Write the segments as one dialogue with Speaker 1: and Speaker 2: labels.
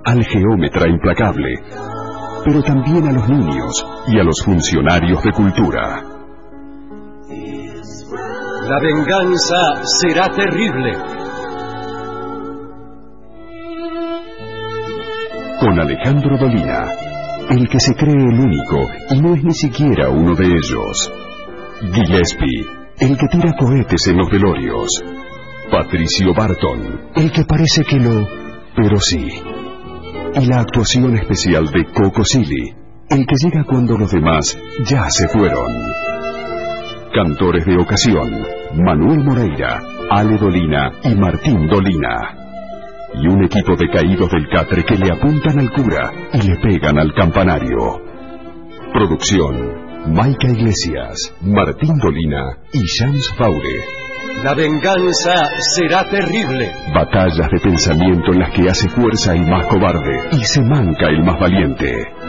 Speaker 1: al geómetra implacable, pero también a los niños y a los funcionarios de cultura.
Speaker 2: La venganza será terrible.
Speaker 1: Con Alejandro Dolina, el que se cree el único y no es ni siquiera uno de ellos. Gillespie, el que tira cohetes en los velorios. Patricio Barton, el que parece que no, pero sí. Y la actuación especial de Coco Silly, el que llega cuando los demás ya se fueron. Cantores de ocasión, Manuel Moreira, Ale Dolina y Martín Dolina. Y un equipo de caídos del catre que le apuntan al cura y le pegan al campanario. Producción, Maica Iglesias, Martín Dolina y Shams Faure.
Speaker 2: La venganza será terrible.
Speaker 1: Batallas de pensamiento en las que hace fuerza el más cobarde y se manca el más valiente.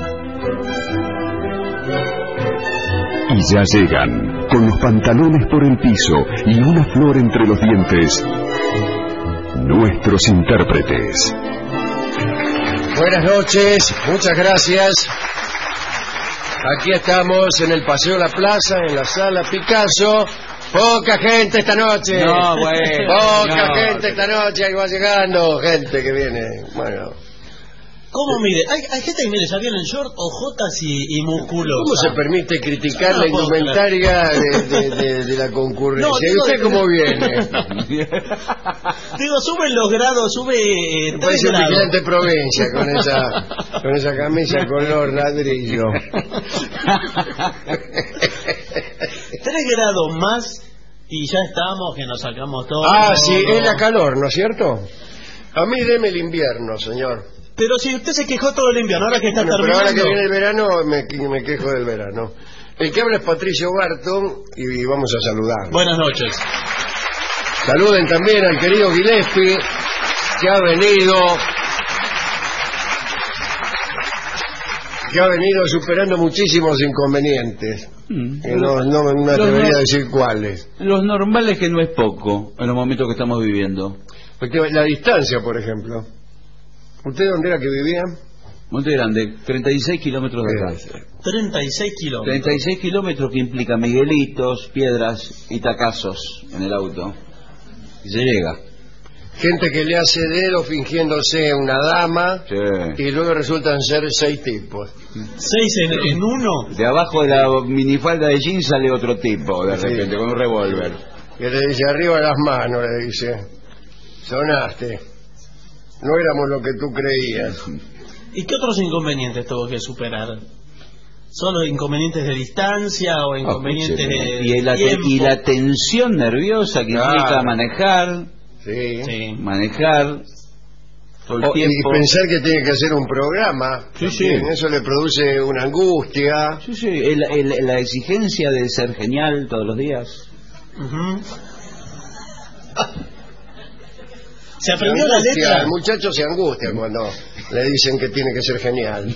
Speaker 1: Y ya llegan, con los pantalones por el piso y una flor entre los dientes, nuestros intérpretes.
Speaker 2: Buenas noches, muchas gracias. Aquí estamos en el Paseo La Plaza, en la Sala Picasso. Poca gente esta noche.
Speaker 3: No, bueno.
Speaker 2: Poca gente esta noche, ahí va llegando gente que viene. Bueno.
Speaker 3: ¿Cómo mide? Hay gente que mire, ya viene en short, ojotas y musculosa.
Speaker 2: ¿Cómo se permite criticar
Speaker 3: No
Speaker 2: la
Speaker 3: puedo
Speaker 2: indumentaria de la concurrencia?
Speaker 3: No,
Speaker 2: ¿Y usted cómo viene?
Speaker 3: Digo, suben los grados, sube
Speaker 2: Me
Speaker 3: 3
Speaker 2: parece un
Speaker 3: grados.
Speaker 2: vigilante Provincia con esa camisa color ladrillo.
Speaker 3: 3 grados más y ya estamos, que nos sacamos todo.
Speaker 2: Ah, sí, es la calor, ¿no es cierto? A mí deme el invierno, señor.
Speaker 3: Pero si usted se quejó todo el invierno, ahora que está
Speaker 2: Bueno, pero
Speaker 3: terminando.
Speaker 2: ahora que viene el verano, me quejo del verano. El que habla es Patricio Barton y vamos a saludar.
Speaker 3: Buenas noches.
Speaker 2: Saluden también al querido Gillespie, que ha venido superando muchísimos inconvenientes. Que no me atrevería a decir cuáles.
Speaker 4: Los normales, que no es poco en los momentos que estamos viviendo.
Speaker 2: La distancia, por ejemplo. ¿Usted dónde era que vivía?
Speaker 4: Monte Grande, 36 kilómetros de acá.
Speaker 3: 36 kilómetros.
Speaker 4: 36 kilómetros que implica Miguelitos, piedras y tacazos en el auto. Y se llega.
Speaker 2: Gente que le hace dedo fingiéndose una dama,
Speaker 4: Sí.
Speaker 2: y luego resultan ser 6 tipos.
Speaker 3: 6 en uno.
Speaker 4: De abajo de la minifalda de jeans sale otro tipo, de repente, con un revólver.
Speaker 2: Que le dice, arriba las manos, le dice, sonaste, no éramos lo que tú creías.
Speaker 3: ¿Y qué otros inconvenientes tuvo que superar? ¿Solo inconvenientes de distancia o inconvenientes de tiempo?
Speaker 4: Y la tensión nerviosa que implica manejar,
Speaker 2: Sí.
Speaker 4: manejar todo el tiempo.
Speaker 2: Y pensar que tiene que hacer un programa,
Speaker 4: Sí.
Speaker 2: eso le produce una angustia.
Speaker 4: Sí, la exigencia de ser genial todos los días.
Speaker 3: Ujú. ¿Se aprendió la letra?
Speaker 2: El muchacho se angustia cuando le dicen que tiene que ser genial.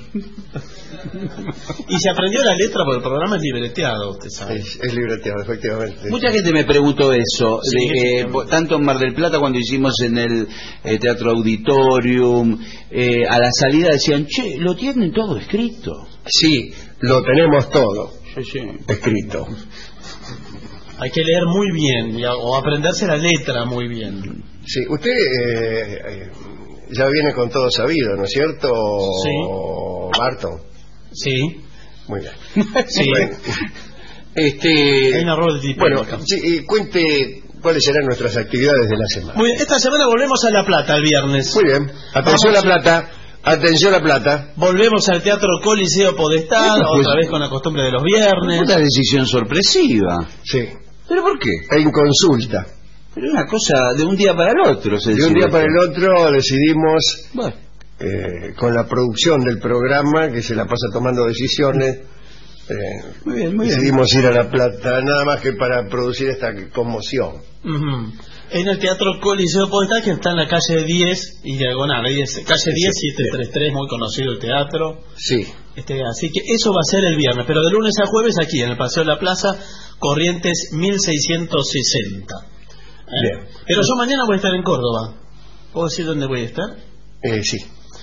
Speaker 3: ¿Y se aprendió la letra? Porque el programa es libreteado, usted sabe.
Speaker 2: Es libreteado, efectivamente.
Speaker 4: Mucha gente me preguntó eso,
Speaker 3: Sí.
Speaker 4: tanto en Mar del Plata cuando hicimos en el Teatro Auditorium, a la salida decían, che, lo tienen todo escrito.
Speaker 2: Sí, lo tenemos todo
Speaker 4: Sí.
Speaker 2: escrito.
Speaker 3: Hay que leer muy bien o aprenderse la letra muy bien.
Speaker 2: Sí, usted ya viene con todo sabido, ¿no es cierto, Barton?
Speaker 3: Sí.
Speaker 2: Muy bien.
Speaker 3: Sí.
Speaker 2: Bueno,
Speaker 3: Hay un error de tipo.
Speaker 2: bueno, sí, cuente cuáles serán nuestras actividades de la semana.
Speaker 3: Muy bien, esta semana volvemos a La Plata el viernes.
Speaker 2: Muy bien. Atención La Plata. Atención La Plata.
Speaker 3: Volvemos al Teatro Coliseo Podestad,
Speaker 4: Pues,
Speaker 3: otra vez con la costumbre de los viernes.
Speaker 4: Una decisión sorpresiva.
Speaker 2: Sí.
Speaker 4: ¿Pero por qué?
Speaker 2: En consulta.
Speaker 4: Pero una cosa de un día para el otro.
Speaker 2: De un día para el otro decidimos,
Speaker 4: Bueno,
Speaker 2: con la producción del programa, que se la pasa tomando decisiones,
Speaker 4: muy bien, muy bien.
Speaker 2: decidimos ir a La Plata, nada más que para producir esta conmoción.
Speaker 3: Ujú. En el Teatro Coliseo Podestad, que está en la calle 10 y diagonal, calle 10, 733, muy conocido el teatro.
Speaker 2: Sí.
Speaker 3: Así que eso va a ser el viernes, pero de lunes a jueves aquí en el Paseo de la Plaza, Corrientes 1660.
Speaker 2: Bien.
Speaker 3: Pero yo mañana voy a estar en Córdoba. ¿Puedo decir dónde voy a estar?
Speaker 2: Sí.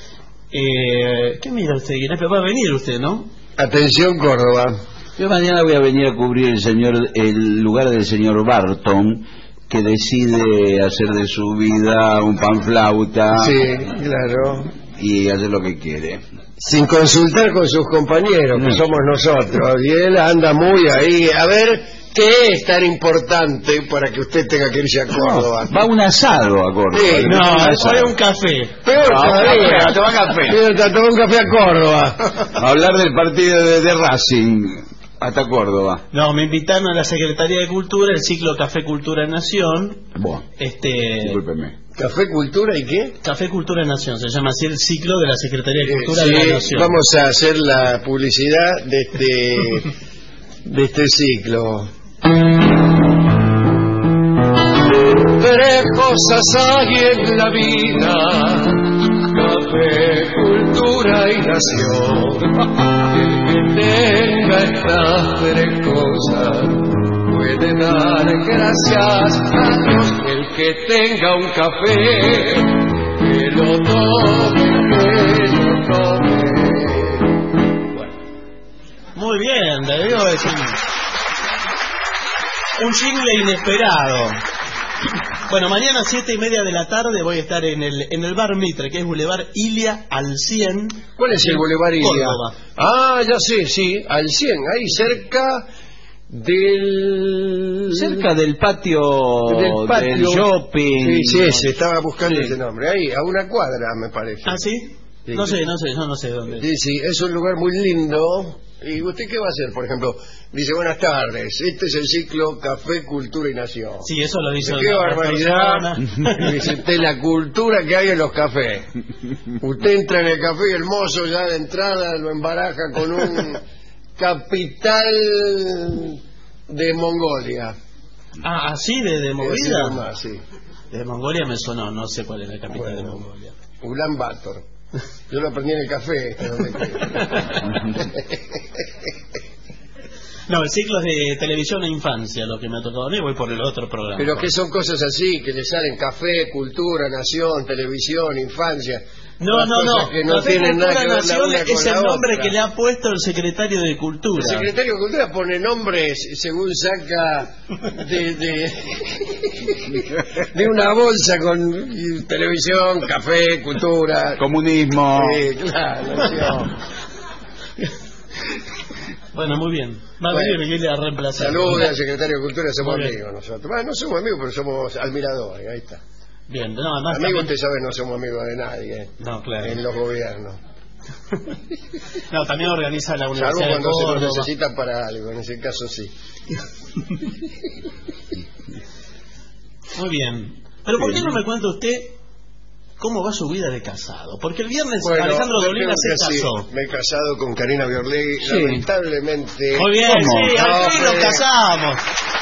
Speaker 3: ¿Qué mira usted, Gillespie? Va a venir usted, ¿no?
Speaker 2: Atención, Córdoba.
Speaker 4: Yo mañana voy a venir a cubrir el lugar del señor Barton, que decide hacer de su vida un panflauta.
Speaker 2: Sí, claro.
Speaker 4: Y hacer lo que quiere.
Speaker 2: Sin consultar con sus compañeros, que somos nosotros. Y él anda muy ahí. A ver, ¿qué es tan importante para que usted tenga que irse a Córdoba?
Speaker 4: Va un asado a Córdoba.
Speaker 2: Sí,
Speaker 3: No, un café.
Speaker 2: Peor todavía.
Speaker 4: A tomar café.
Speaker 2: A tomar un café a Córdoba.
Speaker 4: A hablar del partido de Racing hasta Córdoba.
Speaker 3: No, me invitaron a la Secretaría de Cultura, el ciclo Café Cultura Nación.
Speaker 4: Bueno, discúlpeme.
Speaker 2: ¿Café, cultura y qué?
Speaker 3: Café Cultura Nación, se llama así el ciclo de la Secretaría de Cultura
Speaker 2: Sí,
Speaker 3: de la Nación.
Speaker 2: vamos a hacer la publicidad de este ciclo. Tres cosas hay en la vida: café, cultura y nación. El que tenga estas tres cosas puede dar gracias a Dios. El que tenga un café, que lo tome.
Speaker 3: Muy bien, debió decir. Un jingle inesperado. Bueno, mañana 7:30 de la tarde voy a estar en el Bar Mitre, que es Boulevard Ilia al 100.
Speaker 2: ¿Cuál es el Boulevard Ilia?
Speaker 3: Córdoba.
Speaker 2: Ah, ya sé, sí, al 100, ahí cerca
Speaker 4: del patio del shopping.
Speaker 2: Sí, estaba buscando ese nombre. Ahí, a una cuadra, me parece.
Speaker 3: ¿Ah, sí?
Speaker 2: Sí.
Speaker 3: No sé, yo no sé dónde.
Speaker 2: Sí, es un lugar muy lindo. ¿Y usted qué va a hacer? Por ejemplo, dice, buenas tardes, este es el ciclo Café, Cultura y Nación.
Speaker 3: Sí, eso lo dice.
Speaker 2: ¡Qué barbaridad! Dice usted, la cultura que hay en los cafés. Usted entra en el café y el mozo ya de entrada lo embaraja con un capital de Mongolia.
Speaker 3: Ah, ¿así de movida?
Speaker 2: Más, sí.
Speaker 3: De Mongolia me sonó, no sé cuál es la capital de Mongolia.
Speaker 2: Ulan Bator. Yo lo aprendí en el café.
Speaker 3: No, el ciclo es de televisión e infancia, lo que me ha tocado a mí, voy por el otro programa.
Speaker 2: Pero que son cosas así, que le salen café, cultura, nación, televisión, infancia.
Speaker 3: No.
Speaker 2: Que no
Speaker 3: Café,
Speaker 2: tienen nada
Speaker 3: Cultura,
Speaker 2: que ver la
Speaker 3: Nación
Speaker 2: una
Speaker 3: es
Speaker 2: con
Speaker 3: el
Speaker 2: la
Speaker 3: nombre
Speaker 2: otra.
Speaker 3: que le ha puesto el secretario de Cultura.
Speaker 2: El secretario de Cultura pone nombres según saca de una bolsa con televisión, café, cultura.
Speaker 4: Comunismo.
Speaker 2: Claro, nación.
Speaker 3: Bueno, muy bien. Va a venir Miguel a reemplazar.
Speaker 2: Saludos al secretario de Cultura, somos
Speaker 3: Muy bien.
Speaker 2: amigos nosotros. Bueno, no somos amigos, pero somos admiradores, ahí está.
Speaker 3: Bien, no, además...
Speaker 2: Amigos, usted sabe, no somos amigos de nadie,
Speaker 3: No, claro.
Speaker 2: en los gobiernos.
Speaker 3: No, también organiza la
Speaker 2: Salvo
Speaker 3: Universidad de
Speaker 2: cuando se
Speaker 3: Córdoba.
Speaker 2: lo necesita para algo, en ese caso sí.
Speaker 3: Muy bien. Pero ¿por qué no me cuenta usted cómo va su vida de casado? Porque el viernes
Speaker 2: Bueno,
Speaker 3: Alejandro
Speaker 2: yo
Speaker 3: Dolina
Speaker 2: creo
Speaker 3: se
Speaker 2: que sí,
Speaker 3: casó.
Speaker 2: me he casado con Karina Biorlegui, lamentablemente.
Speaker 3: Muy bien,
Speaker 4: ¿Cómo?
Speaker 3: sí, al fin
Speaker 2: No,
Speaker 3: nos casamos.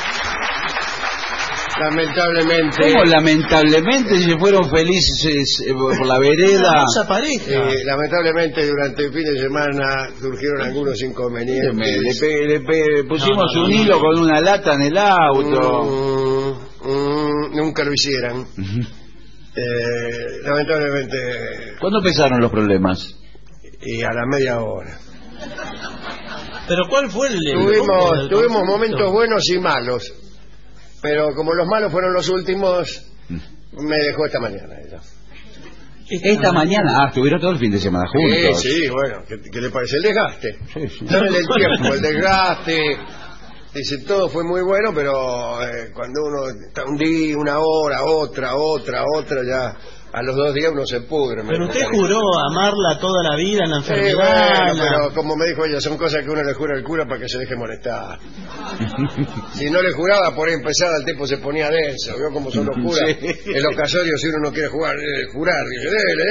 Speaker 2: Lamentablemente.
Speaker 4: ¿Cómo lamentablemente si fueron felices por la vereda?
Speaker 3: Hermosa pareja.
Speaker 2: Lamentablemente durante el fin de semana surgieron algunos inconvenientes.
Speaker 4: Le pusimos
Speaker 3: No.
Speaker 4: un hilo con una lata en el auto.
Speaker 2: Nunca lo hicieran. Lamentablemente.
Speaker 4: ¿Cuándo empezaron los problemas?
Speaker 2: Y a la media hora.
Speaker 3: Pero ¿cuál fue el
Speaker 2: Tuvimos
Speaker 3: conflicto?
Speaker 2: momentos buenos y malos. Pero como los malos fueron los últimos, me dejó esta mañana ella.
Speaker 4: Esta mañana, estuvieron todo el fin de semana juntos.
Speaker 2: Sí, bueno, ¿qué le parece? El desgaste.
Speaker 4: Sí.
Speaker 2: Dale el tiempo, el desgaste. Dice, todo fue muy bueno, pero cuando uno está un día, una hora, otra, ya a los 2 días uno se pudre.
Speaker 3: Pero usted juró amarla toda la vida en la
Speaker 2: Sí,
Speaker 3: enfermedad.
Speaker 2: bueno, pero como me dijo ella, son cosas que uno le jura al cura para que se deje molestar. Si no le juraba, por ahí empezaba, el tipo se ponía denso. ¿Vio cómo son los curas?
Speaker 4: Sí.
Speaker 2: En los casorios, si uno no quiere jurar, dice,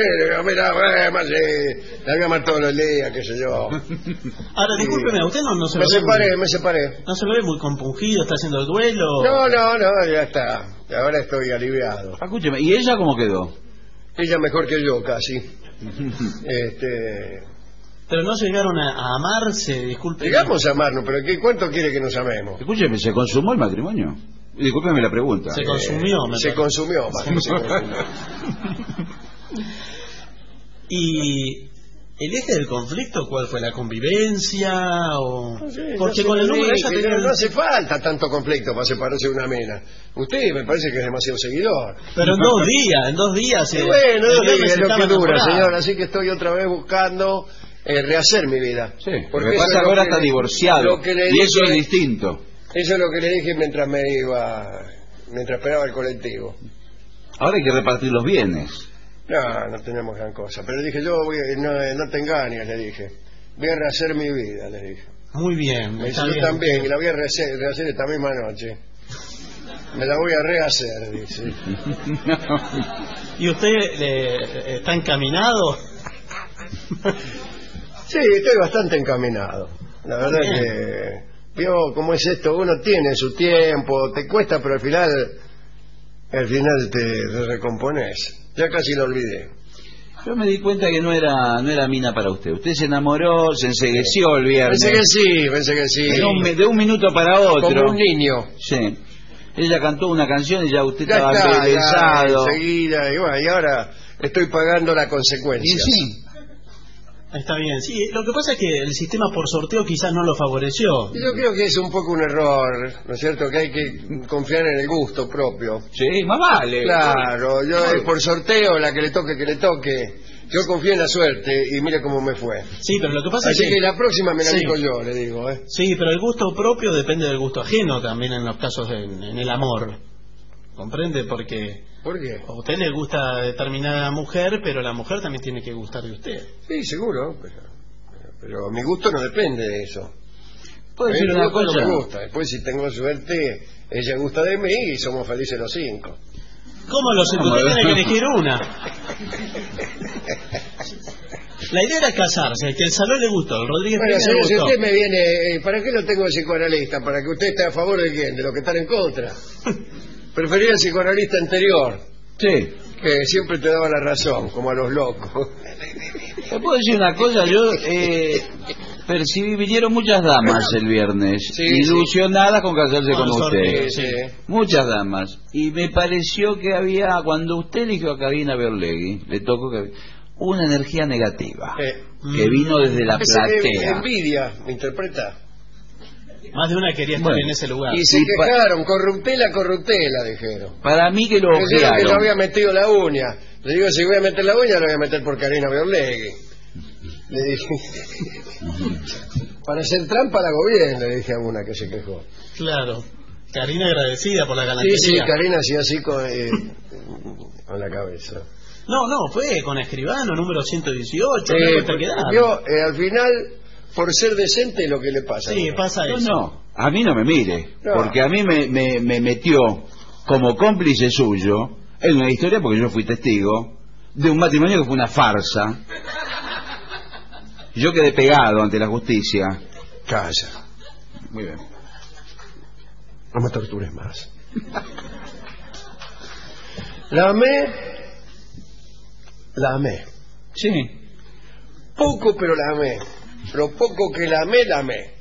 Speaker 2: la voy a amar todos los días, qué sé yo.
Speaker 3: Ahora, discúlpeme, usted no se lo
Speaker 2: Me separé.
Speaker 3: No se lo ve muy compungido, está haciendo el duelo.
Speaker 2: No, ya está. Ahora estoy aliviado.
Speaker 4: Escúcheme, ¿y ella cómo quedó?
Speaker 2: Ella mejor que yo, casi.
Speaker 3: Pero no llegaron a amarse, disculpe.
Speaker 2: Llegamos a amarnos, pero ¿cuánto quiere que nos amemos?
Speaker 4: Escúcheme, ¿se consumó el matrimonio? Discúlpeme la pregunta.
Speaker 3: Se consumió, me
Speaker 2: Se
Speaker 3: parece.
Speaker 2: consumió, más que se consumió.
Speaker 3: ¿Y el eje del conflicto cuál fue? ¿La convivencia? O...
Speaker 2: No sé,
Speaker 3: porque
Speaker 2: no
Speaker 3: con el
Speaker 2: sé,
Speaker 3: número ella tenía...
Speaker 2: no hace falta tanto conflicto para separarse de una mina. Usted me parece que es demasiado seguidor.
Speaker 3: Pero en 2 días...
Speaker 2: bueno,
Speaker 3: el
Speaker 2: no
Speaker 3: viernes
Speaker 2: es lo
Speaker 3: estaba
Speaker 2: que dura,
Speaker 3: enamorada.
Speaker 2: señor. Así que estoy otra vez buscando rehacer mi vida.
Speaker 4: Sí,
Speaker 2: porque
Speaker 4: lo que pasa ahora está divorciado.
Speaker 2: Lo que le
Speaker 4: Y eso
Speaker 2: dije-
Speaker 4: es distinto.
Speaker 2: Eso es lo que le dije mientras esperaba el colectivo.
Speaker 4: Ahora hay que repartir los bienes.
Speaker 2: No tenemos gran cosa. Pero le dije, no te engañes, le dije. Voy a rehacer mi vida, le dije.
Speaker 3: Muy bien.
Speaker 2: Me dice,
Speaker 3: está
Speaker 2: yo
Speaker 3: bien.
Speaker 2: también, y la voy a rehacer esta misma noche. Me la voy a rehacer, dice.
Speaker 3: ¿Y usted está encaminado?
Speaker 2: Sí, estoy bastante encaminado. La verdad que... Vio cómo es esto, uno tiene su tiempo, te cuesta, pero al final te recompones. Ya casi lo olvidé.
Speaker 4: Yo me di cuenta que no era mina para usted. Usted se enamoró, se ensegueció el viernes.
Speaker 2: Pensé que sí.
Speaker 4: De un minuto para otro.
Speaker 2: Como un niño.
Speaker 4: Sí. Ella cantó una canción y ya usted
Speaker 2: Ya
Speaker 4: estaba
Speaker 2: está,
Speaker 4: embelesado.
Speaker 2: enseguida, y ahora estoy pagando la
Speaker 4: Y
Speaker 2: consecuencia.
Speaker 4: sí.
Speaker 3: Está bien, sí. Lo que pasa es que el sistema por sorteo quizás no lo favoreció.
Speaker 2: Yo creo que es un poco un error, ¿no es cierto? Que hay que confiar en el gusto propio.
Speaker 4: Sí, más vale.
Speaker 2: Claro, por sorteo, la que le toque. Yo confío en la suerte y mire cómo me fue.
Speaker 3: Sí, pero lo que pasa
Speaker 2: Así
Speaker 3: es
Speaker 2: que la próxima me la
Speaker 3: Sí.
Speaker 2: digo yo, le digo, ¿eh?
Speaker 3: Sí, pero el gusto propio depende del gusto ajeno también en los casos en el amor. ¿Comprende? Porque
Speaker 2: ¿Por qué?
Speaker 3: a usted le gusta determinada mujer, pero la mujer también tiene que gustar de usted.
Speaker 2: Sí, seguro, pero mi gusto no depende de eso.
Speaker 4: ¿Puedo
Speaker 2: A mí
Speaker 4: decir
Speaker 2: mi
Speaker 4: una
Speaker 2: gusto no
Speaker 4: cosa?
Speaker 2: me gusta. Después, si tengo suerte, ella gusta de mí y somos felices los 5.
Speaker 3: ¿Cómo lo sé?
Speaker 4: ¿Cómo?
Speaker 3: Usted tiene que elegir una. La idea era casarse, que el salón le gustó, el Rodríguez
Speaker 2: Bueno,
Speaker 3: Peña le
Speaker 2: señor, si
Speaker 3: gustó.
Speaker 2: usted me viene... ¿Para qué lo tengo de psicoanalista? ¿Para que usted esté a favor de quién? ¿De los que están en contra? Prefería el psicoanalista anterior,
Speaker 4: Sí.
Speaker 2: que siempre te daba la razón, como a los locos.
Speaker 4: ¿Te puedo decir una cosa? Yo percibí, vinieron muchas damas el viernes,
Speaker 2: Sí,
Speaker 4: ilusionadas con casarse
Speaker 3: Con
Speaker 4: con
Speaker 3: sorteo.
Speaker 4: usted.
Speaker 2: Sí.
Speaker 4: Muchas damas. Y me pareció que había, cuando usted eligió a Karina Berlegui, le tocó que una energía negativa, que vino desde la platea.
Speaker 2: Envidia, ¿me interpreta?
Speaker 3: Más de una quería estar
Speaker 4: Bueno.
Speaker 3: en ese lugar.
Speaker 2: Y se quejaron, corruptela, dijeron.
Speaker 4: Para mí que lo
Speaker 2: Me dijeron que le
Speaker 4: ojearon.
Speaker 2: había metido la uña. Le digo, si voy a meter la uña, la voy a meter por Karina Berlegui. Le dije, para hacer trampa la hago bien, le dije a una que se quejó.
Speaker 3: Claro. Karina agradecida por la
Speaker 2: Sí,
Speaker 3: galantería.
Speaker 2: sí, Karina hacía así con la cabeza.
Speaker 3: No, fue con Escribano, número 118. ¿qué cuenta que daba?
Speaker 2: Yo, al final, por ser decente, lo que le pasa.
Speaker 3: Sí, pasa
Speaker 4: No,
Speaker 3: eso.
Speaker 4: no, a mí no me mire,
Speaker 2: No.
Speaker 4: porque a mí me metió como cómplice suyo en una historia, porque yo fui testigo, de un matrimonio que fue una farsa. Yo quedé pegado ante la justicia.
Speaker 2: Calla,
Speaker 4: Muy bien.
Speaker 2: no me tortures más. La amé.
Speaker 4: Sí.
Speaker 2: Poco, pero la amé. Lo poco que la amé.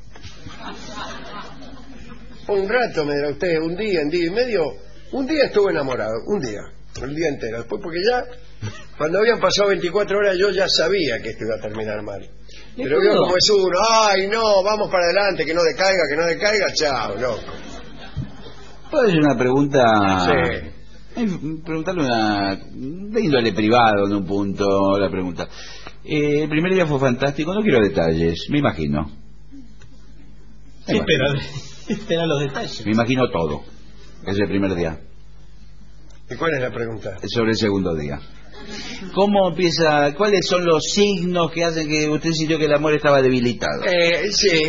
Speaker 2: Un rato, me dirá usted, un día y medio. Un día estuve enamorado, el día entero. Después, porque ya, cuando habían pasado 24 horas, yo ya sabía que esto iba a terminar mal. Pero vio como es uno, ay no, vamos para adelante, que no decaiga, chao, loco.
Speaker 4: ¿Puedo hacer una pregunta?
Speaker 2: Sí.
Speaker 4: Preguntarle una de índole privado en un punto la pregunta. El primer día fue fantástico, no quiero detalles, me imagino.
Speaker 3: Sí, espera los detalles.
Speaker 4: Me imagino todo. Es el primer día.
Speaker 2: ¿Y cuál es la pregunta?
Speaker 4: Es sobre el segundo día. ¿Cómo empieza? ¿Cuáles son los signos que hacen que usted sintió que el amor estaba debilitado?
Speaker 2: Sí.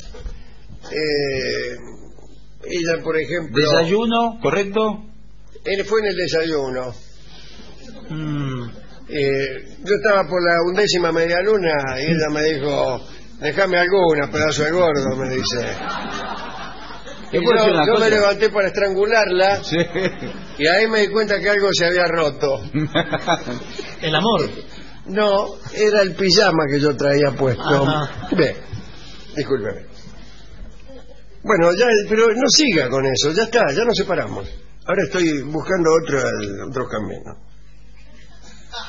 Speaker 2: Ella, por ejemplo...
Speaker 4: ¿Desayuno? ¿Correcto?
Speaker 2: Él fue en el desayuno.
Speaker 3: Mm,
Speaker 2: Yo estaba por la 11ª media luna y ella me dijo, déjame alguna, pedazo de gordo, me dice. Y
Speaker 4: ¿Te puedo decir una
Speaker 2: yo me
Speaker 4: cosa?
Speaker 2: levanté para estrangularla
Speaker 4: Sí.
Speaker 2: y ahí me di cuenta que algo se había roto.
Speaker 3: el amor.
Speaker 2: No, era el pijama que yo traía puesto.
Speaker 3: Ajá.
Speaker 2: Ve, discúlpeme. Bueno, ya, pero no siga con eso, ya está, ya nos separamos. Ahora estoy buscando otro camino.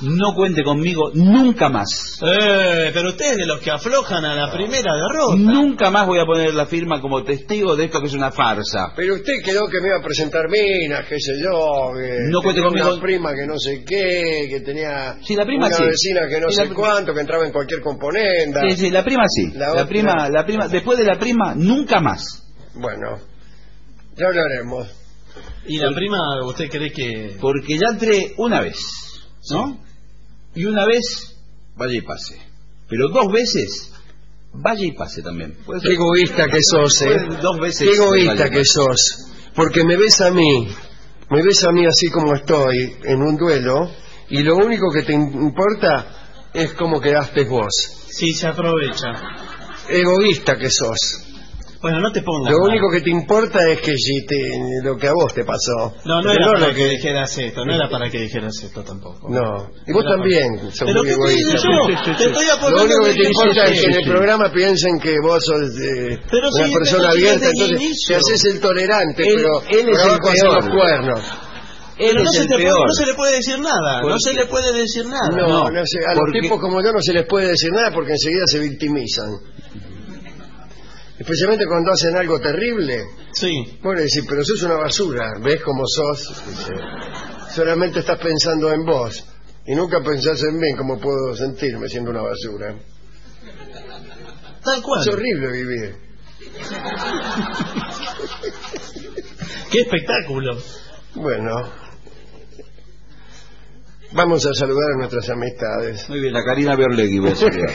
Speaker 4: no cuente conmigo nunca más.
Speaker 3: Pero usted es de los que aflojan a la primera derrota.
Speaker 4: Nunca más voy a poner la firma como testigo de esto que es una farsa.
Speaker 2: Pero usted quedó que me iba a presentar minas, qué sé yo,
Speaker 4: no cuente conmigo.
Speaker 2: Una prima que no sé qué, que tenía
Speaker 4: la prima
Speaker 2: una vecina que no sé cuánto, que entraba en cualquier componenda.
Speaker 4: Sí, la prima sí. La prima, después de la prima, nunca más.
Speaker 2: Bueno, ya hablaremos.
Speaker 3: ¿Y la prima usted cree que...?
Speaker 4: Porque ya entré una vez, ¿no? Sí. Y una vez, vaya y pase. Pero 2 veces, vaya y pase también.
Speaker 2: Qué egoísta que sos,
Speaker 4: 2 veces.
Speaker 2: Qué egoísta que sos. Porque me ves a mí así como estoy, en un duelo, y lo único que te importa es cómo quedaste vos.
Speaker 3: Sí, se aprovecha.
Speaker 2: Egoísta que sos.
Speaker 3: Bueno, no te pongas.
Speaker 2: Lo único que te importa es que lo que a vos te pasó.
Speaker 3: No era para que dijeras esto, no era para que dijeras esto tampoco.
Speaker 2: No, y vos también sos muy egoísta.
Speaker 3: Te estoy apoyando.
Speaker 2: Lo único que te importa es que en el programa piensen que vos sos una persona abierta, entonces te haces el tolerante, pero
Speaker 4: él es el peor.
Speaker 2: Los cuernos.
Speaker 3: Pero no se le puede decir nada. No se le puede decir nada.
Speaker 2: No sé, a los tipos como yo no se les puede decir nada porque enseguida se victimizan. Especialmente cuando hacen algo terrible.
Speaker 3: Sí.
Speaker 2: Bueno, decir, pero sos una basura. ¿Ves cómo sos? Solamente estás pensando en vos. Y nunca pensás en mí, cómo puedo sentirme siendo una basura.
Speaker 3: Tal cual.
Speaker 2: Es horrible vivir.
Speaker 3: ¡Qué espectáculo!
Speaker 2: Bueno, vamos a saludar a nuestras amistades.
Speaker 4: Muy bien, la Karina Berlegui voy a saludar.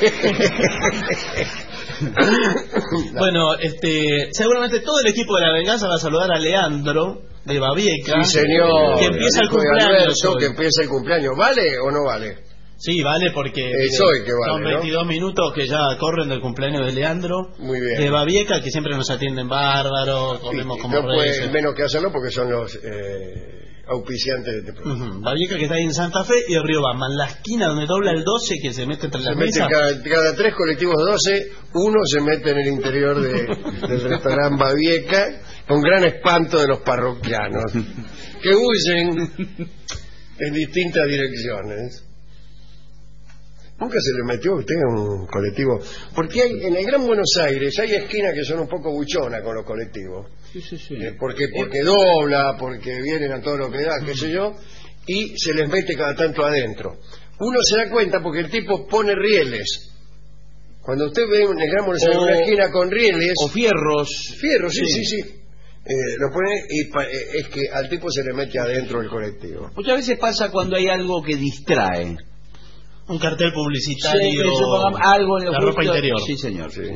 Speaker 3: Bueno, seguramente todo el equipo de La Venganza va a saludar a Leandro de Babieca.
Speaker 2: Sí, señor.
Speaker 3: Que empieza el cumpleaños.
Speaker 2: Que empieza el cumpleaños. ¿Vale o no vale?
Speaker 3: Sí, vale, porque
Speaker 2: son
Speaker 3: 22 minutos que ya corren del cumpleaños de Leandro.
Speaker 2: Muy bien.
Speaker 3: De Babieca, que siempre nos atienden bárbaro, comemos como reyes.
Speaker 2: No menos que hacerlo porque son los auspiciantes de este programa.
Speaker 3: Babieca, que está ahí en Santa Fe, y el Río Bamba, en la esquina donde dobla el 12, que se mete entre las mesas.
Speaker 2: Cada 3 colectivos 12, uno se mete en el interior del restaurante Babieca, con gran espanto de los parroquianos, que huyen en distintas direcciones. ¿Nunca se le metió a usted un colectivo? Porque en el Gran Buenos Aires hay esquinas que son un poco buchonas con los colectivos.
Speaker 3: Sí.
Speaker 2: Porque dobla, porque vienen a todo lo que da, qué sé yo, y se les mete cada tanto adentro. Uno se da cuenta porque el tipo pone rieles. Cuando usted ve en el Gran Buenos Aires una esquina con rieles...
Speaker 4: O fierros.
Speaker 2: Fierros, sí. Lo pone y es que al tipo se le mete adentro el colectivo.
Speaker 4: Muchas veces pasa cuando hay algo que distrae.
Speaker 3: Un cartel publicitario,
Speaker 4: algo en
Speaker 3: la ropa interior.
Speaker 4: Sí, señor. Sí.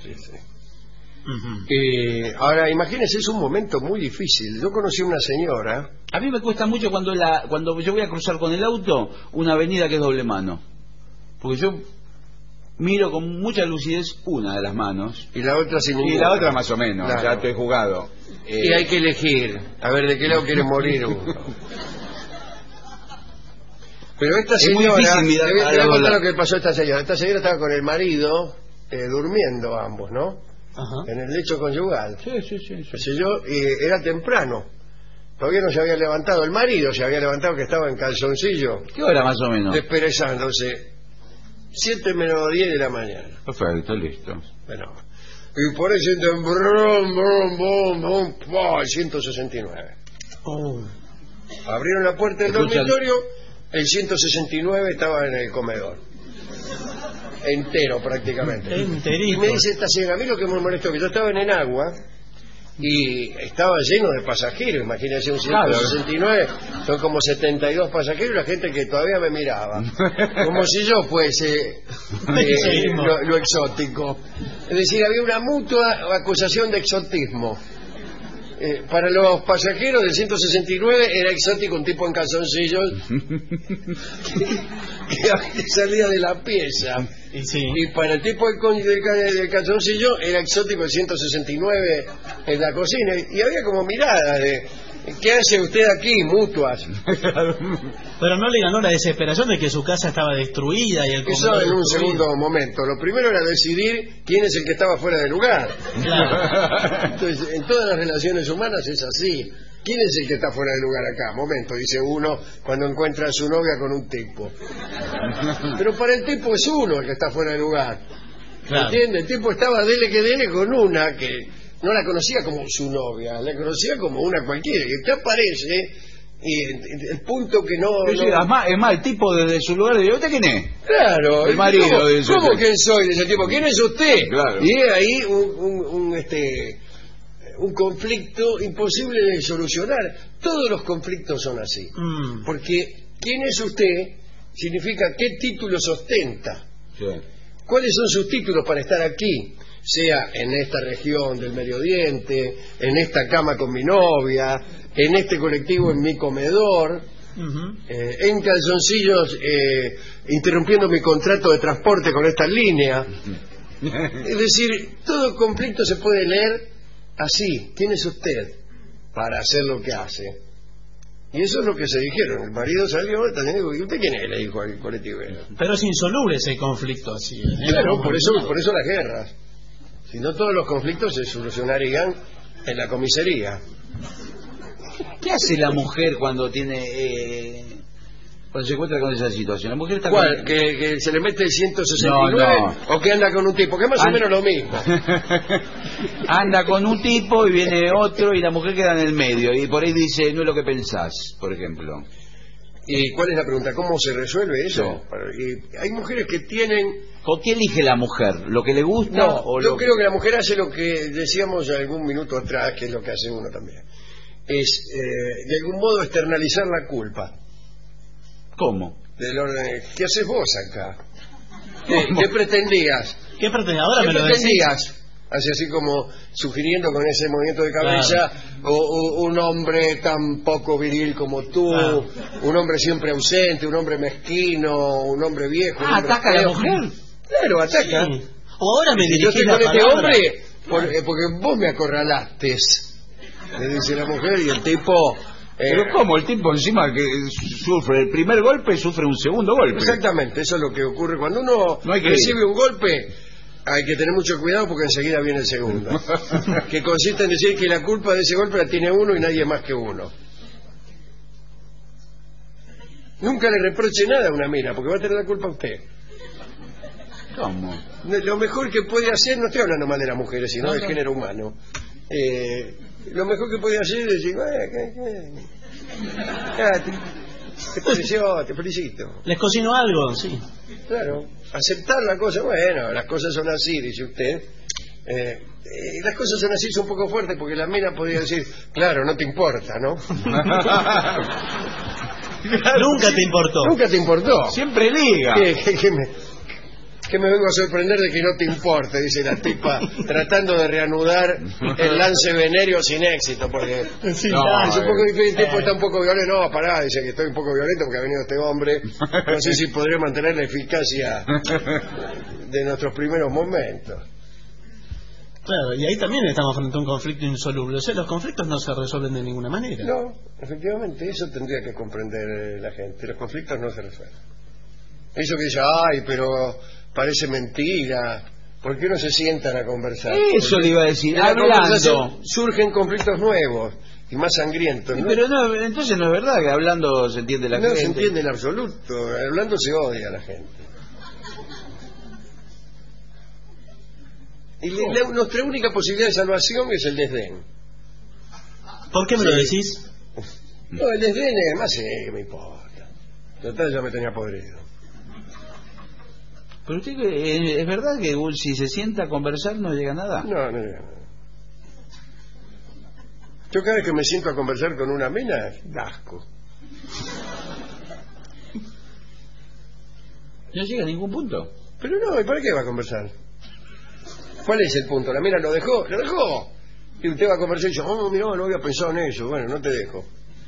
Speaker 2: Ahora, imagínese, es un momento muy difícil. Yo conocí a una señora.
Speaker 4: A mí me cuesta mucho cuando yo voy a cruzar con el auto una avenida que es doble mano. Porque yo miro con mucha lucidez una de las manos.
Speaker 2: Y la otra sin ninguna.
Speaker 4: Y la otra más o menos, claro. Ya estoy jugado.
Speaker 2: Y hay que elegir. A ver, ¿de qué lado quiere morir uno? Pero esta señora, te voy a contar lo que pasó a esta señora. Esta señora estaba con el marido, durmiendo ambos, ¿no?
Speaker 3: Ajá.
Speaker 2: En el lecho conyugal.
Speaker 4: Sí.
Speaker 2: Era temprano. Todavía no se había levantado. El marido se había levantado, que estaba en calzoncillo.
Speaker 4: ¿Qué hora más o menos?
Speaker 2: Desperezándose. 7 menos 10 de la mañana.
Speaker 4: Perfecto, listo.
Speaker 2: Bueno. Y por ahí sienten brum, 169. Abrieron la puerta del dormitorio. El 169 estaba en el comedor. Entero prácticamente.
Speaker 3: Enterito.
Speaker 2: Y me dice esta señora, a mí lo que me molestó, que yo estaba en Enagua y estaba lleno de pasajeros. Imagínense un 169, son como 72 pasajeros y la gente que todavía me miraba. Como si yo fuese lo exótico. Es decir, había una mutua acusación de exotismo. Para los pasajeros del 169 era exótico un tipo en calzoncillos que salía de la pieza. Y para el tipo del calzoncillo era exótico el 169 en la cocina. Y había como miradas de... ¿Qué hace usted aquí, mutuas?
Speaker 3: Pero no le ganó la desesperación de que su casa estaba destruida y el
Speaker 2: eso en un segundo momento. Lo primero era decidir quién es el que estaba fuera del lugar.
Speaker 3: Claro.
Speaker 2: Entonces, en todas las relaciones humanas es así. ¿Quién es el que está fuera de lugar acá? Momento, dice uno cuando encuentra a su novia con un tipo. Pero para el tipo es uno el que está fuera de lugar. Claro. ¿Entiende? El tipo estaba dele que dele con una que no la conocía como su novia, la conocía como una cualquiera. Y usted aparece y el punto que no...
Speaker 4: Sí, es más, el tipo desde su lugar dice, ¿usted quién es?
Speaker 2: Claro.
Speaker 4: El marido.
Speaker 2: ¿Cómo quién soy? Dice el tipo, ¿quién es usted?
Speaker 4: Claro.
Speaker 2: Y es ahí un conflicto imposible de solucionar. Todos los conflictos son así. Porque ¿quién es usted? Significa qué títulos ostenta.
Speaker 4: Sí.
Speaker 2: ¿Cuáles son sus títulos para estar aquí? Sea en esta región del Medio Oriente, en esta cama con mi novia, en este colectivo en mi comedor, en calzoncillos interrumpiendo mi contrato de transporte con esta línea. Es decir, todo conflicto se puede leer así. ¿Quién es usted para hacer lo que hace? Y eso es lo que se dijeron. El marido salió también dijo, ¿y usted quién es? Le dijo al colectivo.
Speaker 3: Pero es insoluble ese conflicto así.
Speaker 2: Claro, por eso las guerras. Si no, todos los conflictos se solucionarían en la comisaría.
Speaker 4: ¿Qué hace la mujer cuando tiene cuando se encuentra con esa situación? La mujer está
Speaker 2: ¿Cuál? ¿Que se le mete el 169? No. ¿O que anda con un tipo? Que es más o menos lo mismo.
Speaker 4: Anda con un tipo y viene otro y la mujer queda en el medio y por ahí dice, no es lo que pensás, por ejemplo.
Speaker 2: ¿Y cuál es la pregunta? ¿Cómo se resuelve eso? Sí. Y hay mujeres que tienen...
Speaker 4: ¿O qué elige la mujer? ¿Lo que le gusta?
Speaker 2: No, yo creo que la mujer hace lo que decíamos algún minuto atrás, que es lo que hace uno también. Es, de algún modo, externalizar la culpa.
Speaker 4: ¿Cómo?
Speaker 2: Del orden, ¿qué haces vos acá? ¿Qué pretendías?
Speaker 3: ¿Qué pretendías? Ahora me lo
Speaker 2: pretendías? Así como sugiriendo con ese movimiento de cabeza, claro. Un hombre tan poco viril como tú, claro. Un hombre siempre ausente, un hombre mezquino, un hombre viejo.
Speaker 4: ¿Ataca a la mujer?
Speaker 2: Claro, ataca.
Speaker 3: Sí. O ahora me dirigí
Speaker 2: yo estoy
Speaker 3: la
Speaker 2: con
Speaker 3: palabra.
Speaker 2: este hombre porque vos me acorralaste, le dice la mujer, y el tipo...
Speaker 4: Pero ¿cómo? El tipo encima que sufre el primer golpe, sufre un segundo golpe.
Speaker 2: Exactamente, eso es lo que ocurre. Cuando uno recibe un golpe, hay que tener mucho cuidado porque enseguida viene el segundo. Que consiste en decir que la culpa de ese golpe la tiene uno y nadie más que uno. Nunca le reproche nada a una mina, porque va a tener la culpa usted.
Speaker 4: ¿Cómo?
Speaker 2: Lo mejor que puede hacer, no estoy hablando mal de las mujeres, sino del género humano. Lo mejor que puede hacer es decir, te pareció, te felicito.
Speaker 3: ¿Les cocino algo? Sí.
Speaker 2: Claro, aceptar la cosa, bueno, las cosas son así, dice usted. Las cosas son así, son un poco fuertes, porque la mina podría decir, claro, no te importa, ¿no?
Speaker 3: Nunca te importó.
Speaker 2: Nunca te importó.
Speaker 4: Siempre liga.
Speaker 2: Que me vengo a sorprender de que no te importe, dice la tipa, tratando de reanudar el lance venéreo sin éxito, porque
Speaker 3: sí,
Speaker 2: es un poco difícil, el tipo está un poco violento. No, pará, dice que estoy un poco violento porque ha venido este hombre, no sé si podré mantener la eficacia de nuestros primeros momentos.
Speaker 3: Claro, y ahí también estamos frente a un conflicto insoluble. O sea, los conflictos no se resuelven de ninguna manera.
Speaker 2: No, efectivamente, eso tendría que comprender la gente. Los conflictos no se resuelven. Eso que dice, ay, pero parece mentira. ¿Por qué no se sientan a conversar?
Speaker 4: Eso le iba a decir.
Speaker 2: En la conversación surgen conflictos nuevos y más sangrientos, ¿no?
Speaker 4: Pero no, entonces no es verdad que hablando se entiende la gente.
Speaker 2: No se entiende en absoluto. Hablando se odia a la gente. Y nuestra única posibilidad de salvación es el desdén.
Speaker 3: ¿Por qué me lo decís?
Speaker 2: No, el desdén además que me importa. Total, ya me tenía podrido.
Speaker 4: Pero usted, ¿es verdad que si se sienta a conversar no llega a nada?
Speaker 2: No, no llega a nada. Yo cada vez que me siento a conversar con una mina, da asco.
Speaker 4: No llega a ningún punto.
Speaker 2: Pero no, ¿y para qué va a conversar? ¿Cuál es el punto? ¿La mina lo dejó? ¡Lo dejó! Y usted va a conversar y dice, oh, mira, no había pensado en eso. Bueno, no te dejo.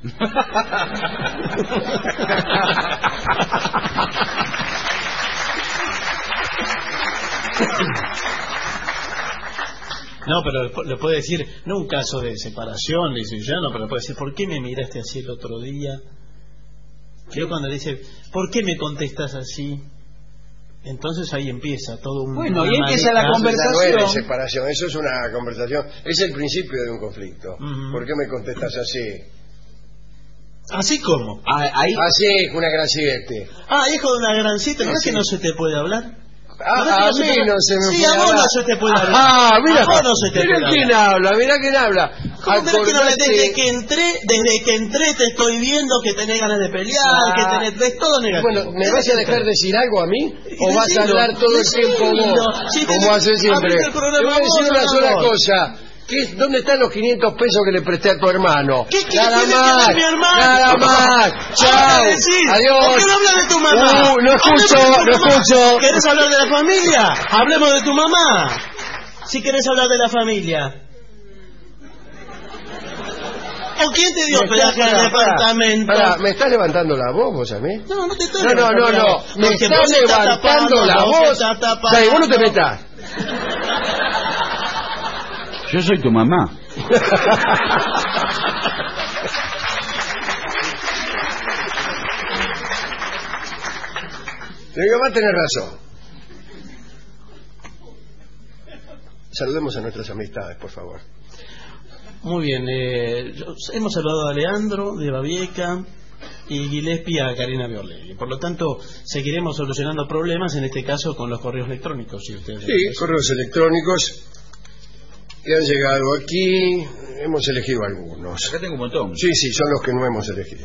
Speaker 3: No, pero le puede decir, no un caso de separación, le dice yo no, pero le puede decir, ¿por qué me miraste así el otro día? Yo cuando le dice, ¿por qué me contestas así? Entonces ahí empieza todo un...
Speaker 4: Bueno, y empieza la conversación.
Speaker 2: No es separación, eso es una conversación. Es el principio de un conflicto. ¿Por qué me contestas así?
Speaker 3: ¿Así cómo?
Speaker 2: Así, una gran siete.
Speaker 3: Hijo de una gran cita, ¿no es que no se te puede hablar?
Speaker 2: A mí no se me puede hablar.
Speaker 3: Sí, a vos no se te puede hablar.
Speaker 2: Mira,
Speaker 3: a vos no se te puede hablar.
Speaker 2: ¿Quién habla? Mira quién habla.
Speaker 3: ¿Cómo crees que no? Desde que entré te estoy viendo que tenés ganas de pelear, que ves todo negativo.
Speaker 2: Bueno, ¿me vas a dejar decir algo a mí? ¿O vas a hablar todo el tiempo vos? Como haces siempre. Te voy a decir una sola cosa. ¿Dónde están los 500 pesos que le presté a tu hermano?
Speaker 3: Nada más, mi hermano?
Speaker 2: Nada más. Chao. Adiós.
Speaker 3: ¿Por qué no hablas de tu mamá?
Speaker 2: No escucho.
Speaker 3: ¿Querés hablar de la familia? Hablemos de tu mamá. Si querés hablar de la familia. ¿O quién te dio hospedaje al departamento?
Speaker 2: ¿Me estás levantando la voz vos a mí?
Speaker 3: No te estoy levantando la voz.
Speaker 2: Me estás levantando la voz. Vos no te metas.
Speaker 4: Yo soy tu mamá.
Speaker 2: Mi mamá tiene razón. Saludemos a nuestras amistades, por favor.
Speaker 3: Muy bien. Hemos saludado a Leandro de Babieca y Gillespie a Karina Biorlegui. Por lo tanto, seguiremos solucionando problemas, en este caso con los correos electrónicos. Si ustedes
Speaker 2: correos electrónicos que han llegado aquí. Hemos elegido algunos.
Speaker 4: Acá tengo un montón.
Speaker 2: Sí, son los que no hemos elegido.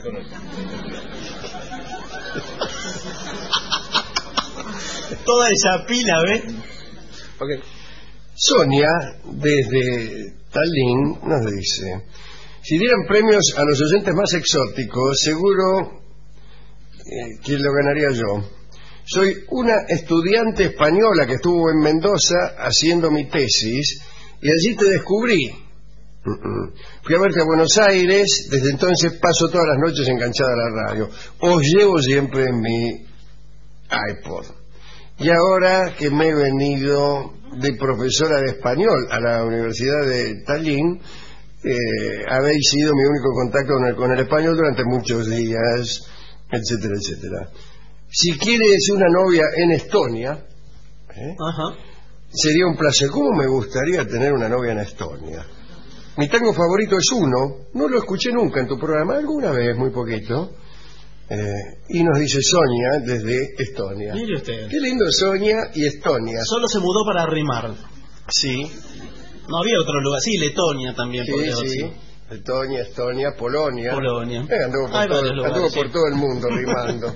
Speaker 3: Toda esa pila, ¿ves?
Speaker 2: Okay. Sonia, desde Tallinn, nos dice: si dieran premios a los oyentes más exóticos, seguro que lo ganaría yo. Soy una estudiante española que estuvo en Mendoza haciendo mi tesis y allí te descubrí. Fui a verte a Buenos Aires, desde entonces paso todas las noches enganchada a la radio. Os llevo siempre en mi iPod. Y ahora que me he venido de profesora de español a la Universidad de Tallinn, habéis sido mi único contacto con el español durante muchos días, etcétera, etcétera. Si quieres una novia en Estonia, sería un placer. ¿Cómo me gustaría tener una novia en Estonia? Mi tango favorito es uno, no lo escuché nunca en tu programa, alguna vez, muy poquito. Y nos dice Sonia desde Estonia.
Speaker 3: Mire usted.
Speaker 2: Qué lindo Sonia y Estonia.
Speaker 3: Solo se mudó para rimar.
Speaker 2: Sí.
Speaker 3: No había otro lugar. Sí, Letonia también.
Speaker 2: Sí. Letonia, Estonia, Polonia. Anduvo por todo el mundo rimando.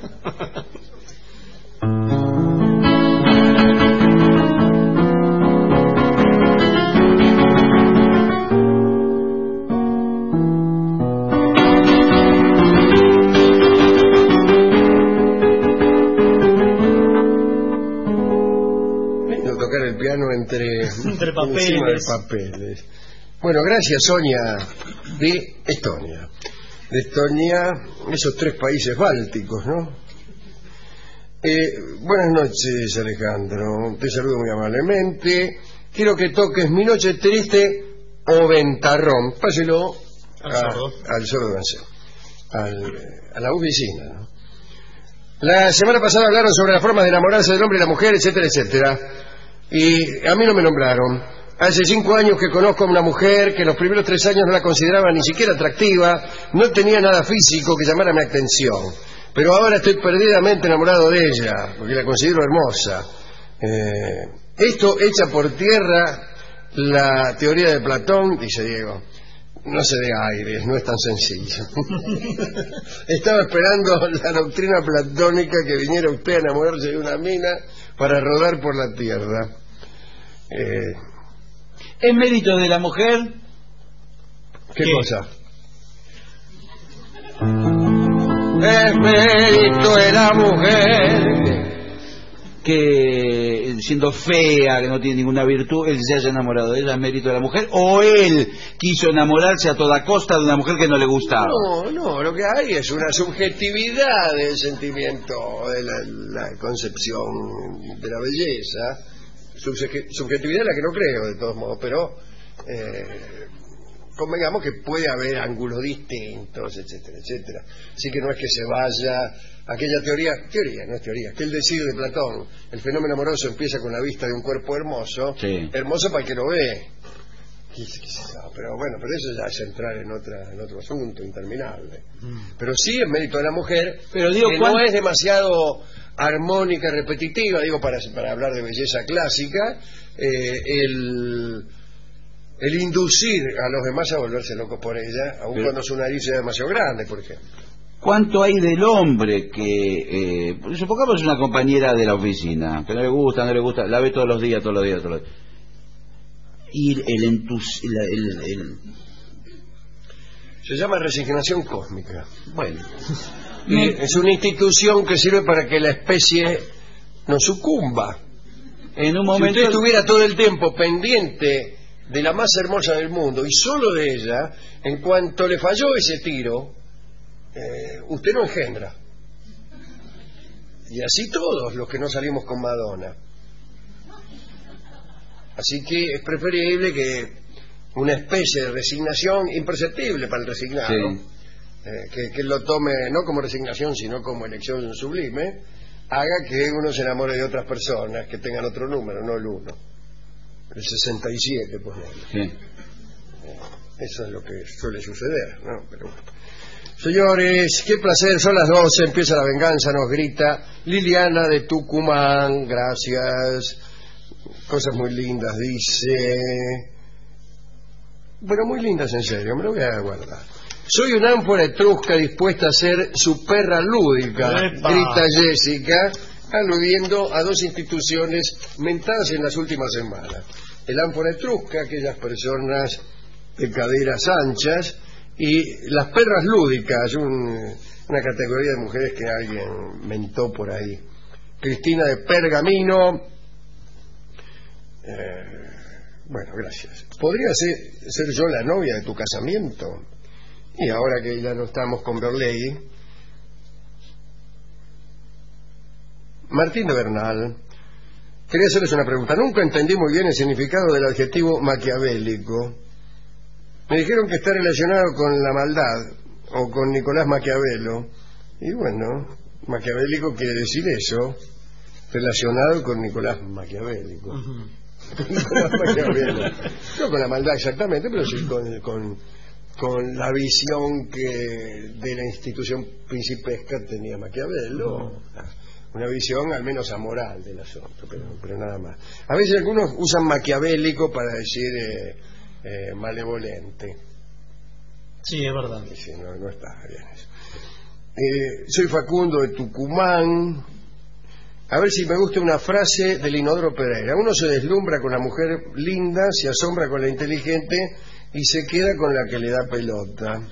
Speaker 2: El piano entre
Speaker 3: papeles.
Speaker 2: Encima de papeles. Bueno, gracias Sonia de Estonia. De Estonia, esos 3 países bálticos, ¿no? Buenas noches, Alejandro. Te saludo muy amablemente. Quiero que toques Mi Noche Triste o Ventarrón. Páselo al sordo de Ansel, a la oficina, ¿no? La semana pasada hablaron sobre las formas de enamorarse del hombre y la mujer, etcétera, etcétera. Y a mí no me nombraron. Hace 5 años que conozco a una mujer que los primeros 3 años no la consideraba ni siquiera atractiva, no tenía nada físico que llamara mi atención. Pero ahora estoy perdidamente enamorado de ella, porque la considero hermosa. Esto echa por tierra la teoría de Platón, dice Diego. No se dé aires, no es tan sencillo. Estaba esperando la doctrina platónica que viniera usted a enamorarse de una mina para rodar por la tierra.
Speaker 4: ¿Es mérito de la mujer?
Speaker 2: ¿Qué cosa? Es mérito de la mujer
Speaker 4: que siendo fea, que no tiene ninguna virtud, él se haya enamorado de ella. ¿Es mérito de la mujer? ¿O él quiso enamorarse a toda costa de una mujer que no le gustaba?
Speaker 2: No, lo que hay es una subjetividad del sentimiento, de la concepción de la belleza. Subjetividad en la que no creo, de todos modos, pero
Speaker 5: convengamos que puede haber ángulos distintos, etcétera, etcétera. Así que no es que se vaya aquella teoría, no es teoría, que el decir de Platón, el fenómeno amoroso empieza con la vista de un cuerpo hermoso, hermoso para el que lo ve. Pero bueno, pero eso ya es entrar en otro asunto interminable. Pero sí es mérito de la mujer,
Speaker 4: pero digo,
Speaker 5: que no es demasiado armónica, repetitiva, digo, para hablar de belleza clásica, el inducir a los demás a volverse locos por ella, aun cuando su nariz sea demasiado grande, por ejemplo.
Speaker 4: ¿Cuánto hay del hombre que, supongamos una compañera de la oficina, que no le gusta, la ve todos los días, y
Speaker 5: se llama resignación cósmica.
Speaker 4: Bueno,
Speaker 5: es una institución que sirve para que la especie no sucumba.
Speaker 4: En un momento,
Speaker 5: si usted estuviera todo el tiempo pendiente de la más hermosa del mundo y solo de ella, en cuanto le falló ese tiro, usted no engendra. Y así todos los que no salimos con Madonna. Así que es preferible que una especie de resignación imperceptible para el resignado, que lo tome no como resignación sino como elección sublime, haga que uno se enamore de otras personas que tengan otro número, no el 1, el 67, por ejemplo. Eso es lo que suele suceder, ¿no? Pero bueno. Señores, qué placer, son las 12, empieza la venganza, nos grita Liliana de Tucumán, gracias. Cosas muy lindas, dice. Bueno, muy lindas en serio, me lo voy a guardar. Soy una ánfora etrusca dispuesta a ser su perra lúdica, grita Jessica, aludiendo a dos instituciones mentadas en las últimas semanas. El ánfora etrusca, aquellas personas de caderas anchas, y las perras lúdicas, una categoría de mujeres que alguien mentó por ahí. Cristina de Pergamino. Bueno, gracias. ¿Podría ser yo la novia de tu casamiento? Y ahora que ya no estamos con Berlei. Martín de Bernal. Quería hacerles una pregunta. Nunca entendí muy bien el significado del adjetivo maquiavélico. Me dijeron que está relacionado con la maldad o con Nicolás Maquiavelo. Y bueno, maquiavélico quiere decir eso, relacionado con Nicolás Maquiavélico. Nicolás Maquiavelo. No con la maldad exactamente, pero sí con la visión que de la institución principesca tenía Maquiavelo. Una visión al menos amoral del asunto, pero nada más. A veces algunos usan maquiavélico para decir malevolente.
Speaker 3: Sí, es verdad.
Speaker 5: Sí, no está bien eso. Soy Facundo de Tucumán. A ver si me gusta una frase del Inodoro Pereira. Uno se deslumbra con la mujer linda, se asombra con la inteligente y se queda con la que le da pelota.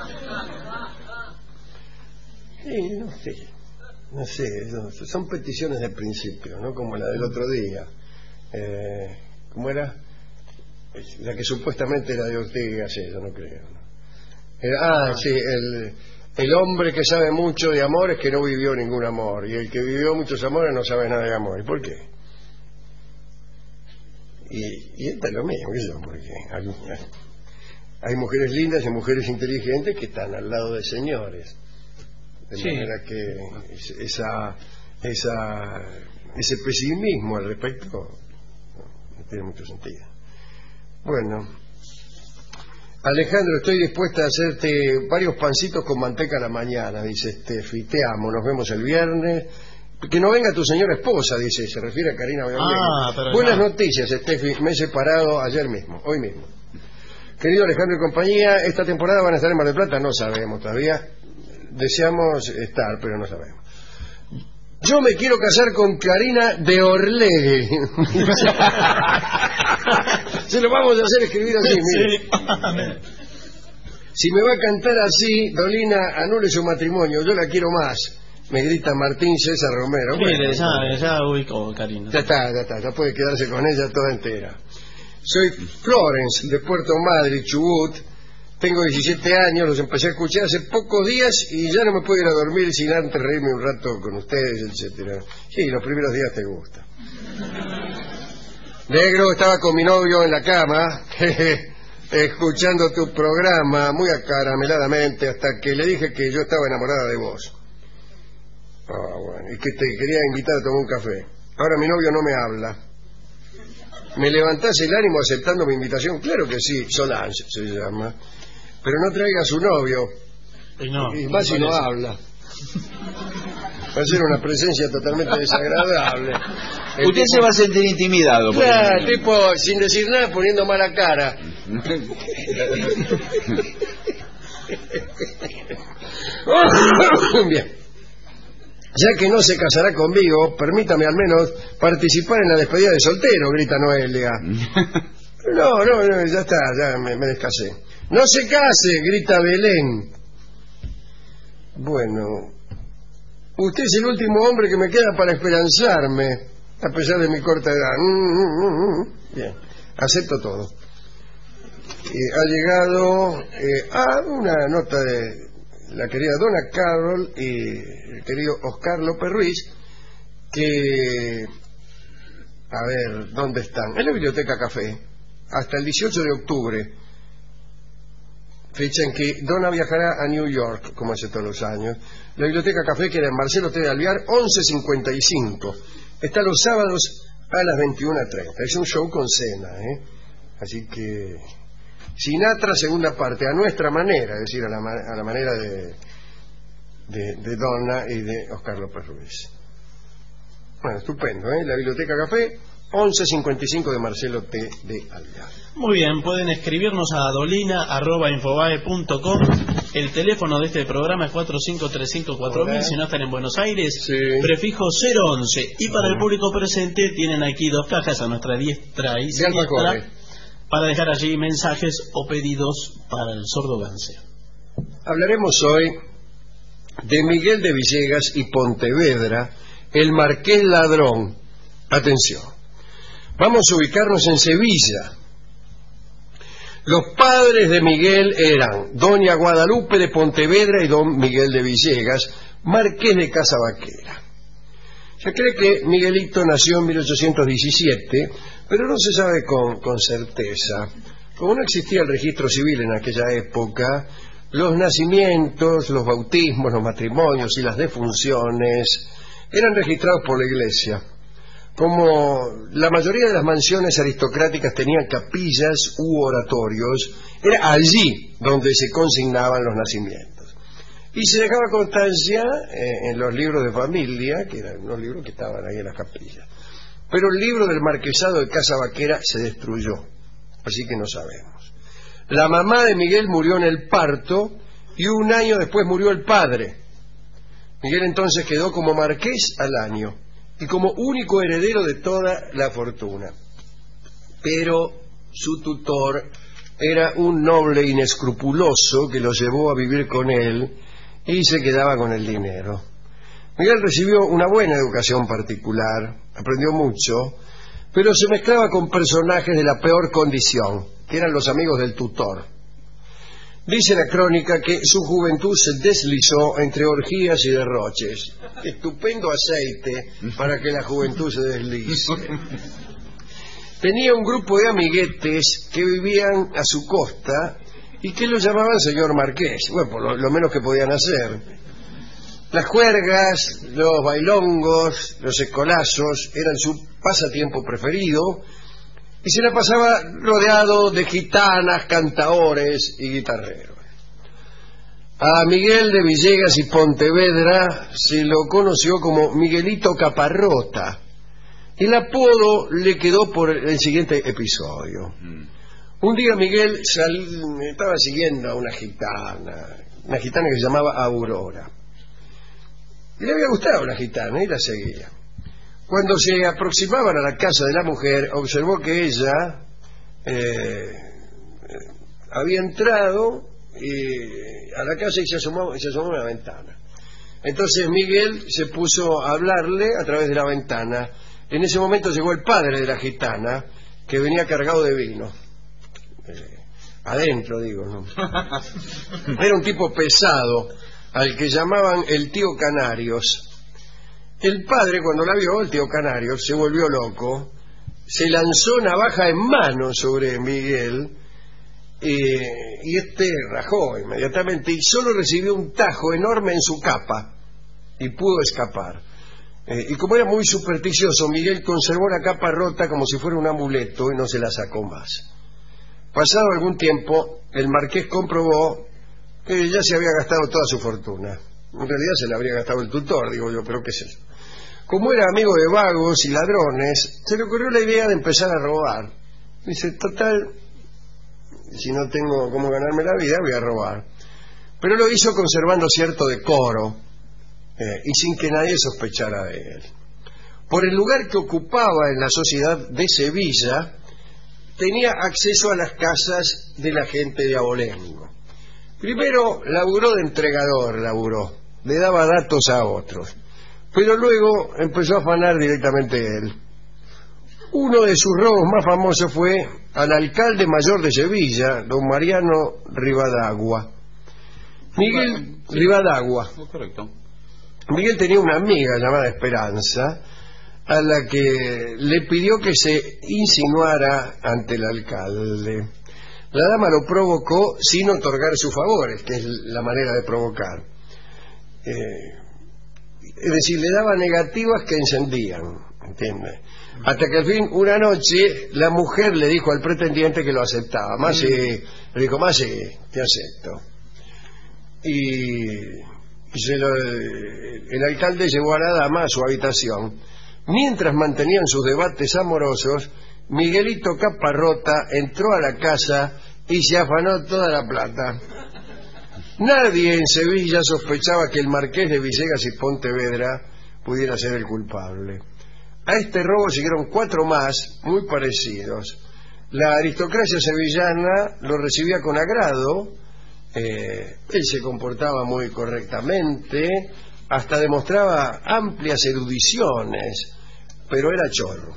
Speaker 5: Sí, no sé, son peticiones de principio, ¿no? Como la del otro día. ¿Cómo era? La que supuestamente era de Ortega y Gasset, yo no creo, ¿no? Sí, el hombre que sabe mucho de amor es que no vivió ningún amor, y el que vivió muchos amores no sabe nada de amor. ¿Y por qué? Y esta es lo mismo, porque hay mujeres lindas y mujeres inteligentes que están al lado de señores, de manera que ese pesimismo al respecto no tiene mucho sentido. Bueno, Alejandro, estoy dispuesta a hacerte varios pancitos con manteca a la mañana, dice Steffi. Te amo, nos vemos el viernes. Que no venga tu señora esposa, dice, se refiere a Karina Beorlegui. Buenas noticias, Steffi, me he separado hoy mismo. Querido Alejandro y compañía, esta temporada van a estar en Mar del Plata, no sabemos todavía. Deseamos estar, pero no sabemos. Yo me quiero casar con Karina de Orlegui. Se lo vamos a hacer escribir así, mire. Sí. Si me va a cantar así, Dolina, anule su matrimonio, yo la quiero más. Me grita Martín César Romero.
Speaker 3: Mire, ya ubicó, Karina.
Speaker 5: Ya puede quedarse con ella toda entera. Soy Florence, de Puerto Madryn, Chubut. Tengo 17 años, los empecé a escuchar hace pocos días y ya no me puedo ir a dormir sin antes reírme un rato con ustedes, etcétera. Sí, los primeros días te gusta. Negro, estaba con mi novio en la cama, escuchando tu programa muy acarameladamente hasta que le dije que yo estaba enamorada de vos. Bueno, y que te quería invitar a tomar un café. Ahora mi novio no me habla. ¿Me levantás el ánimo aceptando mi invitación? Claro que sí, Solange se llama. Pero no traiga a su novio. Y más si no habla. Va a ser una presencia totalmente desagradable.
Speaker 4: Usted se va a sentir intimidado.
Speaker 5: Claro, tipo, sin decir nada, poniendo mala cara. Bien. Ya que no se casará conmigo, permítame al menos participar en la despedida de soltero, grita Noelia. No, ya está, ya me descasé. No se case, grita Belén. Bueno, usted es el último hombre que me queda para esperanzarme, a pesar de mi corta edad. Bien, acepto todo. Ha llegado una nota de la querida Donna Carroll y el querido Oscar López Ruiz, que, a ver, ¿dónde están? En la Biblioteca Café, hasta el 18 de octubre, fecha en que Donna viajará a New York, como hace todos los años. La Biblioteca Café queda en Marcelo T. de Alvear, 1155. Está los sábados a las 21:30. Es un show con cena, Así que... Sinatra, segunda parte, a nuestra manera, es decir, a la manera de Donna y de Oscar López Ruiz. Bueno, estupendo, La Biblioteca Café, 1155 de Marcelo T. de Alvear.
Speaker 3: Muy bien, pueden escribirnos a dolina@infobae.com. El teléfono de este programa es 45354000. Si no están en Buenos Aires, sí. Prefijo 011. Y para el público presente tienen aquí dos cajas a nuestra diestra y siniestra, para dejar allí mensajes o pedidos para el sordo Gance.
Speaker 5: Hablaremos hoy de Miguel de Villegas y Pontevedra, el Marqués Ladrón. Atención, vamos a ubicarnos en Sevilla. Los padres de Miguel eran doña Guadalupe de Pontevedra y don Miguel de Villegas, marqués de Casa Vaquera. Se cree que Miguelito nació en 1817, pero no se sabe con certeza. Como no existía el registro civil en aquella época, los nacimientos, los bautismos, los matrimonios y las defunciones eran registrados por la Iglesia. Como la mayoría de las mansiones aristocráticas tenían capillas u oratorios, era allí donde se consignaban los nacimientos. Y se dejaba constancia en los libros de familia, que eran unos libros que estaban ahí en las capillas. Pero el libro del marquesado de Casa Vaquera se destruyó, así que no sabemos. La mamá de Miguel murió en el parto y un año después murió el padre. Miguel entonces quedó como marqués al año y como único heredero de toda la fortuna. Pero su tutor era un noble inescrupuloso que lo llevó a vivir con él y se quedaba con el dinero. Miguel recibió una buena educación particular, aprendió mucho, pero se mezclaba con personajes de la peor condición, que eran los amigos del tutor. Dice la crónica que su juventud se deslizó entre orgías y derroches. Estupendo aceite para que la juventud se deslice. Tenía un grupo de amiguetes que vivían a su costa y que lo llamaban señor marqués. Bueno, por lo menos que podían hacer. Las juergas, los bailongos, los escolazos eran su pasatiempo preferido y se la pasaba rodeado de gitanas, cantaores y guitarreros. A Miguel de Villegas y Pontevedra se lo conoció como Miguelito Caparrota. El apodo le quedó por el siguiente episodio. Un día Miguel estaba siguiendo a una gitana que se llamaba Aurora. Y le había gustado la gitana y la seguía. Cuando se aproximaban a la casa de la mujer, observó que ella había entrado a la casa y se asomó a la ventana. Entonces Miguel se puso a hablarle a través de la ventana. En ese momento llegó el padre de la gitana, que venía cargado de vino. Adentro, digo, ¿no? Era un tipo pesado, al que llamaban el tío Canarios. El padre, cuando la vio, el tío Canarios, se volvió loco, se lanzó navaja en mano sobre Miguel y este rajó inmediatamente y solo recibió un tajo enorme en su capa y pudo escapar. Y como era muy supersticioso, Miguel conservó la capa rota como si fuera un amuleto y no se la sacó más. Pasado algún tiempo, el marqués comprobó que ya se había gastado toda su fortuna. En realidad se la habría gastado el tutor, digo yo, pero qué sé yo. Como era amigo de vagos y ladrones, se le ocurrió la idea de empezar a robar. Dice, total, si no tengo cómo ganarme la vida, voy a robar. Pero lo hizo conservando cierto decoro y sin que nadie sospechara de él. Por el lugar que ocupaba en la sociedad de Sevilla, tenía acceso a las casas de la gente de abolengo. Primero laburó de entregador, le daba datos a otros, pero luego empezó a afanar directamente él. Uno de sus robos más famosos fue al alcalde mayor de Sevilla, don Mariano Rivadagua. Rivadagua.
Speaker 4: Correcto.
Speaker 5: Miguel tenía una amiga llamada Esperanza, a la que le pidió que se insinuara ante el alcalde. La dama lo provocó sin otorgar sus favores, que es la manera de provocar. Es decir, le daba negativas que encendían, ¿entiendes? Hasta que al fin, una noche, la mujer le dijo al pretendiente que lo aceptaba. Le dijo, más te acepto. Y el alcalde llevó a la dama a su habitación. Mientras mantenían sus debates amorosos, Miguelito Caparrota entró a la casa y se afanó toda la plata. Nadie en Sevilla sospechaba que el marqués de Villegas y Pontevedra pudiera ser el culpable. A este robo siguieron 4 más, muy parecidos. La aristocracia sevillana lo recibía con agrado. Él se comportaba muy correctamente, hasta demostraba amplias erudiciones, pero era chorro.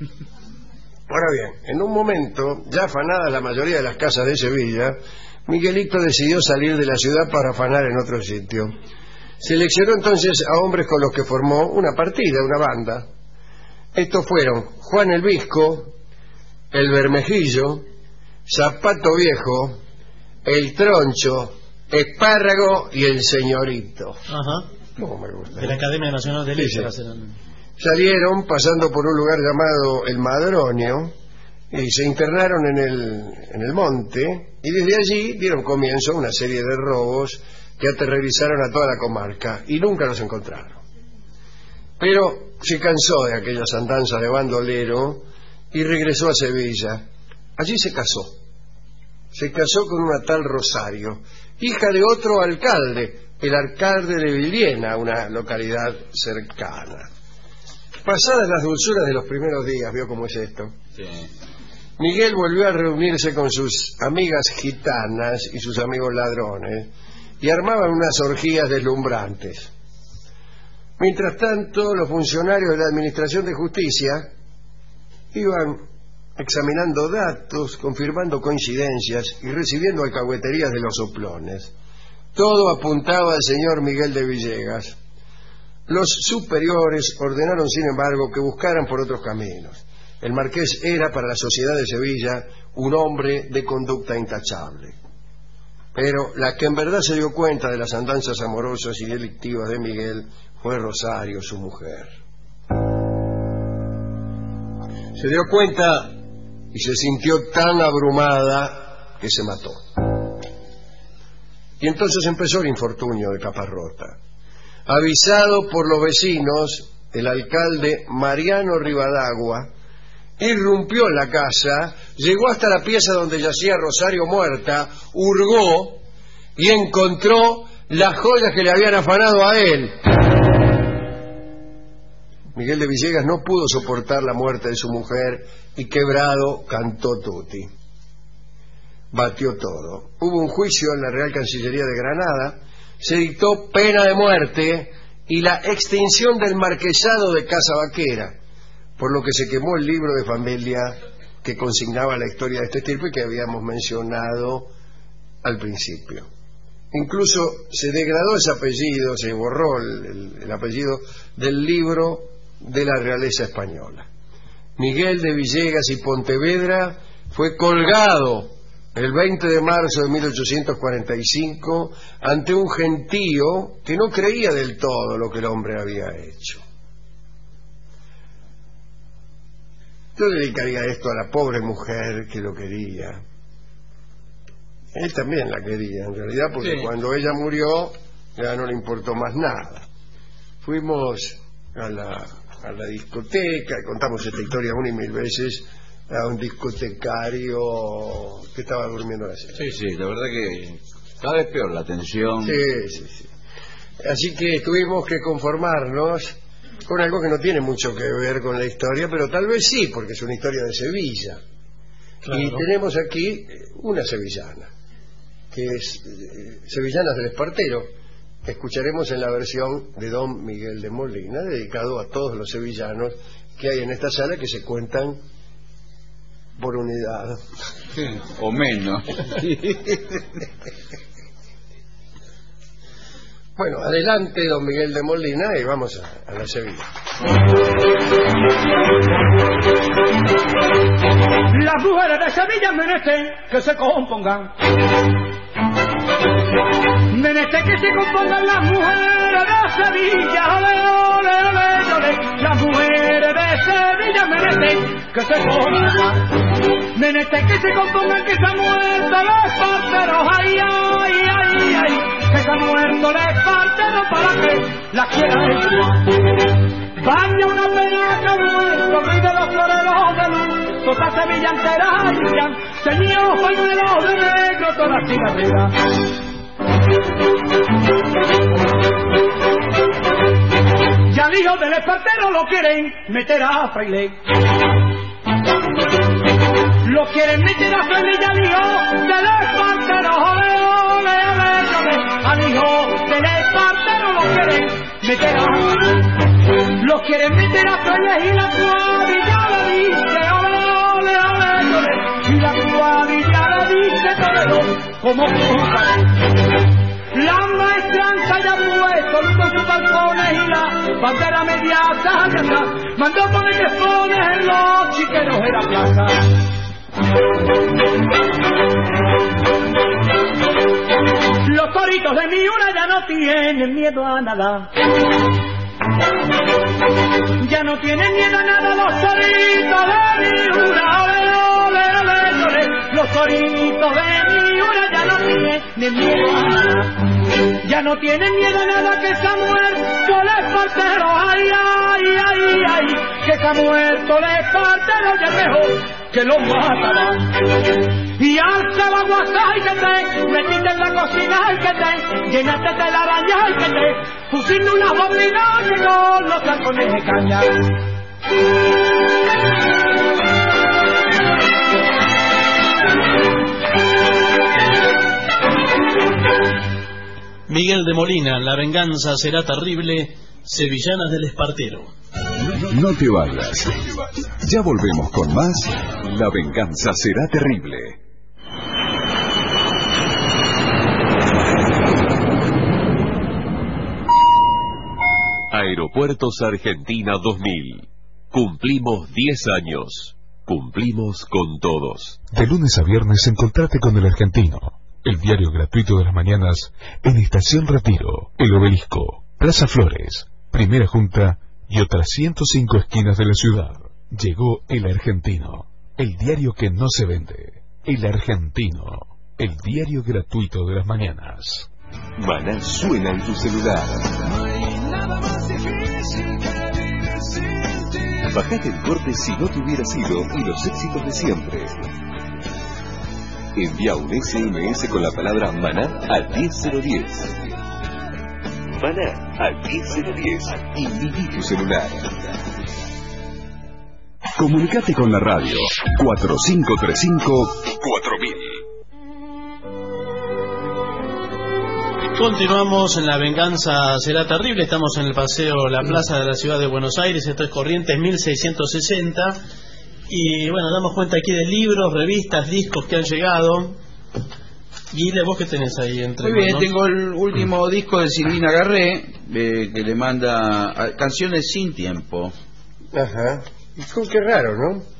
Speaker 5: Ahora bien, en un momento, ya afanadas la mayoría de las casas de Sevilla, Miguelito decidió salir de la ciudad para afanar en otro sitio. Seleccionó entonces a hombres con los que formó una partida, una banda. Estos fueron Juan el Visco, el Bermejillo, Zapato Viejo, el Troncho, Espárrago y el Señorito.
Speaker 3: Ajá.
Speaker 5: ¿Cómo me gusta?
Speaker 3: De la Academia Nacional de Letras.
Speaker 5: Sí. Salieron pasando por un lugar llamado El Madronio y se internaron en el monte, y desde allí dieron comienzo a una serie de robos que aterrorizaron a toda la comarca y nunca los encontraron. Pero se cansó de aquellas andanzas de bandolero y regresó a Sevilla. Allí se casó. Se casó con una tal Rosario, hija de otro alcalde, el alcalde de Villena, una localidad cercana. Pasadas las dulzuras de los primeros días, ¿vio cómo es esto?
Speaker 4: Sí.
Speaker 5: Miguel volvió a reunirse con sus amigas gitanas y sus amigos ladrones y armaban unas orgías deslumbrantes. Mientras tanto, los funcionarios de la Administración de Justicia iban examinando datos, confirmando coincidencias y recibiendo alcahueterías de los soplones. Todo apuntaba al señor Miguel de Villegas. Los superiores ordenaron, sin embargo, que buscaran por otros caminos. El marqués era, para la sociedad de Sevilla, un hombre de conducta intachable. Pero la que en verdad se dio cuenta de las andanzas amorosas y delictivas de Miguel fue Rosario, su mujer. Se dio cuenta y se sintió tan abrumada que se mató. Y entonces empezó el infortunio de Caparrota. Avisado por los vecinos, el alcalde Mariano Rivadagua irrumpió en la casa, llegó hasta la pieza donde yacía Rosario muerta, hurgó y encontró las joyas que le habían afanado a él. Miguel de Villegas no pudo soportar la muerte de su mujer y, quebrado, cantó tutti. Batió todo. Hubo un juicio en la Real Cancillería de Granada, se dictó pena de muerte y la extinción del marquesado de Casa Vaquera, por lo que se quemó el libro de familia que consignaba la historia de este estirpe que habíamos mencionado al principio. Incluso se degradó ese apellido, se borró el apellido del libro de la realeza española. Miguel de Villegas y Pontevedra fue colgado el 20 de marzo de 1845, ante un gentío que no creía del todo lo que el hombre había hecho. Yo dedicaría esto a la pobre mujer que lo quería. Él también la quería, en realidad, porque cuando ella murió ya no le importó más nada. Fuimos a la discoteca, y contamos esta historia una y mil veces, a un discotecario que estaba durmiendo la cena.
Speaker 4: Sí, la verdad que cada vez peor la tensión.
Speaker 5: Sí. Así que tuvimos que conformarnos con algo que no tiene mucho que ver con la historia, pero tal vez sí, porque es una historia de Sevilla. Claro. Y tenemos aquí una sevillana, que es Sevillanas del Espartero. Escucharemos en la versión de don Miguel de Molina, dedicado a todos los sevillanos que hay en esta sala, que se cuentan por unidad.
Speaker 4: Sí, o menos.
Speaker 5: Bueno, adelante don Miguel de Molina y vamos a la Sevilla.
Speaker 6: Las mujeres de Sevilla menester que se compongan. Menester que se compongan las mujeres de Sevilla. Ole, ole, ole, ole. Las mujeres de Sevilla menester que se compongan. Menester que se compongan, que se han muerto los parteros. Ay, ay, ay, ay. Que se han muerto los parteros para que la quieran. Vaya una pena que muerto, rey de los floreros de luz, toda Sevilla entera y teñidos pañuelos de negro, toda cigarrera. Ya el hijo del espartero lo quieren meter a fraile. Lo quieren meter a fraile ya al hijo del espartero. Ole, ole, ole, ole. Al hijo del espartero lo quieren meter a fraile. Lo quieren meter a fraile y la cuadrilla le dice ole, ole, ole. Y la cuadrilla le dice todo como tú. La maestranza ya puesto luz en sus balcones y la bandera media talla mandó poner despones en los chiqueros de la plaza. Los toritos de Miura ya no tienen miedo a nada. Ya no tienen miedo a nada los toritos de Miura. Ole, ole, ole, ole. Los toritos de Miura ya no tienen miedo a nada. Ya no tienen miedo a nada, que se ha muerto el espartero. Ay, ay, ay, ay. Que se ha muerto el espartero, ya es mejor que lo matarán. Y alza la guasa y que te metiste en la cocina y que te llenaste de la araña y que te pusiste una bombina que no los tacones de caña.
Speaker 3: Miguel de Molina, La venganza será terrible, Sevillanas del Espartero.
Speaker 1: No te vayas. Ya volvemos con más La venganza será terrible. Aeropuertos Argentina 2000. Cumplimos 10 años. Cumplimos con todos.
Speaker 7: De lunes a viernes encontrate con El Argentino, el diario gratuito de las mañanas, en Estación Retiro, El Obelisco, Plaza Flores, Primera Junta y otras 105 esquinas de la ciudad. Llegó El Argentino, el diario que no se vende. El Argentino, el diario gratuito de las mañanas.
Speaker 1: Maná suena en tu celular. Bajate el corte Si no te hubiera sido y los éxitos de siempre. Envía un SMS con la palabra Maná al 10010. Maná al 10010 y viví tu celular. Comunicate con la radio 4535-4000.
Speaker 3: Continuamos en La venganza será terrible. Estamos en el paseo La Plaza de la ciudad de Buenos Aires. Esto es Corrientes 1660. Y bueno, damos cuenta aquí de libros, revistas, discos que han llegado. Guile, ¿vos qué tenés ahí entre
Speaker 4: Muy bien,
Speaker 3: manos?
Speaker 4: tengo el último disco de Silvina Garré, que le manda Canciones sin tiempo.
Speaker 5: Ajá. Qué raro, ¿no?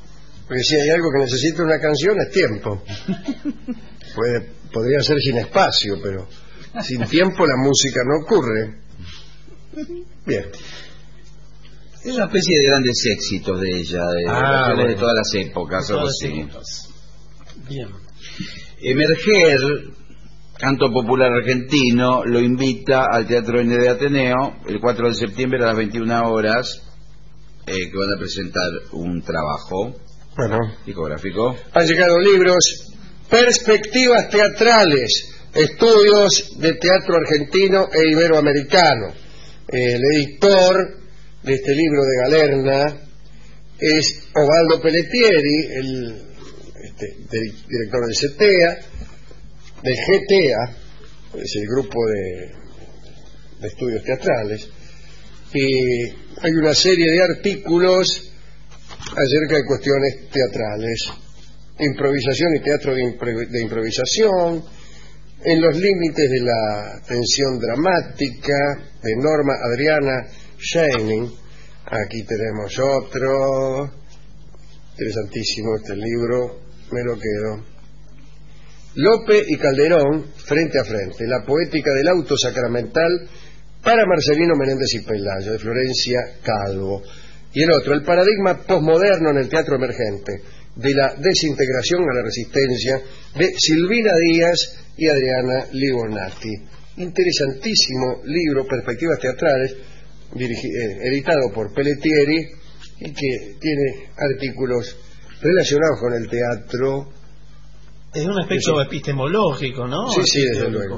Speaker 5: Porque si hay algo que necesita una canción es tiempo. Podría ser sin espacio, pero sin tiempo la música no ocurre. Bien.
Speaker 4: Es una especie de grandes éxitos de ella,
Speaker 5: bueno.
Speaker 4: de todas las épocas, algo así.
Speaker 3: Bien.
Speaker 4: Emerger, canto popular argentino, lo invita al Teatro N de Ateneo el 4 de septiembre a las 21 horas, que van a presentar un trabajo discográfico.
Speaker 5: Han llegado libros, Perspectivas Teatrales, Estudios de Teatro Argentino e Iberoamericano. El editor de este libro de Galerna es Osvaldo Pelletieri, el director del CETEA, del GTA, es el grupo de estudios teatrales, y hay una serie de artículos acerca de cuestiones teatrales, improvisación y teatro de improvisación, en los límites de la tensión dramática, de Norma Adriana Shining. Aquí tenemos otro, interesantísimo este libro, me lo quedo. Lope y Calderón, frente a frente, la poética del auto sacramental para Marcelino Menéndez y Pelayo, de Florencia Calvo. Y el otro, el paradigma posmoderno en el teatro emergente, de la desintegración a la resistencia, de Silvina Díaz y Adriana Libonati. Interesantísimo libro, Perspectivas Teatrales, editado por Pelletieri, y que tiene artículos relacionados con el teatro.
Speaker 3: Es un aspecto epistemológico, ¿no?
Speaker 5: Sí, desde luego.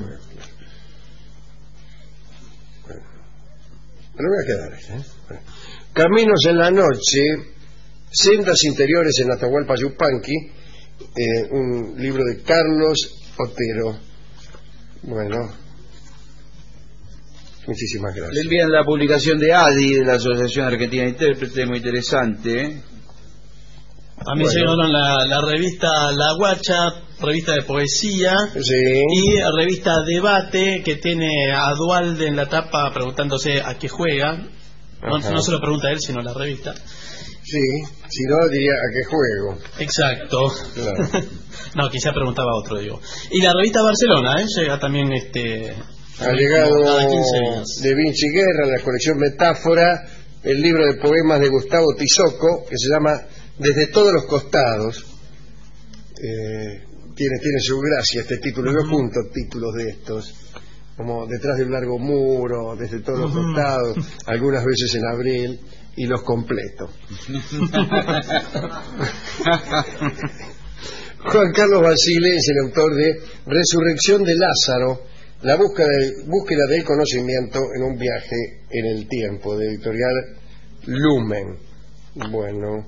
Speaker 5: Pero voy a quedar ahí. Caminos en la noche, sendas interiores en Atahualpa Yupanqui, un libro de Carlos Otero. Bueno, muchísimas gracias.
Speaker 4: Le envían la publicación de ADI, de la Asociación Argentina de Intérpretes, muy interesante.
Speaker 3: A mí llegaron la revista La Guacha, revista de poesía, y revista Debate, que tiene a Dualde en la tapa preguntándose a qué juega. No se lo pregunta él, sino la revista.
Speaker 5: Sí, si no diría a qué juego.
Speaker 3: Exacto.
Speaker 5: Claro.
Speaker 3: No, quizá preguntaba otro, digo. Y la revista Barcelona, llega también
Speaker 5: ha llegado de Vinci Guerra, la colección Metáfora, el libro de poemas de Gustavo Tizoco, que se llama Desde todos los costados. Tiene su gracia este título. Yo junto títulos de estos, como Detrás de un largo muro, Desde todos los costados, algunas veces en abril, y los completo. Juan Carlos Basile es el autor de Resurrección de Lázaro, la búsqueda del conocimiento en un viaje en el tiempo, de editorial Lumen. Bueno,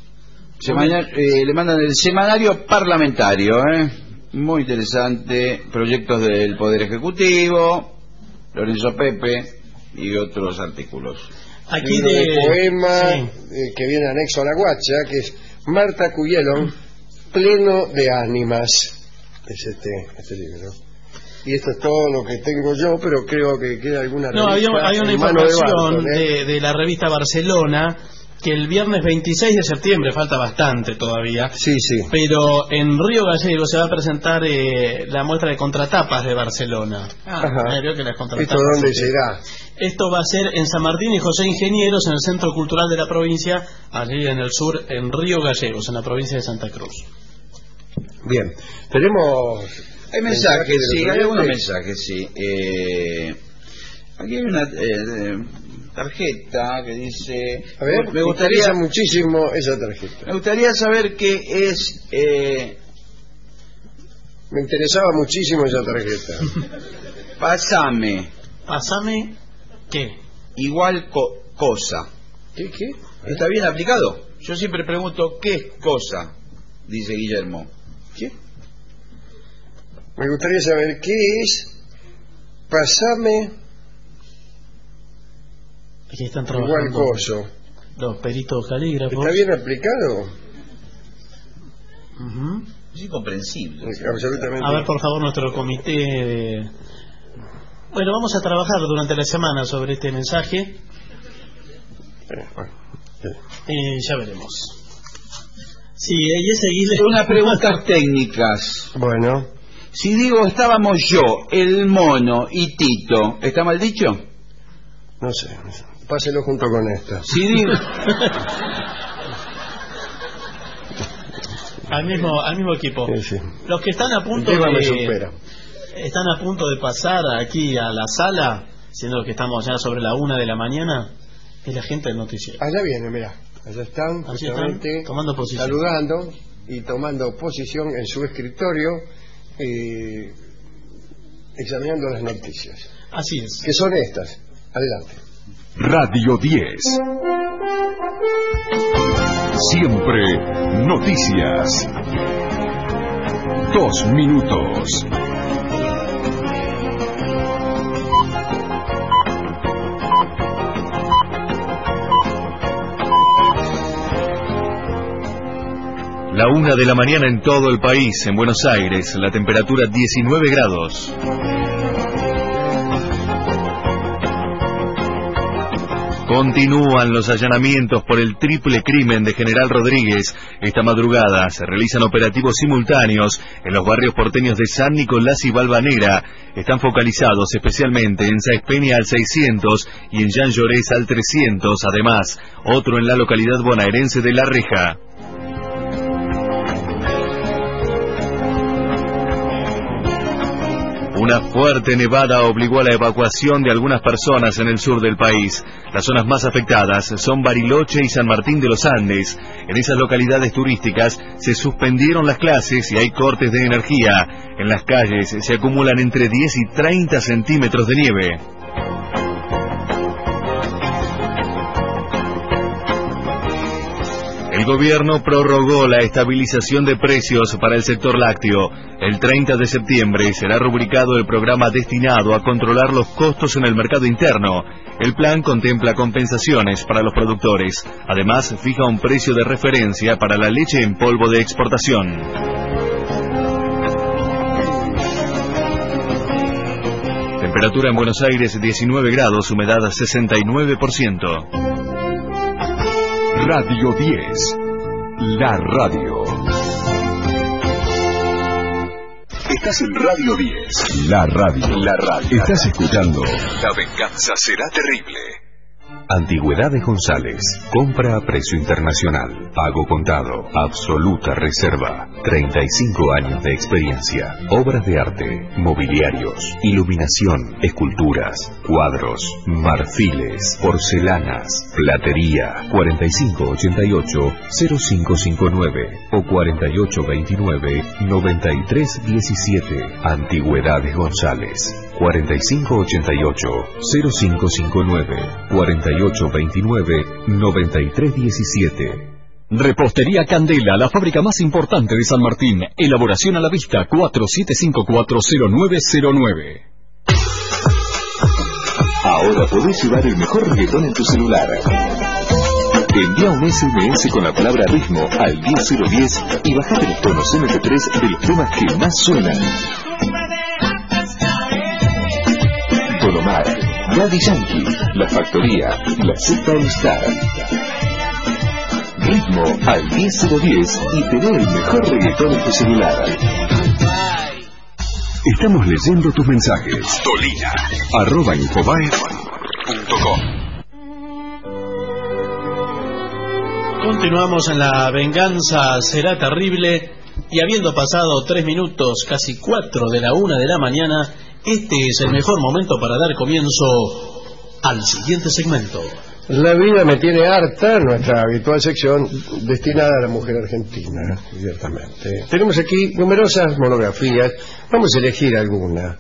Speaker 4: le mandan el semanario parlamentario, muy interesante, proyectos del Poder Ejecutivo, Lorenzo Pepe y otros artículos.
Speaker 5: Aquí de poema que viene anexo a La Guacha, que es Marta Cuyelón, Pleno de ánimas. Es este libro. Y esto es todo lo que tengo yo, pero creo que queda alguna revista.
Speaker 3: No, hay una información de la revista Barcelona, que el viernes 26 de septiembre, falta bastante todavía, pero en Río Gallegos se va a presentar la muestra de contratapas de Barcelona. Creo que las contratapas.
Speaker 5: ¿Esto dónde será?
Speaker 3: Esto va a ser en San Martín y José Ingenieros, en el Centro Cultural de la provincia, allí en el sur, en Río Gallegos, en la provincia de Santa Cruz.
Speaker 5: Bien, tenemos...
Speaker 4: Hay mensajes, hay algunos mensajes, aquí hay una tarjeta que dice...
Speaker 5: A ver, me gustaría muchísimo esa tarjeta.
Speaker 4: Me gustaría saber qué es...
Speaker 5: Me interesaba muchísimo esa tarjeta.
Speaker 4: Pásame.
Speaker 3: ¿Pásame qué?
Speaker 4: Igual cosa.
Speaker 5: ¿Qué?
Speaker 4: ¿Está bien aplicado? Yo siempre pregunto, ¿qué es cosa? Dice Guillermo.
Speaker 5: ¿Qué? Me gustaría saber qué es. Pásame.
Speaker 3: Aquí están trabajando
Speaker 5: igual coso.
Speaker 3: Los peritos calígrafos.
Speaker 5: ¿Está bien aplicado?
Speaker 4: Es incomprensible.
Speaker 5: Absolutamente.
Speaker 3: A ver, por favor, nuestro comité. Bueno, vamos a trabajar durante la semana sobre este mensaje. Y ya veremos. Sí, y ese Guille...
Speaker 4: Unas preguntas técnicas.
Speaker 5: Bueno,
Speaker 4: Si digo estábamos yo, el mono y Tito, ¿está mal dicho?
Speaker 5: no sé. Páselo junto con esta.
Speaker 4: Si digo...
Speaker 3: al mismo equipo.
Speaker 5: Sí, sí.
Speaker 3: Los que están a punto
Speaker 5: El tema me
Speaker 3: de...
Speaker 5: supera.
Speaker 3: Están a punto de pasar aquí a la sala, siendo que estamos ya sobre la 1 de la mañana, es la gente del noticiero.
Speaker 5: Allá viene, mirá. Allá están,
Speaker 3: Allí
Speaker 5: justamente,
Speaker 3: están, tomando posición.
Speaker 5: saludando y tomando posición en su escritorio, examinando las noticias.
Speaker 3: Así es.
Speaker 5: Que son estas. Adelante.
Speaker 1: Radio 10. Siempre noticias. 2 minutos.
Speaker 8: La 1 de la mañana en todo el país. En Buenos Aires, la temperatura 19 grados. Continúan los allanamientos por el triple crimen de General Rodríguez. Esta madrugada se realizan operativos simultáneos en los barrios porteños de San Nicolás y Valvanera. Están focalizados especialmente en Sáenz Peña al 600 y en Jean Llorés al 300. Además, otro en la localidad bonaerense de La Reja. Una fuerte nevada obligó a la evacuación de algunas personas en el sur del país. Las zonas más afectadas son Bariloche y San Martín de los Andes. En esas localidades turísticas se suspendieron las clases y hay cortes de energía. En las calles se acumulan entre 10 y 30 centímetros de nieve. El gobierno prorrogó la estabilización de precios para el sector lácteo. El 30 de septiembre será rubricado el programa destinado a controlar los costos en el mercado interno. El plan contempla compensaciones para los productores. Además, fija un precio de referencia para la leche en polvo de exportación. Temperatura en Buenos Aires 19 grados, humedad 69%.
Speaker 1: Radio 10. La radio. Estás en Radio 10. La radio. La radio. Estás escuchando La venganza será terrible. Antigüedades González. Compra a precio internacional. Pago contado. Absoluta reserva. 35 años de experiencia. Obras de arte. Mobiliarios. Iluminación. Esculturas. Cuadros. Marfiles. Porcelanas. Platería. 4588-0559 o 4829-9317. Antigüedades González. 4588-0559 4829-9317.
Speaker 9: Repostería Candela, la fábrica más importante de San Martín. Elaboración a la vista, 47540909.
Speaker 1: Ahora podés llevar el mejor reggaetón en tu celular. Envía un SMS con la palabra ritmo al 10010 y bajate los tonos MP3 de los temas que más suenan. Don Omar, Daddy Yankee, La Factoría, La Secta All Star. Ritmo al 10010 y tené el mejor reggaetón en tu celular. Estamos leyendo tus mensajes. Tolina@infobae.com.
Speaker 3: Continuamos en La venganza será terrible. Y habiendo pasado 3 minutos, casi 4 de la 1 de la mañana, este es el mejor momento para dar comienzo al siguiente segmento.
Speaker 5: La vida me tiene harta, nuestra habitual sección destinada a la mujer argentina, ciertamente. Tenemos aquí numerosas monografías, vamos a elegir alguna.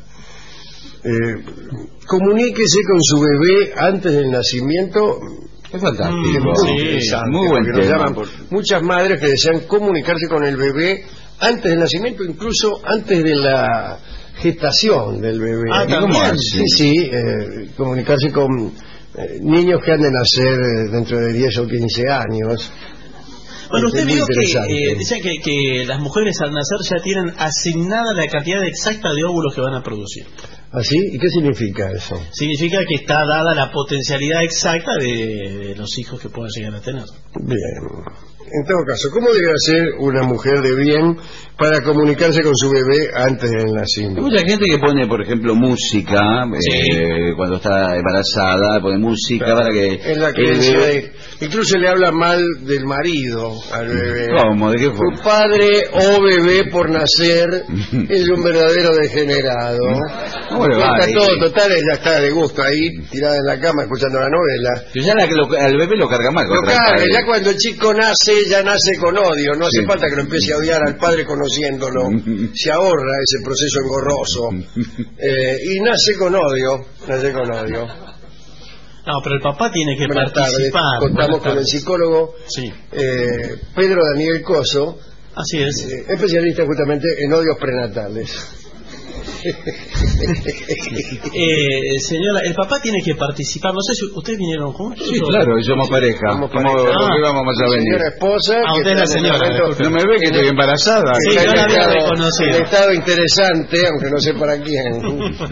Speaker 5: Comuníquese con su bebé antes del nacimiento.
Speaker 4: Es fantástico.
Speaker 5: Muy buen tema. Muchas madres que desean comunicarse con el bebé antes del nacimiento, incluso antes de la gestación del bebé.
Speaker 3: ¿También?
Speaker 5: Sí, comunicarse con niños que han de nacer dentro de 10 o 15 años.
Speaker 3: Bueno, usted vio que
Speaker 5: interesante.
Speaker 3: decía que las mujeres al nacer ya tienen asignada la cantidad exacta de óvulos que van a producir.
Speaker 5: ¿Así? ¿Y qué significa eso?
Speaker 3: Significa que está dada la potencialidad exacta de los hijos que puedan llegar a tener.
Speaker 5: Bien. En todo caso, ¿cómo debe hacer una mujer de bien para comunicarse con su bebé antes del nacimiento?
Speaker 4: Hay mucha gente que pone, por ejemplo, música, cuando está embarazada, pone música para que...
Speaker 5: Es la que incluso le habla mal del marido al bebé.
Speaker 4: ¿Cómo? ¿De qué forma?
Speaker 5: Tu padre o bebé por nacer es un verdadero degenerado.
Speaker 4: ¿Cómo le va?
Speaker 5: Está todo total, ella está de gusto ahí, tirada en la cama escuchando la novela.
Speaker 4: Pero ya al bebé lo carga mal.
Speaker 5: Lo carga, ya cuando el chico nace, ya nace con odio. No hace falta que lo empiece a odiar al padre conociéndolo. Se ahorra ese proceso engorroso. Y nace con odio. Nace con odio.
Speaker 3: No, pero el papá tiene que
Speaker 5: Buenas
Speaker 3: participar.
Speaker 5: tardes. Contamos con el psicólogo Pedro Daniel Coso.
Speaker 3: Así es.
Speaker 5: Especialista justamente en odios prenatales.
Speaker 3: Señora, el papá tiene que participar. No sé si ustedes vinieron juntos.
Speaker 4: Sí, claro, somos pareja. ¿Cómo vamos a venir?
Speaker 5: Señora esposa.
Speaker 3: Usted es la señora.
Speaker 4: No me ve que estoy embarazada.
Speaker 3: Sí, yo la había reconocido.
Speaker 5: Un estado interesante, aunque no sé para quién.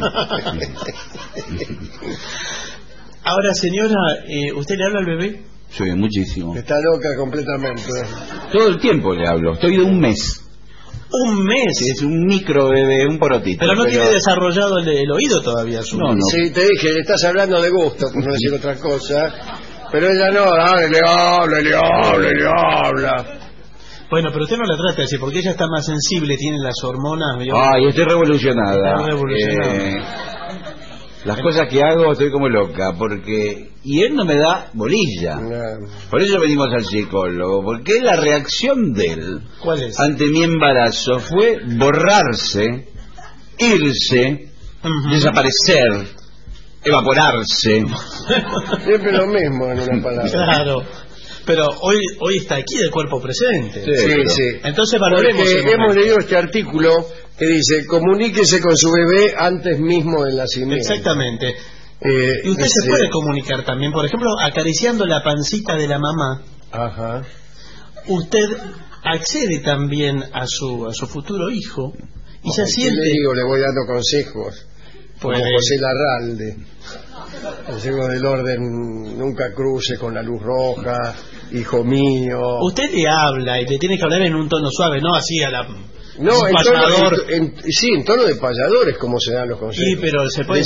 Speaker 3: Ahora, señora, ¿usted le habla al bebé?
Speaker 4: Sí, muchísimo.
Speaker 5: Está loca completamente.
Speaker 4: Todo el tiempo le hablo. Estoy de un mes.
Speaker 3: ¿Un mes?
Speaker 4: Sí, es un micro bebé, un porotito.
Speaker 3: Pero no tiene desarrollado el oído todavía.
Speaker 4: No.
Speaker 5: Sí, te dije, le estás hablando de gusto, por no decir otra cosa. Pero ella no, le habla.
Speaker 3: Bueno, pero usted no la trata así, porque ella está más sensible, tiene las hormonas.
Speaker 4: Ay, estoy revolucionada.
Speaker 3: Está revolucionada.
Speaker 4: Las cosas que hago estoy como loca, porque... Y él no me da bolilla.
Speaker 5: No.
Speaker 4: Por eso venimos al psicólogo, porque la reacción de él
Speaker 3: ¿Cuál es?
Speaker 4: ante mi embarazo fue borrarse, irse, desaparecer, evaporarse.
Speaker 5: Siempre lo mismo en una palabra.
Speaker 3: Claro. Pero hoy está aquí de cuerpo presente.
Speaker 5: Sí.
Speaker 3: Entonces valoremos.
Speaker 5: Porque hemos leído este artículo que dice, comuníquese con su bebé antes mismo del nacimiento.
Speaker 3: Exactamente. Y usted se puede comunicar también, por ejemplo, acariciando la pancita de la mamá.
Speaker 5: Ajá.
Speaker 3: Usted accede también a su futuro hijo y se siente.
Speaker 5: Le voy dando consejos, como José Larralde. Consejos del orden, nunca cruce con la luz roja, hijo mío.
Speaker 3: Usted le habla y le tiene que hablar en un tono suave, no así a la...
Speaker 5: No, en tono de payadores, como se dan los consejos.
Speaker 3: Sí, pero se puede...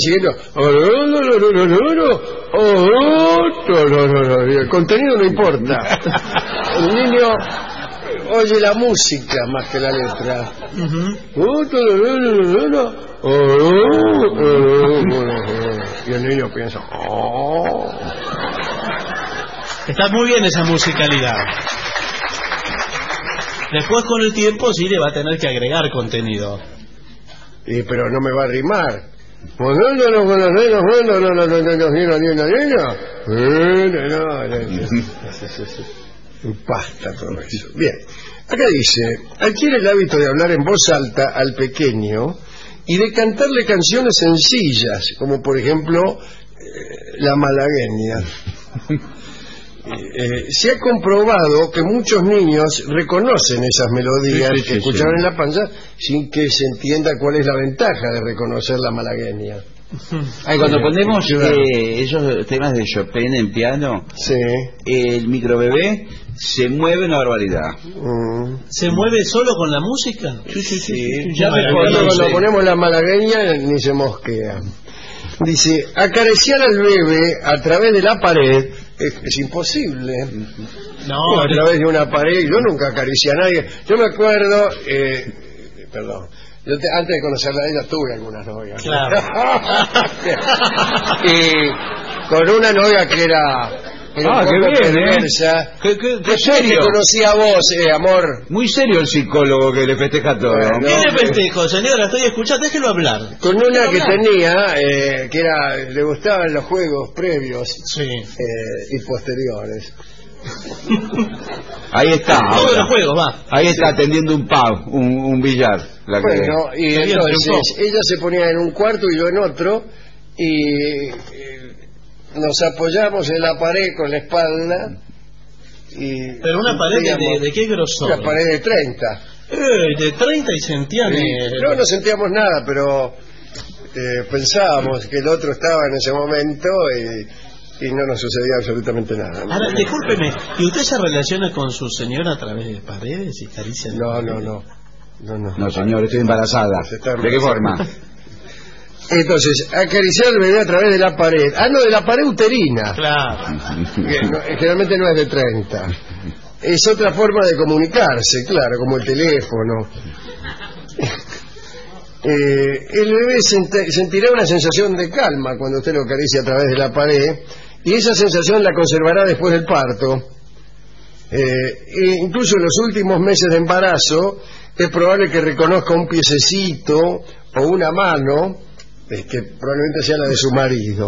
Speaker 5: El contenido no importa. El niño oye la música más que la letra. Y el niño piensa...
Speaker 3: Está muy bien esa musicalidad. Después con el tiempo sí le va a tener que agregar contenido.
Speaker 5: Pero no me va a rimar. Basta todo eso. Bien, acá dice, adquiere el hábito de hablar en voz alta al pequeño y de cantarle canciones sencillas, como por ejemplo La Malagueña. Se ha comprobado que muchos niños reconocen esas melodías que escucharon en la panza sin que se entienda cuál es la ventaja de reconocer la malagueña.
Speaker 4: Cuando ponemos esos temas de Chopin en piano, el microbebé se mueve una barbaridad.
Speaker 3: ¿Se mueve solo con la música?
Speaker 5: Sí. Ya cuando ponemos la malagueña ni se mosquea. Dice, acariciar al bebé a través de la pared es imposible.
Speaker 3: No,
Speaker 5: a través de una pared. Yo nunca acaricié a nadie. Yo me acuerdo, perdón, antes de conocerla a ella tuve algunas novias.
Speaker 3: Claro.
Speaker 5: Y con una novia que era
Speaker 4: qué bien,
Speaker 5: ¿Qué serio? Te conocí a vos, amor.
Speaker 4: Muy serio el psicólogo que le festeja todo.
Speaker 3: ¿Qué le festejo, señora? Estoy escuchando, déjelo hablar.
Speaker 5: Con una que tenía, que le gustaban los juegos previos y posteriores.
Speaker 4: Ahí está.
Speaker 3: Todos los juegos, va.
Speaker 4: Ahí está atendiendo un pub, un billar.
Speaker 5: Bueno, y entonces ella se ponía en un cuarto y yo en otro, y nos apoyamos en la pared con la espalda.
Speaker 3: Pero una pared de qué grosor?
Speaker 5: Una pared de 30.
Speaker 3: De 30 y sentían.
Speaker 5: No sentíamos nada, pero pensábamos que el otro estaba en ese momento y no nos sucedía absolutamente nada.
Speaker 3: Ahora, discúlpeme, ¿y usted se relaciona con su señora a través de paredes y caricias?
Speaker 5: No,
Speaker 4: señor, estoy embarazada. ¿De qué forma?
Speaker 5: Entonces, acariciar al bebé a través de la pared. De la pared uterina.
Speaker 3: Claro.
Speaker 5: Que generalmente no es de 30. Es otra forma de comunicarse, claro, como el teléfono. El bebé sentirá una sensación de calma cuando usted lo acaricia a través de la pared, y esa sensación la conservará después del parto. Incluso en los últimos meses de embarazo es probable que reconozca un piececito o una mano, que probablemente sea la de su marido.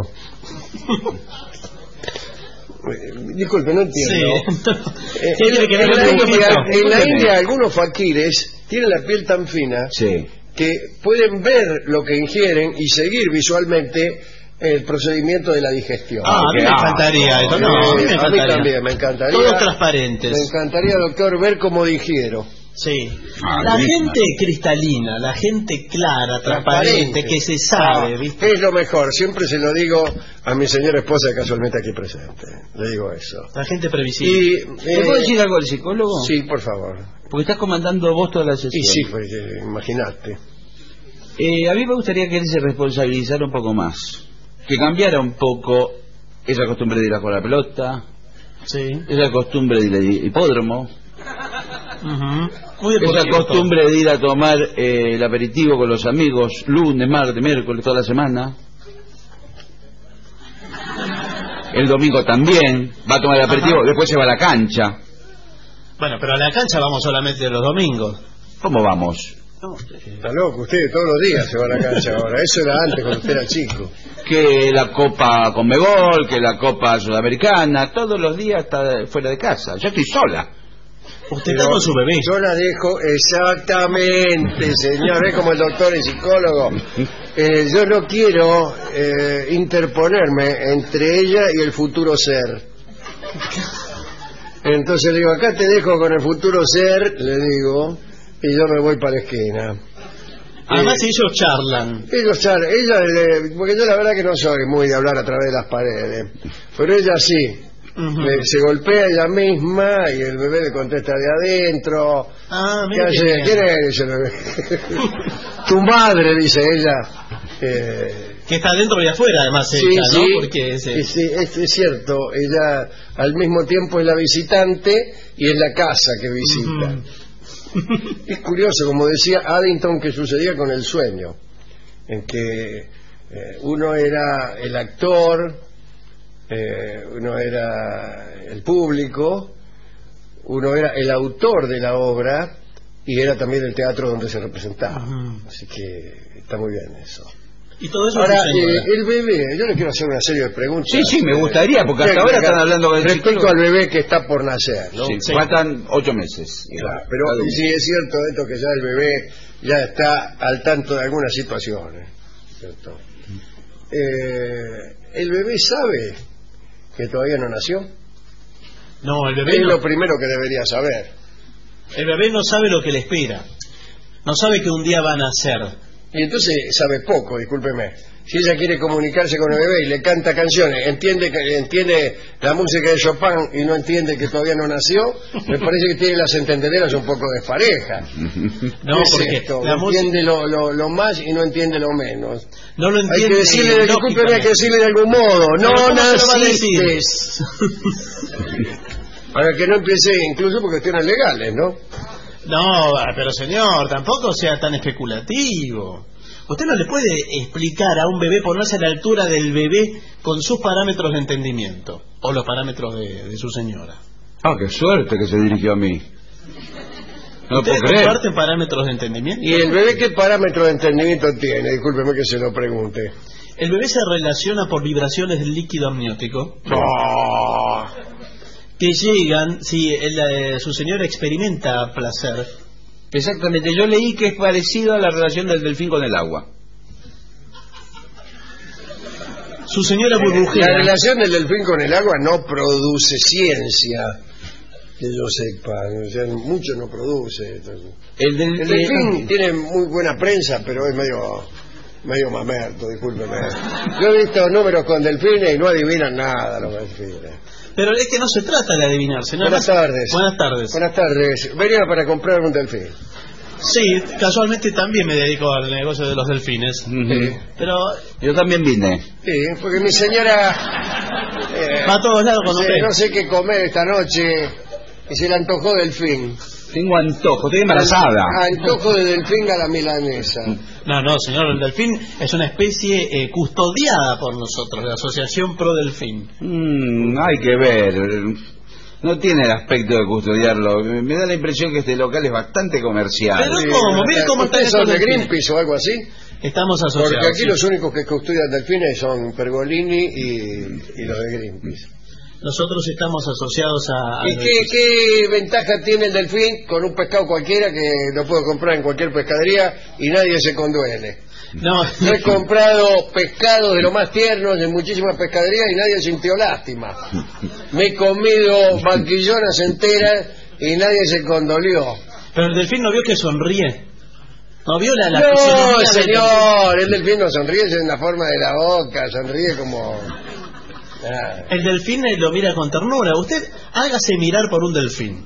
Speaker 5: Disculpe, no entiendo. En la India algunos faquires tienen la piel tan fina que pueden ver lo que ingieren y seguir visualmente el procedimiento de la digestión.
Speaker 3: A mí me encantaría eso. A mí
Speaker 5: también me encantaría.
Speaker 3: Todos transparentes.
Speaker 5: Me encantaría, doctor, ver cómo digiero.
Speaker 3: Sí. La gente cristalina, la gente clara, transparente, que se sabe, ¿viste?
Speaker 5: Es lo mejor. Siempre se lo digo a mi señora esposa, casualmente aquí presente. Le digo eso.
Speaker 3: La gente previsible.
Speaker 4: ¿Te puedo decir algo al psicólogo?
Speaker 5: Sí, por favor.
Speaker 4: Porque estás comandando vos toda la sesión.
Speaker 5: Sí, porque imagínate.
Speaker 4: A mí me gustaría que él se responsabilizara un poco más. Que cambiara un poco esa costumbre de ir a jugar a la pelota.
Speaker 3: Sí.
Speaker 4: Esa costumbre de ir al hipódromo.
Speaker 3: Esa
Speaker 4: costumbre de ir a tomar el aperitivo con los amigos lunes, martes, miércoles, toda la semana. El domingo también va a tomar el aperitivo, después se va a la cancha.
Speaker 3: Bueno, pero a la cancha vamos solamente los domingos.
Speaker 4: ¿Cómo vamos?
Speaker 5: Está loco, usted todos los días se va a la cancha ahora. Eso era antes cuando usted era chico.
Speaker 4: Que la Copa Conmebol, que la Copa Sudamericana, todos los días está fuera de casa. Yo estoy sola.
Speaker 3: Usted está con su bebé.
Speaker 5: Yo la dejo exactamente, señor. Es como el doctor y psicólogo. Yo no quiero interponerme entre ella y el futuro ser. Entonces le digo, acá te dejo con el futuro ser, le digo, y yo me voy para la esquina.
Speaker 3: Además ellos charlan.
Speaker 5: Porque yo la verdad que no soy muy de hablar a través de las paredes, pero ella sí. Se golpea ella misma y el bebé le contesta de adentro. ¿Qué hace? ¿Quién es? Dice el bebé. Tu madre, dice ella.
Speaker 3: Que está adentro y afuera, además, ella, ¿no? Porque
Speaker 5: es cierto. Ella al mismo tiempo es la visitante y es la casa que visita. Es curioso, como decía Addington, que sucedía con el sueño, en que uno era el actor, uno era el público, uno era el autor de la obra y era también el teatro donde se representaba. Así que está muy bien eso.
Speaker 3: Y todo eso.
Speaker 5: Ahora, el bebé, yo le quiero hacer una serie de preguntas.
Speaker 4: Sí, me gustaría, porque hasta ahora están hablando del
Speaker 5: respecto al bebé que está por nacer, ¿no?
Speaker 4: Sí. Faltan 8 meses.
Speaker 5: Claro, pero sí es cierto esto, que ya el bebé ya está al tanto de algunas situaciones, ¿cierto? ¿El bebé sabe que todavía no nació?
Speaker 3: No, el bebé
Speaker 5: es lo primero que debería saber.
Speaker 3: El bebé no sabe lo que le espera. No sabe que un día va a nacer.
Speaker 5: Y entonces sabe poco, discúlpeme. Si ella quiere comunicarse con el bebé y le canta canciones, entiende la música de Chopin y no entiende que todavía no nació, me parece que tiene las entendederas un poco desparejas.
Speaker 3: No, porque
Speaker 5: entiende lo más y no entiende lo menos.
Speaker 3: No lo entiende.
Speaker 5: Hay que decirle, discúlpeme, hay que decirle de algún modo, no naciste. Para que no empiece, incluso por cuestiones legales, ¿no?
Speaker 3: No, pero señor, tampoco sea tan especulativo. Usted no le puede explicar a un bebé, ponerse a la altura del bebé con sus parámetros de entendimiento o los parámetros de su señora.
Speaker 4: Qué suerte que se dirigió a mí. No
Speaker 3: ¿Usted
Speaker 4: puedo creer.
Speaker 3: comparte parámetros de entendimiento?
Speaker 5: ¿Y el bebé qué parámetros de entendimiento tiene? Discúlpeme que se lo pregunte.
Speaker 3: El bebé se relaciona por vibraciones del líquido amniótico. Que llegan si su señora experimenta placer.
Speaker 4: Exactamente, yo leí que es parecido a la relación del delfín con el agua.
Speaker 3: Su señora burbujea.
Speaker 5: La relación del delfín con el agua no produce ciencia, que yo sepa, o sea, mucho no produce. El delfín tiene muy buena prensa, pero es medio medio mamerto, discúlpeme. Yo he visto números con delfines y no adivinan nada los delfines.
Speaker 3: Pero es que no se trata de adivinar, señor.
Speaker 5: Buenas tardes.
Speaker 3: Buenas tardes.
Speaker 5: Buenas tardes. Venía para comprar un delfín.
Speaker 3: Sí, casualmente también me dedico al negocio de los delfines. Pero
Speaker 4: yo también vine.
Speaker 5: Sí, porque mi señora
Speaker 3: va a todos lados con usted.
Speaker 5: No sé qué comer esta noche y se le antojó delfín.
Speaker 4: Tengo antojo, estoy embarazada.
Speaker 5: Antojo de delfín a la milanesa.
Speaker 3: No, señor, el delfín es una especie custodiada por nosotros, la Asociación Pro Delfín.
Speaker 4: Hay que ver. No tiene el aspecto de custodiarlo. Me da la impresión que este local es bastante comercial.
Speaker 3: Pero ¿cómo? Mire cómo está.
Speaker 5: ¿Ustedes son de Greenpeace o algo así?
Speaker 3: Estamos asociados.
Speaker 5: Porque aquí los únicos que custodian delfines son Pergolini y los de Greenpeace.
Speaker 3: Nosotros estamos asociados a...
Speaker 5: ¿Y qué ventaja tiene el delfín con un pescado cualquiera que lo puedo comprar en cualquier pescadería y nadie se conduele?
Speaker 3: No,
Speaker 5: he comprado pescado de lo más tiernos en muchísimas pescaderías y nadie sintió lástima. Me he comido banquillonas enteras y nadie se condolió.
Speaker 3: Pero el delfín no vio que sonríe. ¿No vio la
Speaker 5: no, señor, el delfín no sonríe, es en la forma de la boca, sonríe como...
Speaker 3: El delfín lo mira con ternura. Usted hágase mirar por un delfín.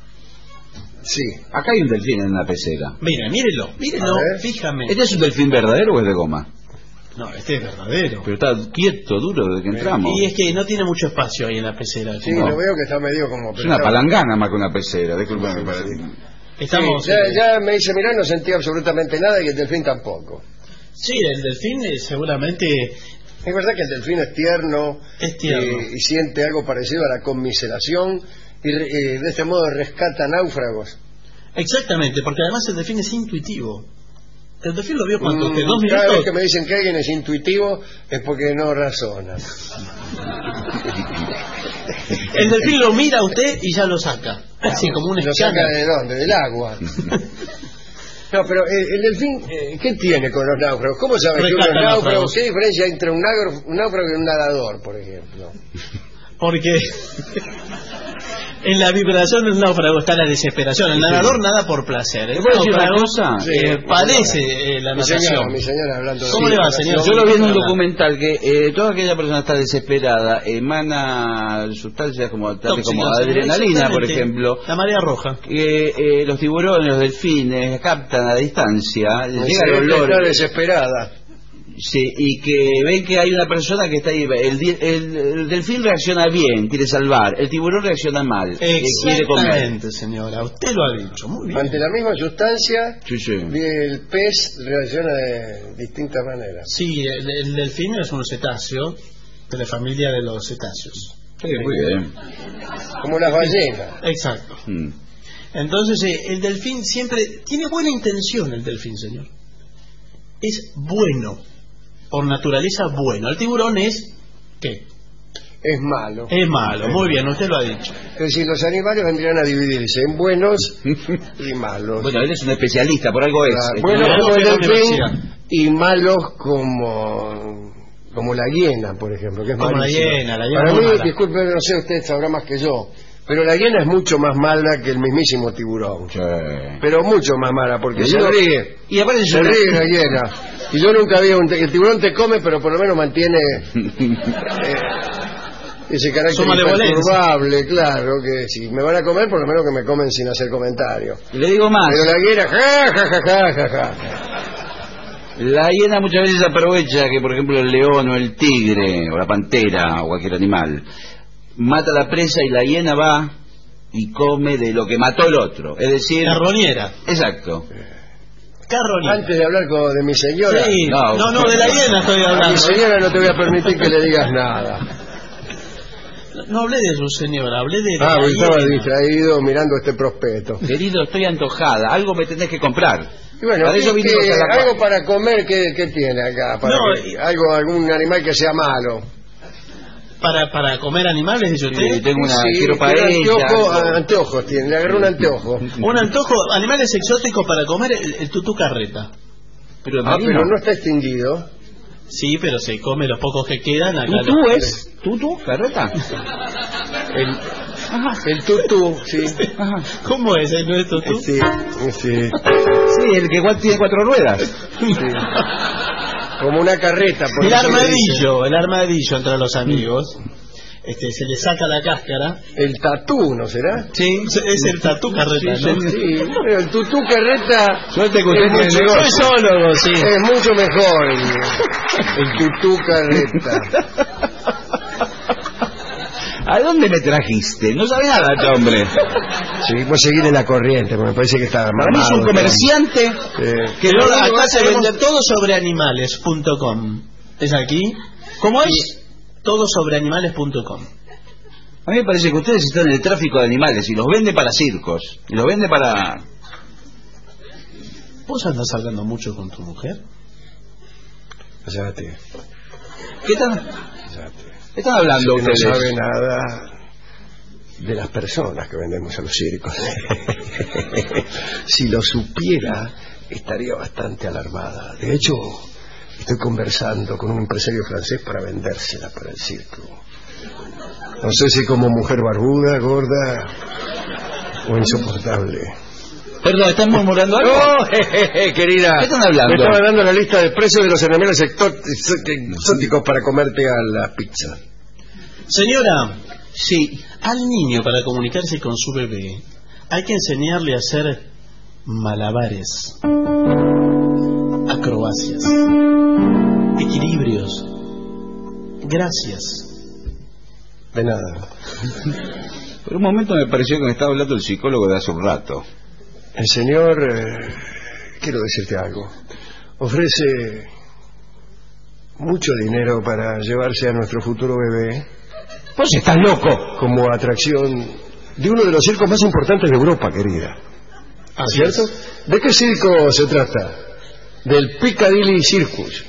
Speaker 4: Sí, acá hay un delfín en la pecera.
Speaker 3: Mírelo, fíjame.
Speaker 4: ¿Este es un delfín verdadero o es de goma?
Speaker 3: No, este es verdadero.
Speaker 4: Pero está quieto, duro desde que entramos.
Speaker 3: Y es que no tiene mucho espacio ahí en la pecera.
Speaker 5: Sí, lo veo que está medio como...
Speaker 4: Es una palangana más que una pecera, discúlpame.
Speaker 3: Estamos...
Speaker 5: ya me dice, mirá, no sentí absolutamente nada y el delfín tampoco.
Speaker 3: Sí, el delfín seguramente...
Speaker 5: Es verdad que el delfín es tierno, y siente algo parecido a la conmiseración y de este modo rescata náufragos.
Speaker 3: Exactamente, porque además el delfín es intuitivo. El delfín lo vio cuando usted 2 minutos.
Speaker 5: Cada vez que me dicen que alguien es intuitivo es porque no razona.
Speaker 3: El delfín lo mira a usted y ya lo saca, así como un escáner.
Speaker 5: ¿Lo saca de dónde? Del agua. No, pero el delfín, ¿qué tiene con los náufragos? ¿Cómo sabe que uno es náufrago? ¿Qué diferencia entre un náufrago y un nadador, por ejemplo?
Speaker 3: Porque en la vibración del náufrago está la desesperación. El nadador nada por placer. El náufrago padece la natación.
Speaker 5: Mi señora hablando de...
Speaker 3: ¿Cómo le va, señor?
Speaker 4: Yo lo vi en un documental que toda aquella persona está desesperada, emana sustancias como adrenalina, por ejemplo.
Speaker 3: La marea roja.
Speaker 4: Que los tiburones, los delfines captan a distancia, llega el olor.
Speaker 5: Está desesperada.
Speaker 4: Sí, y que ven que hay una persona que está ahí. El delfín reacciona bien, quiere salvar. El tiburón reacciona mal, quiere comer.
Speaker 3: Exactamente, señora, usted lo ha dicho muy bien.
Speaker 5: Ante la misma sustancia,
Speaker 4: sí.
Speaker 5: El pez reacciona de distintas maneras.
Speaker 3: Sí, el delfín es un cetáceo de la familia de los cetáceos.
Speaker 4: Sí, muy bien.
Speaker 5: Como las ballenas.
Speaker 3: Exacto. Entonces, el delfín siempre tiene buena intención, el delfín, señor. Es bueno. Por naturaleza bueno. El tiburón es... ¿qué?
Speaker 5: Es malo.
Speaker 3: Es malo, muy bien, usted lo ha dicho.
Speaker 5: Es decir, los animales vendrían a dividirse en buenos y malos.
Speaker 4: Bueno, él es un especialista, por algo es.
Speaker 5: Buenos como el delfín y malos como la hiena, por ejemplo, que es
Speaker 3: como
Speaker 5: malísima.
Speaker 3: la hiena.
Speaker 5: Para mí, disculpe, no sé, usted sabrá más que yo, pero la hiena es mucho más mala que el mismísimo tiburón.
Speaker 4: Sí.
Speaker 5: Pero mucho más mala, porque se ríe.
Speaker 4: Y aparte
Speaker 5: se ríe la hiena. Y yo nunca vi el tiburón te come, pero por lo menos mantiene ese carácter imperturbable, claro, que si me van a comer, por lo menos que me comen sin hacer comentario.
Speaker 4: Y le digo más.
Speaker 5: Pero la hiena,
Speaker 4: La hiena muchas veces aprovecha que, por ejemplo, el león o el tigre o la pantera o cualquier animal mata a la presa y la hiena va y come de lo que mató el otro. Es decir...
Speaker 3: carroñera.
Speaker 4: Exacto.
Speaker 3: Carroñera.
Speaker 5: Antes de hablar de mi señora...
Speaker 3: Sí. No, de la hiena estoy hablando.
Speaker 5: A mi señora no te voy a permitir que le digas nada.
Speaker 3: No hablé de su señora, hablé de...
Speaker 5: estaba distraído mirando este prospecto.
Speaker 4: Querido, estoy antojada, algo me tenés que comprar.
Speaker 5: Y bueno, algo para comer, ¿qué tiene acá? Algún animal que sea malo.
Speaker 3: Para comer animales, dice usted.
Speaker 4: Sí, tengo quiero paella.
Speaker 5: Anteojos tiene, le agarró un anteojo.
Speaker 3: Un antojo, animales exóticos para comer, el tutú carreta.
Speaker 5: Pero no está extinguido.
Speaker 3: Sí, pero se come los pocos que quedan. Acá
Speaker 4: ¿Tutú es? ¿Tutú? ¿Carreta?
Speaker 5: El tutú, sí.
Speaker 3: Ajá. ¿Cómo es? ¿No es tutú?
Speaker 5: Sí.
Speaker 4: Sí, el que igual tiene 4 ruedas. Sí.
Speaker 5: como una carreta. por
Speaker 3: El
Speaker 5: eso le dicen.
Speaker 3: armadillo entre los amigos. Se le saca la cáscara.
Speaker 5: El tatú, ¿no será?
Speaker 3: Sí, es el tatú carreta, ¿no?
Speaker 5: Sí, pero el tutú carreta
Speaker 4: Suerte que usted
Speaker 5: es
Speaker 4: tiene
Speaker 5: mucho,
Speaker 4: negocio.
Speaker 3: Soy zoólogo, sí.
Speaker 5: es mucho mejor el tutú carreta.
Speaker 4: ¿A dónde me trajiste? No sabe nada este hombre.
Speaker 5: Seguimos seguir en la corriente, porque me parece que está
Speaker 4: Para mí es un
Speaker 5: mamado,
Speaker 4: comerciante
Speaker 3: Que
Speaker 4: lo
Speaker 3: acá
Speaker 4: único que
Speaker 3: se
Speaker 4: hacemos-
Speaker 3: vende todosobreanimales.com. ¿Es aquí?
Speaker 4: ¿Cómo es?
Speaker 3: Todosobreanimales.com.
Speaker 4: A mí me parece que ustedes están en el tráfico de animales y los venden para circos. Y los venden para...
Speaker 3: ¿Vos andás hablando mucho con tu mujer?
Speaker 5: Cállate,
Speaker 4: ¿Qué están,
Speaker 5: cállate.
Speaker 4: qué están hablando
Speaker 5: Que no
Speaker 4: ustedes?
Speaker 5: sabe nada de las personas que vendemos a los circos. Si lo supiera, estaría bastante alarmada. De hecho, estoy conversando con un empresario francés para vendérsela para el circo. No sé si como mujer barbuda, gorda o insoportable.
Speaker 4: Perdón, ¿están murmurando algo?
Speaker 5: ¡Oh, querida!
Speaker 4: ¿Qué están hablando?
Speaker 5: Me estaba dando la lista de precios de los animales exóticos para comerte a la pizza.
Speaker 3: Señora,
Speaker 4: Sí.
Speaker 3: al niño para comunicarse con su bebé hay que enseñarle a hacer malabares, acrobacias, equilibrios, gracias.
Speaker 5: De nada.
Speaker 4: Por un momento me pareció que me estaba hablando el psicólogo de hace un rato.
Speaker 5: El señor, quiero decirte algo, ofrece mucho dinero para llevarse a nuestro futuro bebé
Speaker 4: Vos estás loco.
Speaker 5: como atracción de uno de los circos más importantes de Europa, querida.
Speaker 3: Así
Speaker 5: ¿Cierto? ¿De qué circo se trata? Del Piccadilly Circus.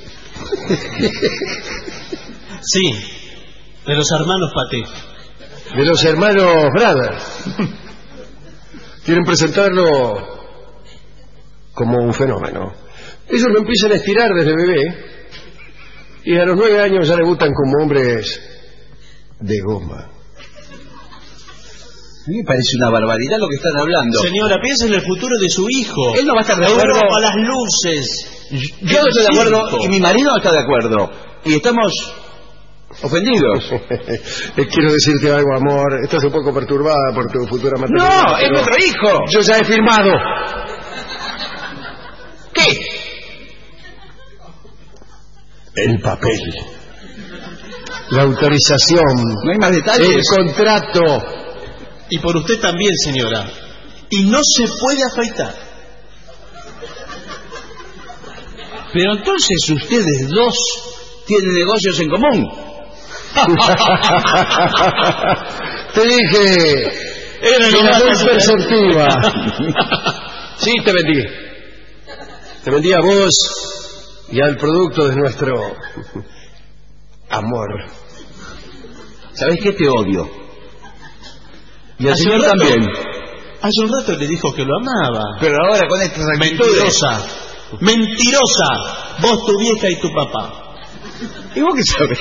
Speaker 3: Sí, de los hermanos Paté.
Speaker 5: De los hermanos Brothers. Quieren presentarlo como un fenómeno. Ellos lo empiezan a estirar desde bebé y a los 9 años ya debutan como hombres de goma.
Speaker 4: A mí me parece una barbaridad lo que están hablando.
Speaker 3: Señora, piensa en el futuro de su hijo.
Speaker 4: Él no va a estar de acuerdo.
Speaker 3: Europa, las luces.
Speaker 4: Yo no estoy de acuerdo
Speaker 3: circo.
Speaker 4: y mi marido no está de acuerdo. Y estamos ofendidos.
Speaker 5: Quiero decirte algo, amor. Estás un poco perturbada por tu futura maternidad.
Speaker 4: No, es
Speaker 5: pero
Speaker 4: nuestro hijo.
Speaker 5: Yo ya he firmado
Speaker 4: ¿Qué?
Speaker 5: el papel, la autorización,
Speaker 4: No hay más
Speaker 5: el
Speaker 4: detalles.
Speaker 5: contrato.
Speaker 3: Y por usted también, señora. Y no se puede afeitar.
Speaker 4: Pero entonces ustedes dos tienen negocios en común.
Speaker 5: Te dije,
Speaker 3: Era
Speaker 5: que
Speaker 3: lo
Speaker 5: la
Speaker 3: más
Speaker 5: luz
Speaker 3: natural.
Speaker 5: perceptiva. Sí, te vendí. Te vendí a vos y al producto de nuestro amor.
Speaker 4: ¿Sabés qué? Te odio. Y al
Speaker 3: Hace
Speaker 4: señor
Speaker 3: un rato-
Speaker 4: también.
Speaker 3: Hace un rato le dijo que lo amaba.
Speaker 4: Pero ahora con estas actitudes...
Speaker 3: Mentirosa. Mentirosa. Vos, tu vieja y tu papá.
Speaker 4: ¿Y vos qué sabés?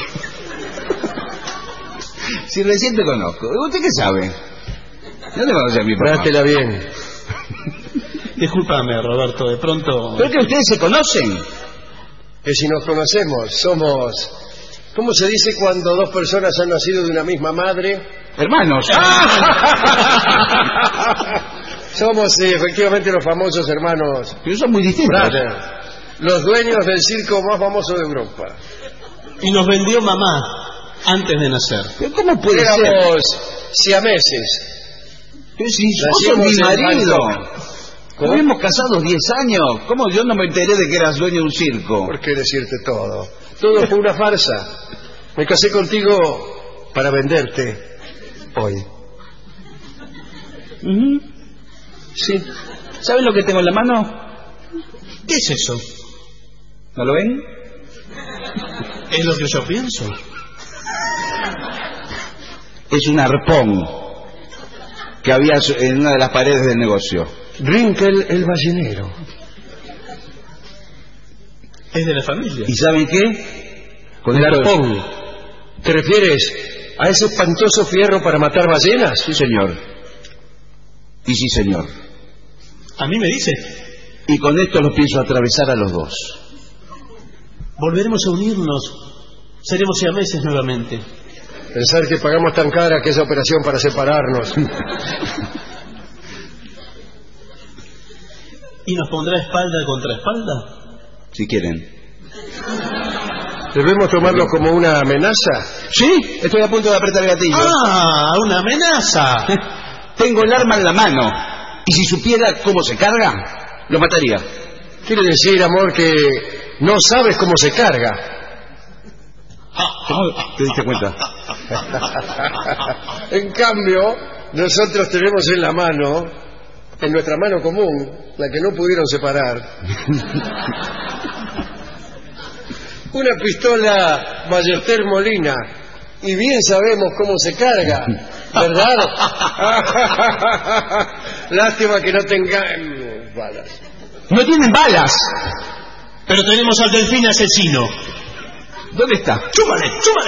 Speaker 4: Si recién te conozco. ¿Y usted qué sabe? ¿Dónde conoce a mi papá?
Speaker 5: Trátela bien.
Speaker 3: Discúlpame, Roberto, de pronto...
Speaker 4: ¿Pero que ustedes se conocen?
Speaker 5: Que si nos conocemos, somos... ¿Cómo se dice cuando dos personas han nacido de una misma madre?
Speaker 4: Hermanos.
Speaker 5: Somos efectivamente los famosos hermanos
Speaker 4: Pero son muy distintos.
Speaker 5: Brothers, los dueños del circo más famoso de Europa.
Speaker 3: Y nos vendió mamá antes de nacer.
Speaker 4: ¿Pero cómo puede ser?
Speaker 5: Éramos siameses.
Speaker 4: Pero si vos sos
Speaker 5: Nacimos
Speaker 4: mi
Speaker 5: en
Speaker 4: marido.
Speaker 5: ¿Cómo?
Speaker 4: Estuvimos casados 10 años. ¿Cómo yo no me enteré de que eras dueño de un circo?
Speaker 5: ¿Por qué decirte todo? Todo fue una farsa. Me casé contigo para venderte hoy.
Speaker 4: Ujú.
Speaker 5: Sí.
Speaker 4: ¿Saben lo que tengo en la mano?
Speaker 3: ¿Qué es eso?
Speaker 4: ¿No lo ven?
Speaker 3: Es lo que yo pienso.
Speaker 4: Es un arpón que había en una de las paredes del negocio.
Speaker 5: Rinkel el ballenero.
Speaker 3: Es de la familia.
Speaker 4: ¿Y saben qué? Con
Speaker 5: El
Speaker 4: esto-
Speaker 5: arpón. ¿Te refieres a ese espantoso fierro para matar ballenas?
Speaker 4: Sí, señor. Y sí, señor.
Speaker 3: A mí me dice.
Speaker 4: Y con esto los pienso atravesar a los dos.
Speaker 3: Volveremos a unirnos. Seremos siameses nuevamente.
Speaker 5: Pensar que pagamos tan cara aquella operación para separarnos.
Speaker 3: ¿Y nos pondrá espalda contra espalda?
Speaker 4: Si quieren.
Speaker 5: ¿Debemos tomarlo como una amenaza?
Speaker 4: Sí, estoy a punto de apretar el gatillo.
Speaker 3: ¡Ah! ¡Una amenaza!
Speaker 4: Tengo el arma en la mano. Y si supiera cómo se carga, lo mataría.
Speaker 5: Quiere decir, amor, que no sabes cómo se carga.
Speaker 4: ¿Te diste cuenta?
Speaker 5: En cambio, nosotros tenemos en la mano, en nuestra mano común, la que no pudieron separar, una pistola Ballester Molina, y bien sabemos cómo se carga, ¿verdad? Lástima que no tengan balas.
Speaker 4: ¡No tienen balas!
Speaker 3: Pero tenemos al delfín asesino.
Speaker 4: ¿Dónde está?
Speaker 3: ¡Chúmale! ¡Chúmale!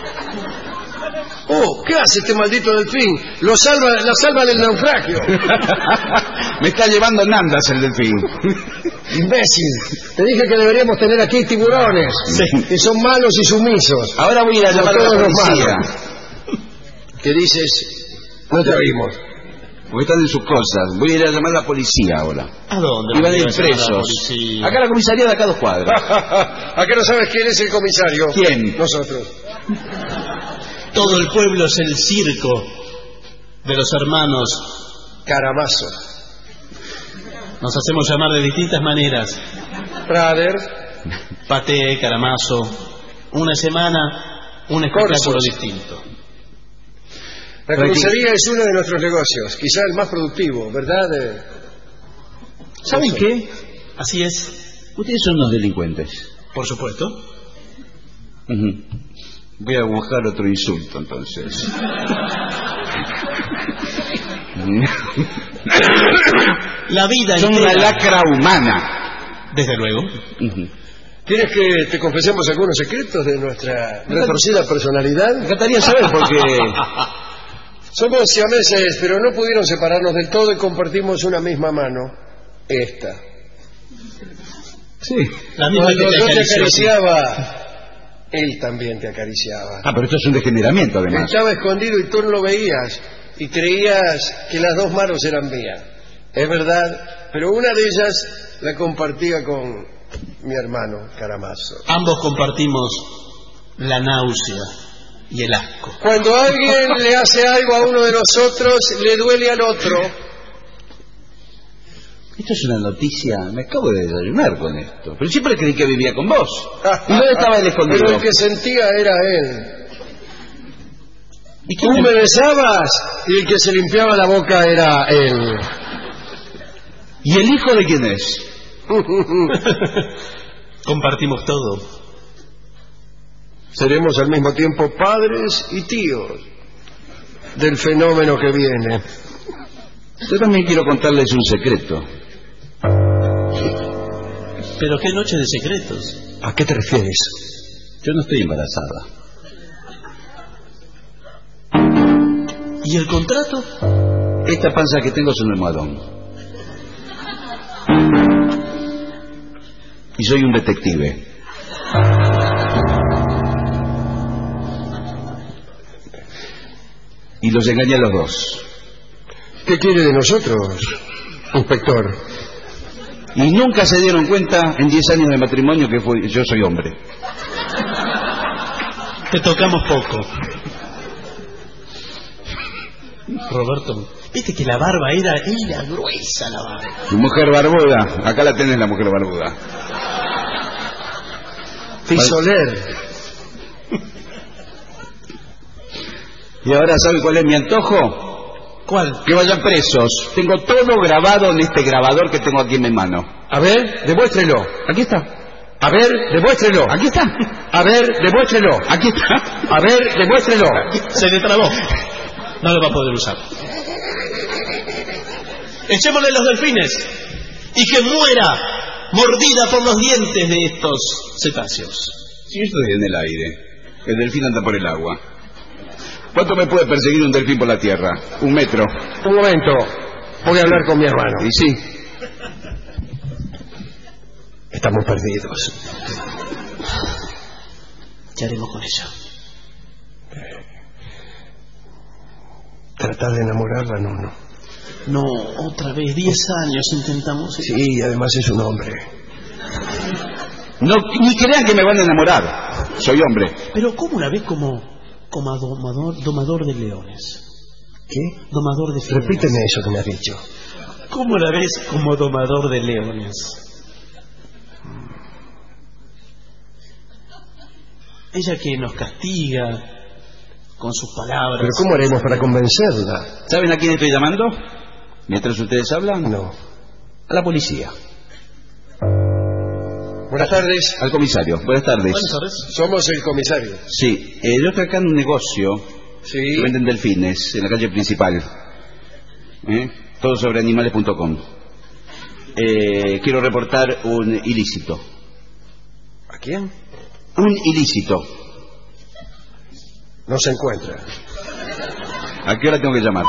Speaker 5: Oh, ¿qué hace este maldito delfín? La salva del naufragio.
Speaker 4: Me está llevando en andas el delfín.
Speaker 5: Imbécil, te dije que deberíamos tener aquí tiburones, que son malos y sumisos.
Speaker 4: Ahora voy a ir a llamar a la policía.
Speaker 5: ¿Qué dices? No te oímos.
Speaker 4: Porque están en sus cosas. Voy a ir a llamar a la policía ahora.
Speaker 3: ¿A dónde?
Speaker 4: Iban a ir presos. Acá la comisaría de acá a 2 cuadras.
Speaker 5: ¿A qué no sabes quién es el comisario?
Speaker 4: ¿Quién?
Speaker 5: Nosotros.
Speaker 3: Todo el pueblo es el circo de los hermanos
Speaker 5: Caramazo.
Speaker 3: Nos hacemos llamar de distintas maneras.
Speaker 5: Prader.
Speaker 3: Paté, Caramazo. Una semana, un espectáculo distinto.
Speaker 5: La comisaría es uno de nuestros negocios, quizá el más productivo, ¿verdad?
Speaker 4: ¿Saben qué?
Speaker 3: Así es.
Speaker 4: Ustedes son unos delincuentes.
Speaker 3: Por supuesto.
Speaker 4: Voy a buscar otro insulto, entonces.
Speaker 3: La vida
Speaker 4: son
Speaker 3: entera.
Speaker 4: una lacra humana.
Speaker 3: Desde luego.
Speaker 5: ¿Quieres que te confesemos algunos secretos de nuestra retorcida personalidad?
Speaker 4: Me encantaría saber por qué.
Speaker 5: Somos siameses, pero no pudieron separarnos del todo y compartimos una misma mano. Esta.
Speaker 4: Sí.
Speaker 3: La misma
Speaker 5: Cuando
Speaker 3: que
Speaker 5: yo
Speaker 3: te
Speaker 5: te
Speaker 3: acarició,
Speaker 5: acariciaba, él también te acariciaba.
Speaker 4: Ah, pero esto es un degeneramiento, además.
Speaker 5: Estaba escondido y tú no lo veías y creías que las 2 manos eran mías. Es verdad, pero una de ellas la compartía con mi hermano Caramazo.
Speaker 3: Ambos compartimos la náusea y el asco.
Speaker 5: Cuando alguien le hace algo a uno de nosotros, le duele al otro.
Speaker 4: Esto es una noticia. Me acabo de desayunar con esto. Pero siempre creí que vivía con vos. ¿Y dónde estaba él escondido?
Speaker 5: Pero el que sentía era él.
Speaker 4: ¿Y
Speaker 5: Tú me besabas y el que se limpiaba la boca era él.
Speaker 4: ¿Y el hijo de quién es?
Speaker 3: Compartimos todo.
Speaker 5: Seremos al mismo tiempo padres y tíos del fenómeno que viene.
Speaker 4: Yo también quiero contarles un secreto.
Speaker 3: Pero qué noche de secretos.
Speaker 5: ¿A qué te refieres?
Speaker 4: Yo no estoy embarazada.
Speaker 3: ¿Y el contrato?
Speaker 4: Esta panza que tengo es un almohadón. Y soy un detective. Y los engañé a los dos.
Speaker 5: ¿Qué quiere de nosotros, inspector?
Speaker 4: Y nunca se dieron cuenta en 10 años de matrimonio que yo soy hombre.
Speaker 3: Te tocamos poco. Roberto, viste que la barba era gruesa la barba.
Speaker 4: Tu mujer barbuda. Acá la tenés, la mujer barbuda.
Speaker 5: Fisoler.
Speaker 4: ¿Y ahora sabe cuál es mi antojo?
Speaker 3: ¿Cuál?
Speaker 4: Que vayan presos. Tengo todo grabado en este grabador que tengo aquí en mi mano.
Speaker 5: A ver, demuéstrelo.
Speaker 4: Aquí está.
Speaker 5: A ver, demuéstrelo.
Speaker 4: Aquí está.
Speaker 5: A ver, demuéstrelo.
Speaker 4: Aquí está.
Speaker 5: A ver, demuéstrelo.
Speaker 3: Se le trabó. No lo va a poder usar. Echémosle los delfines y que muera mordida por los dientes de estos cetáceos.
Speaker 4: Si yo estoy en el aire, el delfín anda por el agua. ¿Cuánto me puede perseguir un delfín por la tierra? 1 metro.
Speaker 5: Un momento. Voy a hablar con mi hermano.
Speaker 4: Y sí.
Speaker 5: Estamos perdidos.
Speaker 3: ¿Qué haremos con ella?
Speaker 5: Tratar de enamorarla, no.
Speaker 3: No, otra vez, 10 años intentamos.
Speaker 5: Sí, además es un hombre.
Speaker 4: No, ni crean que me van a enamorar. Soy hombre.
Speaker 3: Pero ¿cómo la ves como domador de leones?
Speaker 5: ¿Qué?
Speaker 3: Domador de fieras.
Speaker 5: Repíteme eso que me has dicho.
Speaker 3: ¿Cómo la ves como domador de leones? Ella que nos castiga con sus palabras.
Speaker 5: ¿Pero cómo haremos para convencerla?
Speaker 4: ¿Saben a quién estoy llamando? Mientras ustedes hablan.
Speaker 5: No.
Speaker 4: A la policía.
Speaker 5: Buenas tardes.
Speaker 4: Al comisario. Buenas tardes.
Speaker 3: Buenas tardes.
Speaker 5: Somos el comisario.
Speaker 4: Sí, yo estoy acá en un negocio.
Speaker 5: Sí.
Speaker 4: Que venden delfines en la calle principal. Todo sobre animales.com. Quiero reportar un ilícito.
Speaker 5: ¿A quién?
Speaker 4: Un ilícito.
Speaker 5: No se encuentra.
Speaker 4: ¿A qué hora tengo que llamar?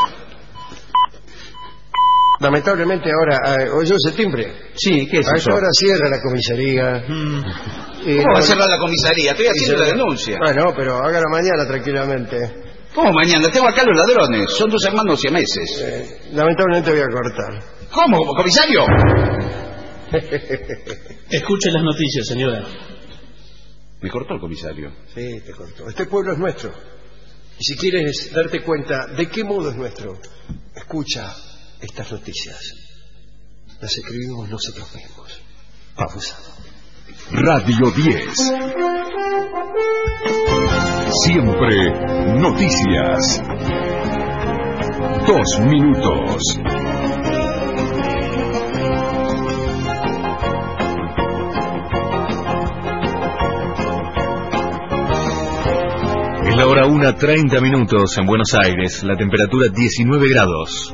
Speaker 5: Lamentablemente ahora, ¿oyó ese timbre?
Speaker 4: Sí, ¿qué es
Speaker 5: A
Speaker 4: eso?
Speaker 5: esa hora cierra la comisaría.
Speaker 4: ¿Cómo va a cerrar la comisaría? Estoy haciendo la denuncia.
Speaker 5: Bueno, pero hágala mañana tranquilamente.
Speaker 4: ¿Cómo mañana? Tengo acá los ladrones. Son 2 hermanos siameses.
Speaker 5: Lamentablemente voy a cortar.
Speaker 4: ¿Cómo, comisario?
Speaker 3: Escuche las noticias, señora.
Speaker 4: Me cortó el comisario.
Speaker 5: Sí, te cortó. Este pueblo es nuestro. Y si quieres darte cuenta de qué modo es nuestro, escucha estas noticias. Las escribimos nosotros mismos. Pausa.
Speaker 1: Radio 10. Siempre noticias. 2 minutos.
Speaker 8: Es la hora 1:30 en Buenos Aires, la temperatura 19 grados.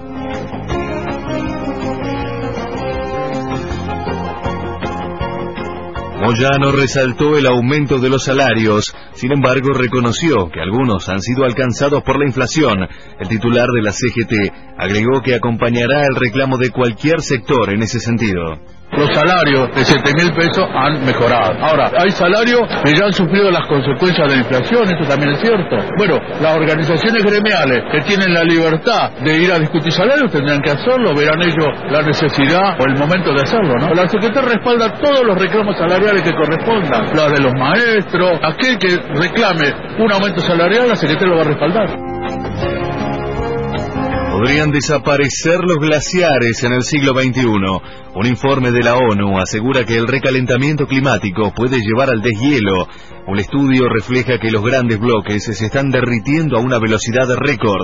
Speaker 8: Moyano resaltó el aumento de los salarios, sin embargo reconoció que algunos han sido alcanzados por la inflación. El titular de la CGT agregó que acompañará el reclamo de cualquier sector en ese sentido.
Speaker 10: Los salarios de 7.000 pesos han mejorado. Ahora, hay salarios que ya han sufrido las consecuencias de la inflación, eso también es cierto. Bueno, las organizaciones gremiales que tienen la libertad de ir a discutir salarios tendrán que hacerlo, verán ellos la necesidad o el momento de hacerlo, ¿no? La Secretaría respalda todos los reclamos salariales que correspondan, los de los maestros, aquel que reclame un aumento salarial, la Secretaría lo va a respaldar.
Speaker 8: Podrían desaparecer los glaciares en el siglo XXI. Un informe de la ONU asegura que el recalentamiento climático puede llevar al deshielo. Un estudio refleja que los grandes bloques se están derritiendo a una velocidad récord.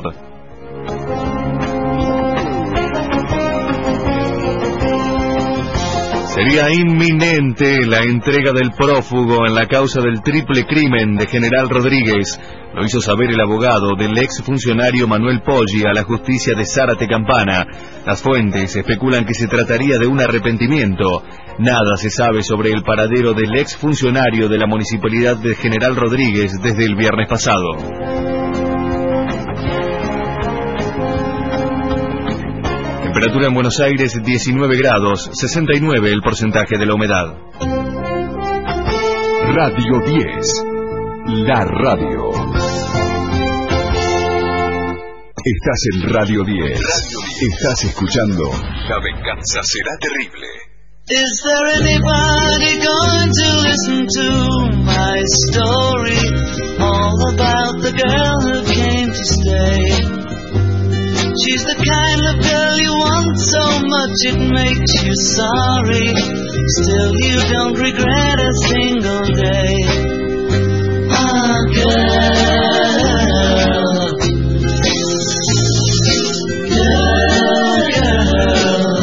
Speaker 8: Sería inminente la entrega del prófugo en la causa del triple crimen de General Rodríguez. Lo hizo saber el abogado del exfuncionario Manuel Poggi a la justicia de Zárate Campana. Las fuentes especulan que se trataría de un arrepentimiento. Nada se sabe sobre el paradero del exfuncionario de la municipalidad de General Rodríguez desde el viernes pasado. Temperatura en Buenos Aires 19 grados, 69 el porcentaje de la humedad.
Speaker 1: Radio 10. La radio. Estás en Radio 10. Estás escuchando La venganza será terrible.
Speaker 11: Is there anybody going to listen to my story? All about the girl who came to stay. She's the kind of girl you want so much it makes you sorry. Still you don't regret a single day. Ah, girl, girl.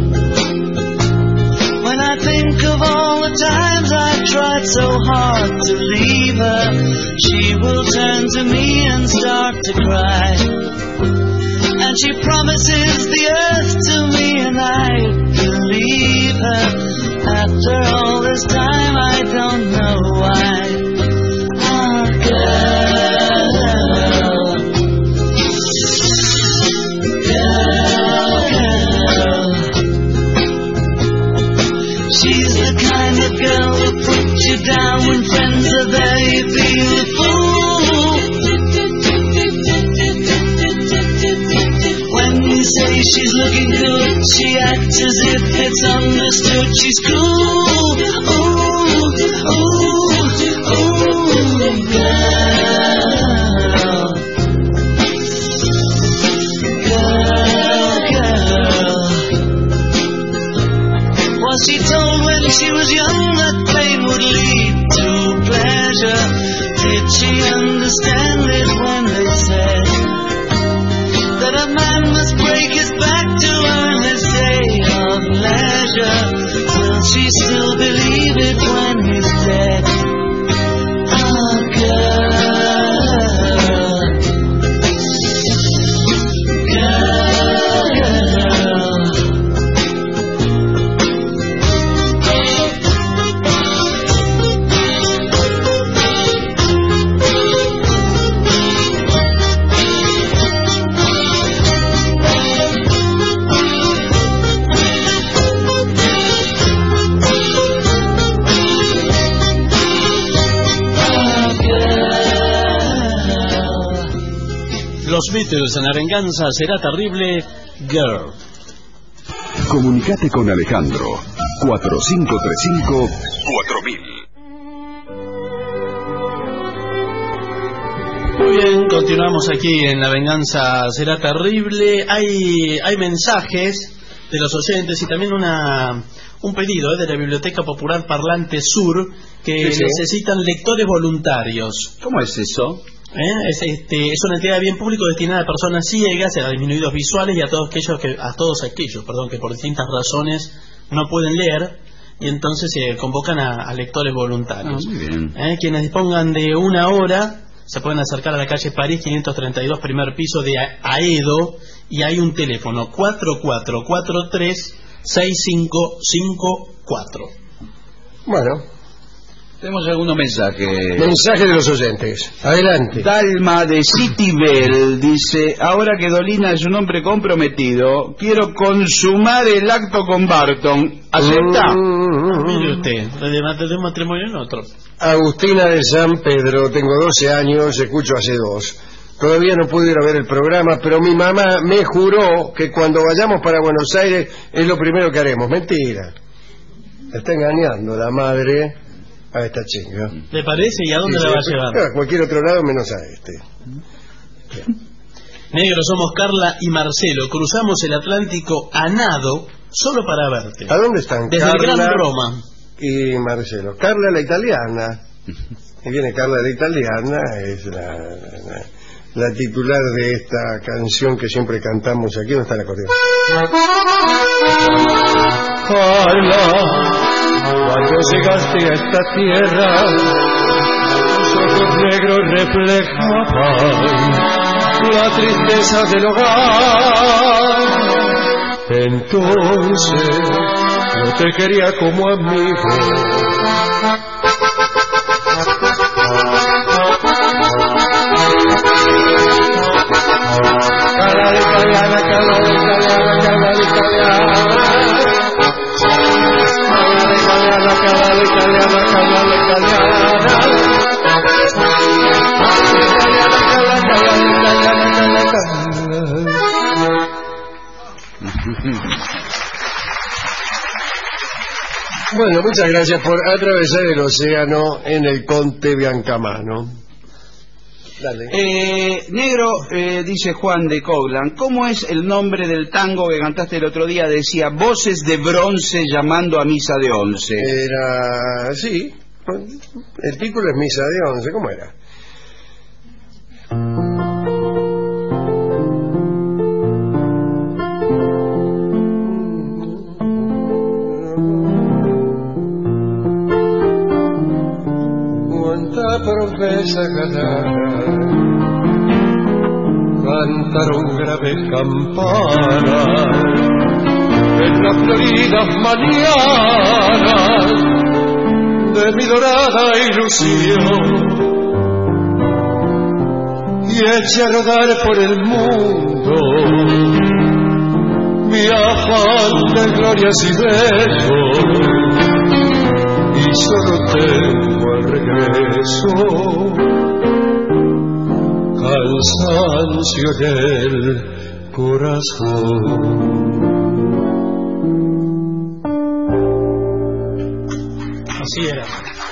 Speaker 11: When I think of all the times I've tried so hard to leave her, she will turn to me and start to cry. And she promises the earth to me and I believe her. After all this time I don't know why. Ah, girl, girl. She's the kind of girl who puts you down when friends are there. You feel act as if it's understood she's cool. She told when she was young that pain would lead to pleasure. Did she understand it when they said that a man must break his back to earn his day of leisure? Will she still believe it when he's dead? Oh, girl.
Speaker 3: Los Beatles en La venganza será terrible, Girl.
Speaker 1: Comunicate con Alejandro 4535-4000.
Speaker 3: Muy bien, continuamos aquí en La venganza será terrible. Hay mensajes de los oyentes y también un pedido de la Biblioteca Popular Parlante Sur que
Speaker 4: Sí.
Speaker 3: necesitan lectores voluntarios.
Speaker 4: ¿Cómo es eso?
Speaker 3: Es una entidad de bien público destinada a personas ciegas, a disminuidos visuales y a todos aquellos que por distintas razones no pueden leer, y entonces se convocan a lectores voluntarios.
Speaker 4: Muy bien.
Speaker 3: Quienes dispongan de una hora se pueden acercar a la calle París 532, primer piso de Aedo, y hay un teléfono 4443-6554.
Speaker 5: Bueno,
Speaker 4: tenemos algunos mensajes.
Speaker 5: mensaje de los oyentes. Adelante.
Speaker 4: Dalma de Citibel dice: ahora que Dolina es un hombre comprometido, quiero consumar el acto con Barton. ¿Acepta?
Speaker 3: Mire usted, de un matrimonio en otro.
Speaker 5: Agustina de San Pedro, tengo 12 años, escucho hace 2. Todavía no pude ir a ver el programa, pero mi mamá me juró que cuando vayamos para Buenos Aires es lo primero que haremos. Mentira. Está engañando la madre a esta chica.
Speaker 3: ¿Le parece? ¿Y a dónde la va a llevar?
Speaker 5: A cualquier otro lado menos a este.
Speaker 3: Negro, somos Carla y Marcelo. Cruzamos el Atlántico a nado solo para verte.
Speaker 5: ¿A dónde están?
Speaker 3: Desde el
Speaker 5: Carla
Speaker 3: Gran Roma.
Speaker 5: y Marcelo. Carla la italiana. Y viene Carla la italiana, es la titular de esta canción que siempre cantamos aquí. ¿Dónde está el acordeón?
Speaker 2: Carla, cuando llegaste a esta tierra, tus ojos negros reflejaban la tristeza del hogar. Entonces yo te quería como amigo. Carla la italiana, Carla la italiana, Carla la italiana. Carla la italiana, Carla la italiana.
Speaker 5: Bueno, muchas gracias por atravesar el océano en el Conte Biancamano. Dale.
Speaker 4: Negro, dice Juan de Coglan, ¿cómo es el nombre del tango que cantaste el otro día? Decía, voces de bronce llamando a misa de 11.
Speaker 5: Era así. El título es Misa de 11. ¿Cómo era? Promesa ganada, cantaron graves campanas en las floridas mañanas de mi dorada ilusión, y eché a rodar por el mundo mi afán de glorias y besos, y solo tengo al regreso cansancio en el corazón.
Speaker 3: Así era.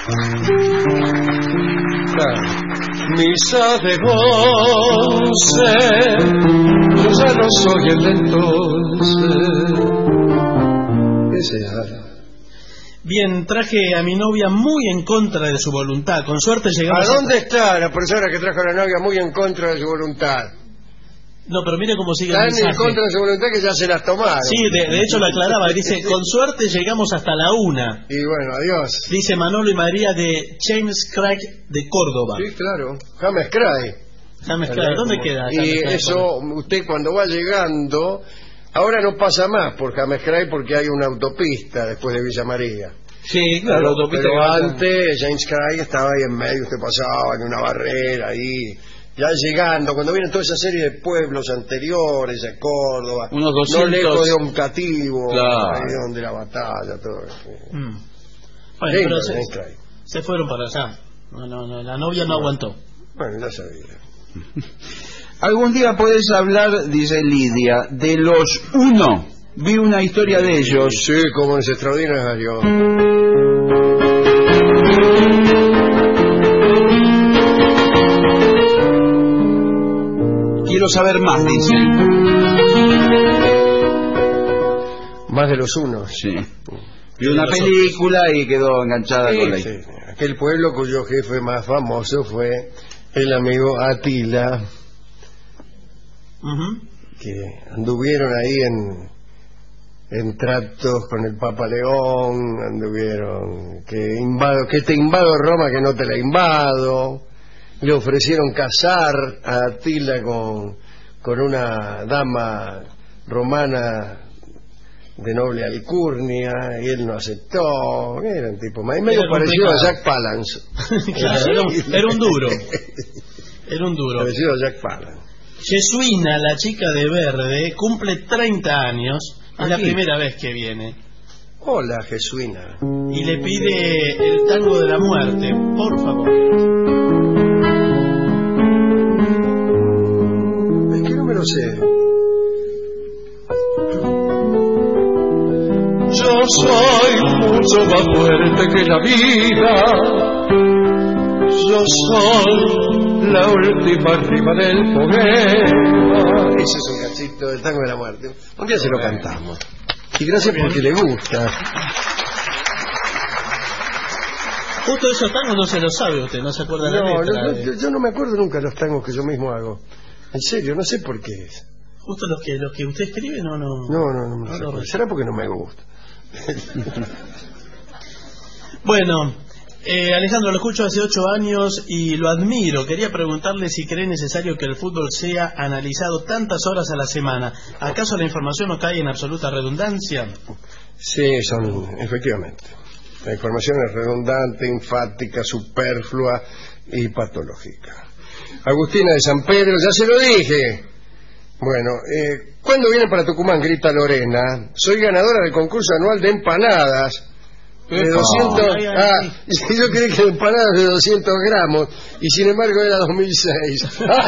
Speaker 2: Misa de 11, yo ya no soy el de entonces.
Speaker 5: ¿Qué será?
Speaker 3: Bien, traje a mi novia muy en contra de su voluntad. Con suerte llegamos
Speaker 5: ¿A dónde está la persona que trajo a la novia muy en contra de su voluntad?
Speaker 3: No, pero mire cómo sigue el
Speaker 5: Tan
Speaker 3: mensaje.
Speaker 5: en contra de su voluntad que ya se las tomaron.
Speaker 3: Sí, de hecho lo aclaraba. Dice, con suerte llegamos hasta la 1.
Speaker 5: Y bueno, adiós.
Speaker 3: Dice Manolo y María de James Craig de Córdoba.
Speaker 5: Sí, claro. James Craig.
Speaker 3: James Craig, ¿dónde queda?
Speaker 5: Y
Speaker 3: James Craig?
Speaker 5: eso, usted cuando va llegando, ahora no pasa más por James Craig porque hay una autopista después de Villa María.
Speaker 4: Sí, claro, la autopista
Speaker 5: Pero
Speaker 4: que va
Speaker 5: antes James Craig estaba ahí en medio, usted pasaba en una barrera ahí. Ya llegando, cuando vienen toda esa serie de pueblos anteriores a Córdoba,
Speaker 4: unos 200...
Speaker 5: no lejos de Oncativo,
Speaker 4: claro,
Speaker 5: ahí donde la batalla, todo eso.
Speaker 3: Bueno,
Speaker 5: Lindo,
Speaker 3: pero
Speaker 5: James Craig.
Speaker 3: se fueron para allá. No, la novia no aguantó.
Speaker 5: Bueno, ya sabía.
Speaker 4: Algún día podés hablar, dice Lidia, de los Uno. Vi una historia de ellos.
Speaker 5: Sí, como es extraordinario.
Speaker 4: Quiero saber más, dice.
Speaker 5: Más de los Unos.
Speaker 4: Sí. Vio una película y quedó enganchada con la
Speaker 5: Sí. Aquel pueblo cuyo jefe más famoso fue el amigo Atila, que anduvieron ahí en tratos con el Papa León, anduvieron que te invado Roma, que no te la invado. Le ofrecieron casar a Atila con una dama romana de noble alcurnia, y él no aceptó. Era un tipo medio parecido a Jack Palance.
Speaker 3: Claro, era un duro. Era un duro.
Speaker 5: Parecido a Jack Palance.
Speaker 3: Jesuina, la chica de verde, cumple 30 años. Es la
Speaker 5: Aquí.
Speaker 3: primera vez que viene.
Speaker 5: Hola, Jesuina.
Speaker 3: Y le pide el tango de la muerte, por favor.
Speaker 5: Es que no me lo sé.
Speaker 2: Yo soy mucho más fuerte que la vida. Yo soy la última rima del poema.
Speaker 5: Ese es un cachito del tango de la muerte. Un día se lo cantamos. Y gracias porque le gusta.
Speaker 3: Justo esos tangos no se los sabe usted, no se acuerda de la letra.
Speaker 5: Yo no me acuerdo nunca de los tangos que yo mismo hago. En serio, no sé por qué es.
Speaker 3: Justo los que usted escribe no
Speaker 5: No me los acuerdo. Será porque no me gusta.
Speaker 3: Bueno, Alejandro, lo escucho hace 8 años y lo admiro. Quería preguntarle si cree necesario que el fútbol sea analizado tantas horas a la semana. ¿Acaso la información no cae en absoluta redundancia?
Speaker 5: Sí, efectivamente. La información es redundante, enfática, superflua y patológica. Agustina de San Pedro, ya se lo dije. Bueno, ¿cuándo vienen para Tucumán? Grita Lorena. Soy ganadora del concurso anual de empanadas. De 200... yo creí que empanadas de 200 gramos y sin embargo era 2006.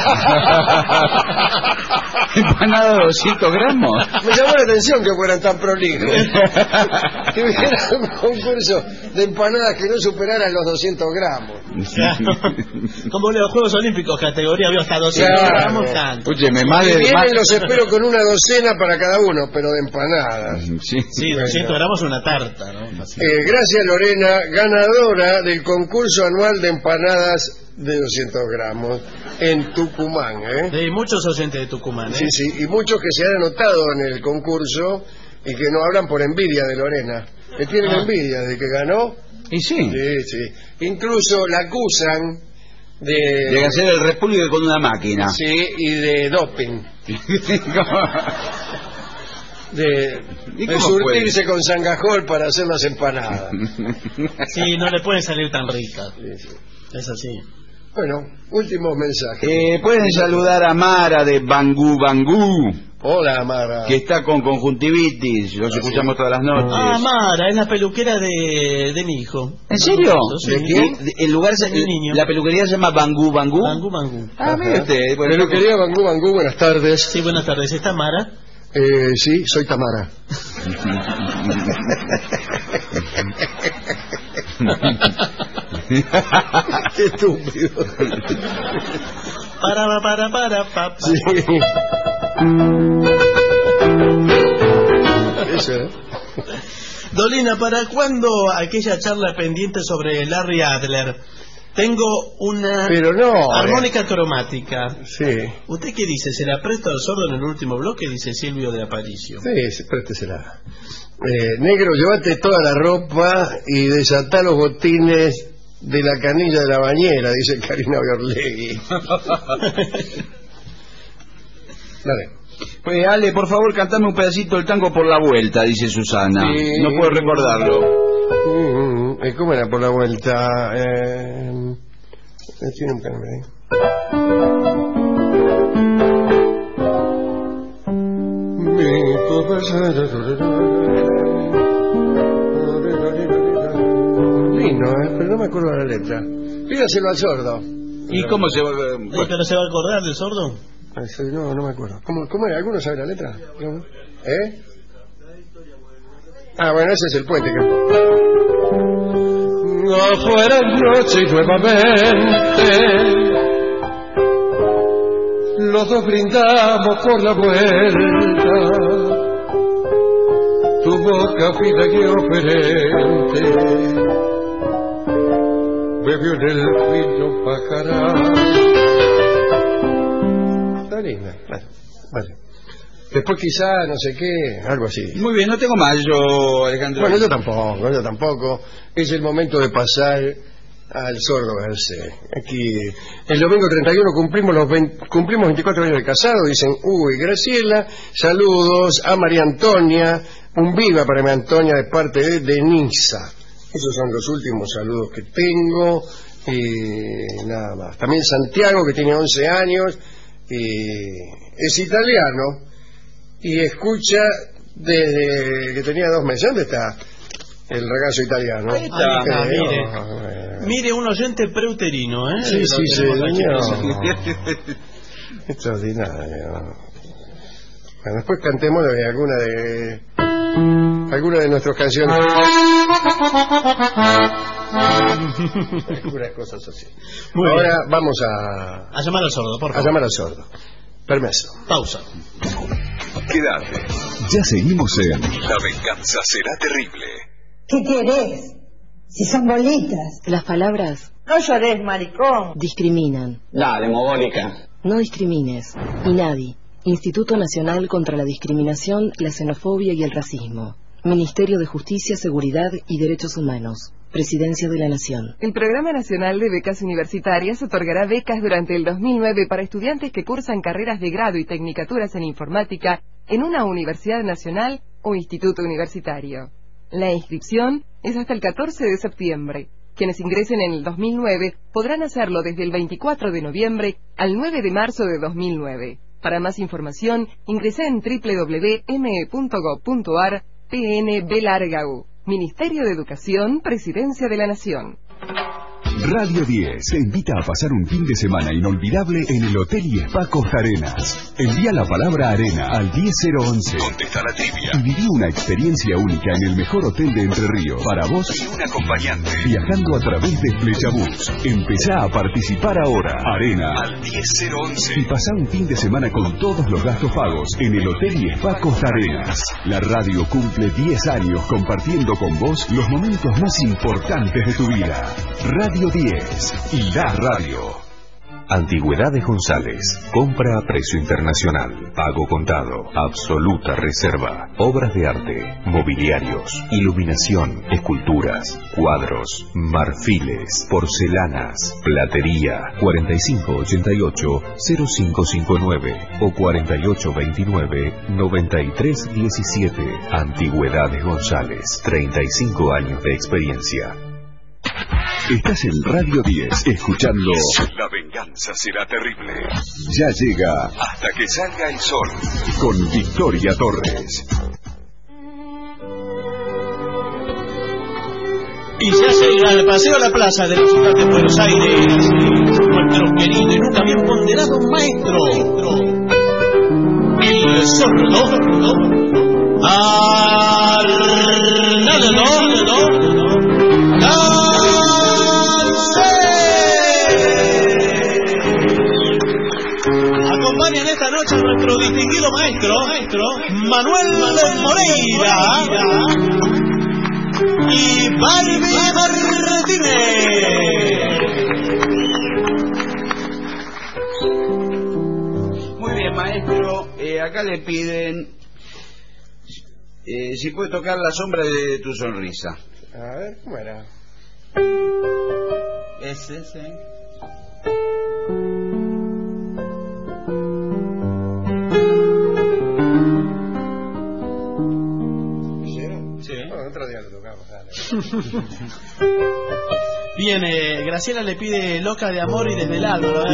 Speaker 4: ¿Empanada de 200 gramos?
Speaker 5: Me llamó la atención que fueran tan prolijos. Que hubiera un concurso de empanadas que no superaran los 200 gramos.
Speaker 3: Como los Juegos Olímpicos, categoría vio hasta 200 gramos tanto.
Speaker 4: Escúcheme, más de...
Speaker 5: Vienen, los espero con una docena para cada uno, pero de empanadas.
Speaker 3: Sí, 200 gramos una tarta, ¿no?
Speaker 5: Gracias, Lorena, ganadora del concurso anual de empanadas de 200 gramos en Tucumán.
Speaker 3: Sí, muchos oyentes de Tucumán.
Speaker 5: Sí, y muchos que se han anotado en el concurso y que no hablan por envidia de Lorena. Que tienen envidia de que ganó.
Speaker 4: Y sí.
Speaker 5: Sí. Incluso la acusan
Speaker 4: de hacer el repúblico con una máquina.
Speaker 5: Sí, y de doping. De surtirse con Sangajol para hacer las empanadas.
Speaker 3: Sí, no le pueden salir tan ricas. Sí. Es así.
Speaker 5: Bueno, últimos mensajes.
Speaker 4: Pueden saludar a Mara de Bangú.
Speaker 5: Hola, Mara.
Speaker 4: Que está con conjuntivitis. Los escuchamos todas las noches.
Speaker 3: Ah, Mara, es la peluquera de mi hijo.
Speaker 4: ¿En serio?
Speaker 3: Sí.
Speaker 4: ¿De quién? El lugar, la peluquería se llama Bangú.
Speaker 3: Bangú.
Speaker 4: Ah, mire usted.
Speaker 5: Peluquería Bangú, buenas tardes.
Speaker 3: Sí, buenas tardes. ¿Está Mara?
Speaker 5: Sí, soy Tamara. Qué estúpido.
Speaker 3: Para.
Speaker 5: Sí. Eso, ¿eh?
Speaker 3: Dolina, ¿para cuándo aquella charla pendiente sobre Larry Adler? Tengo una armónica cromática.
Speaker 5: Sí.
Speaker 3: ¿Usted qué dice? ¿Se la presto al sordo en el último bloque? Dice Silvio de Aparicio.
Speaker 5: Sí, préstesela. Negro, llévate toda la ropa y desatá los botines de la canilla de la bañera, dice Karina Biorlegui. Dale.
Speaker 4: Pues Ale, por favor, cantame un pedacito del tango Por la Vuelta, dice Susana.
Speaker 5: Sí.
Speaker 4: No puedo recordarlo.
Speaker 5: ¿Cómo era Por la Vuelta? Lindo, pero no me acuerdo de la letra. Pídaselo al sordo.
Speaker 4: ¿Y cómo se va?
Speaker 3: ¿Pero se va a acordar del sordo?
Speaker 5: No me acuerdo. ¿Cómo era? ¿Alguno sabe la letra? ¿Eh? Ah, bueno, ese es el puente.
Speaker 2: Afuera es noche y nuevamente los dos brindamos por la vuelta. Tu boca fina y oferente bebió en el vino pajará.
Speaker 5: Está linda. Vale. Después quizá, no sé qué, algo así.
Speaker 4: Muy bien, no tengo más yo, Alejandro.
Speaker 5: Bueno, yo tampoco. Es el momento de pasar al sordo Garcés. Aquí, el domingo 31 cumplimos 24 años de casado, dicen Hugo y Graciela. Saludos a María Antonia, un viva para María Antonia de parte de Denisa. Esos son los últimos saludos que tengo y nada más. También Santiago, que tiene 11 años y es italiano y escucha desde que tenía 2 meses. ¿Dónde está el ragazzo italiano?
Speaker 3: Ahí está, mire, un oyente preuterino, ¿eh?
Speaker 5: Sí, señor. Extraordinario. Bueno, después cantemos alguna de nuestras canciones. Algunas cosas así. Ahora vamos a
Speaker 3: llamar al sordo, por favor.
Speaker 5: A llamar al sordo. Permiso.
Speaker 3: Pausa.
Speaker 1: Quédate. Ya seguimos en La venganza será terrible.
Speaker 12: ¿Qué querés? Si son bolitas.
Speaker 13: Las palabras...
Speaker 12: No llores, maricón.
Speaker 13: Discriminan.
Speaker 14: Dale, mogólica.
Speaker 13: No discrimines. INADI. Instituto Nacional contra la Discriminación, la Xenofobia y el Racismo. Ministerio de Justicia, Seguridad y Derechos Humanos. Presidencia de la Nación.
Speaker 15: El Programa Nacional de Becas Universitarias otorgará becas durante el 2009 para estudiantes que cursan carreras de grado y tecnicaturas en informática en una universidad nacional o instituto universitario. La inscripción es hasta el 14 de septiembre. Quienes ingresen en el 2009 podrán hacerlo desde el 24 de noviembre al 9 de marzo de 2009. Para más información, ingresá en www.me.gov.ar PNB-U. Ministerio de Educación, Presidencia de la Nación.
Speaker 1: Radio 10 te invita a pasar un fin de semana inolvidable en el Hotel y Spa Costa Arenas. Envía la palabra Arena al 10011. Contesta la trivia y viví una experiencia única en el mejor hotel de Entre Ríos para vos y un acompañante, viajando a través de Flechabús. Empezá a participar ahora. Arena al 10011 y pasá un fin de semana con todos los gastos pagos en el Hotel y Spa Costa Arenas. La radio cumple 10 años compartiendo con vos los momentos más importantes de tu vida. Radio 10 y la radio.
Speaker 16: Antigüedades González. Compra a precio internacional. Pago contado. Absoluta reserva. Obras de arte. Mobiliarios. Iluminación. Esculturas. Cuadros. Marfiles. Porcelanas. Platería. 4588-0559 o 4829-9317. Antigüedades González. 35 años de experiencia.
Speaker 1: Estás en Radio 10, escuchando La venganza será terrible. Ya llega Hasta que salga el sol, con Victoria Torres.
Speaker 3: Y ya llega al paseo a la plaza de la ciudad de Buenos Aires nuestro querido y nunca bien ponderado maestro, el sordo Arnaldo nuestro distinguido maestro Manuel Moreira y Barbie Martínez.
Speaker 4: Muy bien, maestro. Acá le piden si puede tocar La sombra de tu sonrisa.
Speaker 5: A ver, ¿cómo era?
Speaker 4: Ese, sí.
Speaker 5: Sí. Bueno, otro día lo tocamos, dale.
Speaker 3: Bien, Graciela le pide Loca de amor y desde el alma. ¿No?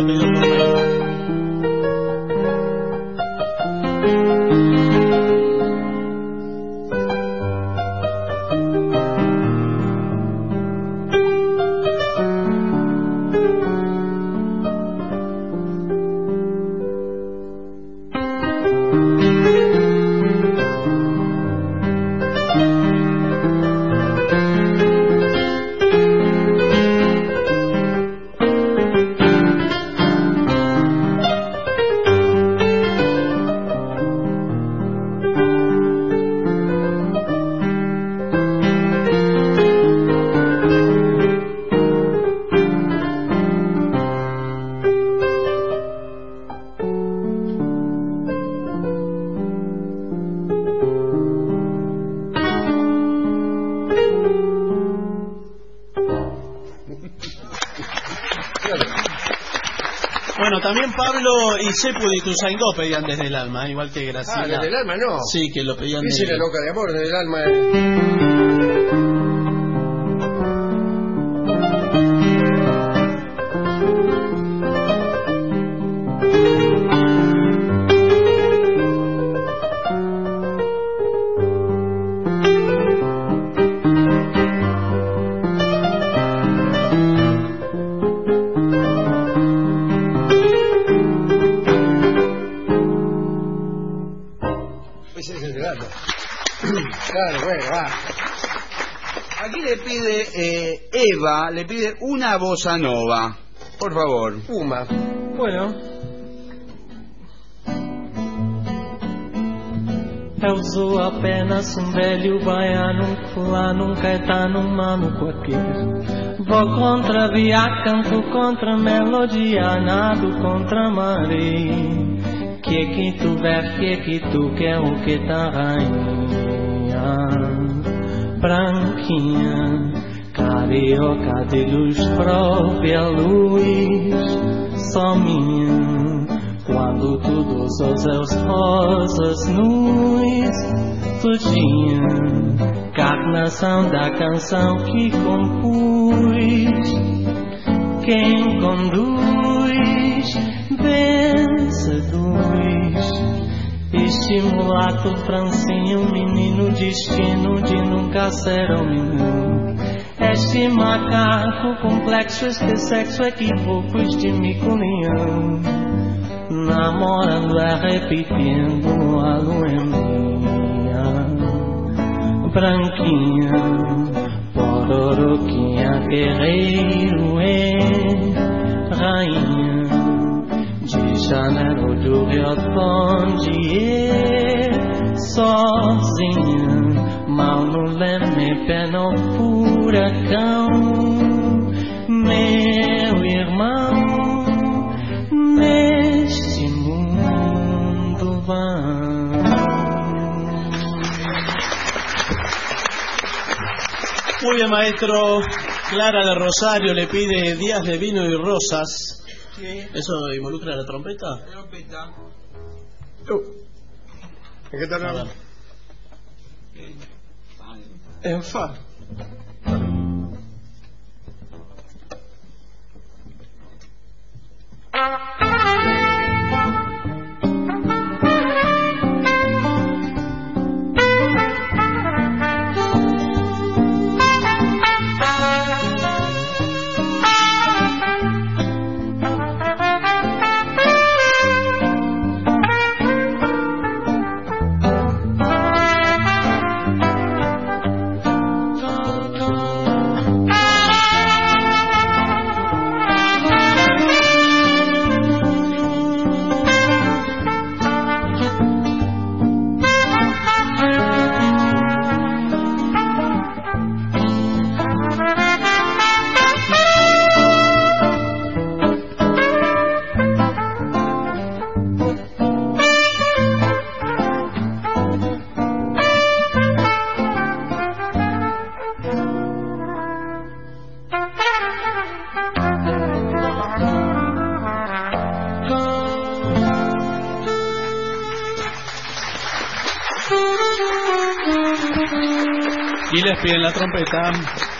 Speaker 3: Bueno, también Pablo y Sepu de Ituzaingó pedían desde el alma, igual que Graciela.
Speaker 5: Desde el alma no.
Speaker 3: Sí, que lo pedían
Speaker 5: Dice la Loca de amor, desde el alma. Claro, bueno, va.
Speaker 4: Aquí le pide Eva, le pide una bossa nova. Por favor.
Speaker 5: Uma.
Speaker 14: Bueno. Eu sou apenas velho baiano, fulano, caetano, mano qualquer. Vou contra via, canto contra melodia, nado contra maré. Que tu ver, que tu quer, o que tá rainha branquinha, carioca de luz própria luz, só minha. Quando tudo são seus rosas nus, tudinha, carnação da canção que compus. Quem conduz, bem seduz. Este mulato francinho, menino destino de nunca ser homem. Este macaco complexo, este sexo equívocos de mico-leão. Namorando repetindo a luendinha branquinha, pororoquinha, guerreiro e rainha de Janeiro do Rio Grande, sozinha, mal no leme, pé no furacão, meu irmão, neste mundo vão.
Speaker 3: Muy bien, maestro. Clara de Rosario le pide días de vino y rosas. Sí. ¿Eso involucra la trompeta?
Speaker 5: Trompeta. ¿En qué tal? En fa.
Speaker 3: Gillespie en la trompeta.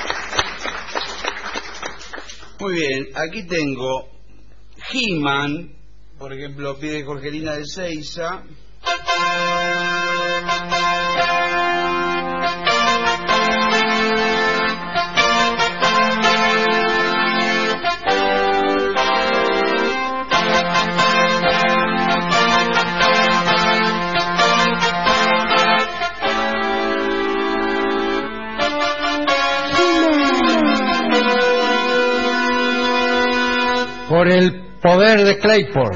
Speaker 4: Muy bien, aquí tengo He-Man, por ejemplo, pide Jorgelina de Seiza.
Speaker 5: Por el poder de Claypole.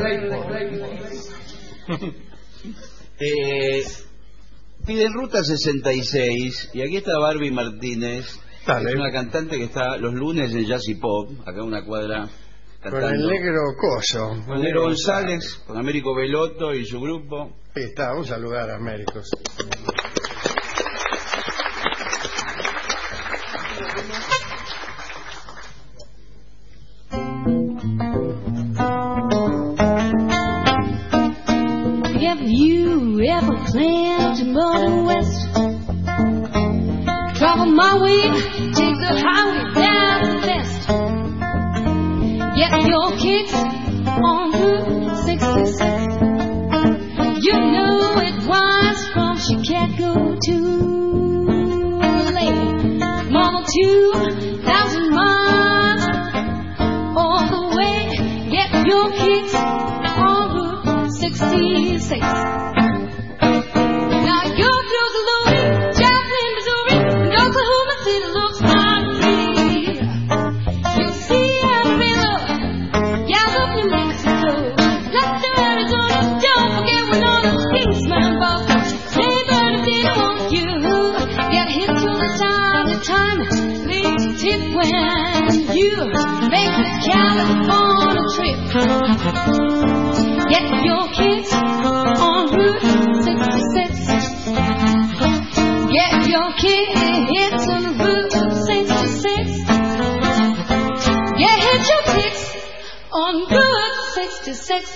Speaker 4: Piden Ruta 66 y aquí está Barbie Martínez.
Speaker 5: Dale.
Speaker 4: Es una cantante que está los lunes en Jazz y Pop, acá en una cuadra cantando.
Speaker 5: Con el negro Coso.
Speaker 4: Con Negro González, con Américo Belotto y su grupo.
Speaker 5: Ahí está, vamos a saludar a Américos.
Speaker 17: Have you ever planned to go west? Travel my way, take the highway down to the west. Get your kicks on Route 66. You know it winds from Chicago to LA. Mama, 2,000 miles all the way. Get your kicks on Route 66. Now you're through the Louis, Joplin, Missouri, and Oklahoma City looks like free. You'll see a river, Gallup, New Mexico, Lester, Arizona. Don't forget Winona, Kingsman, Boston. Say Bernardino, won't you get hit to the time, leave the tip when you make the California trip. Get your kids on Route 66. Get your kids on Route 66. Get your kids on Route 66.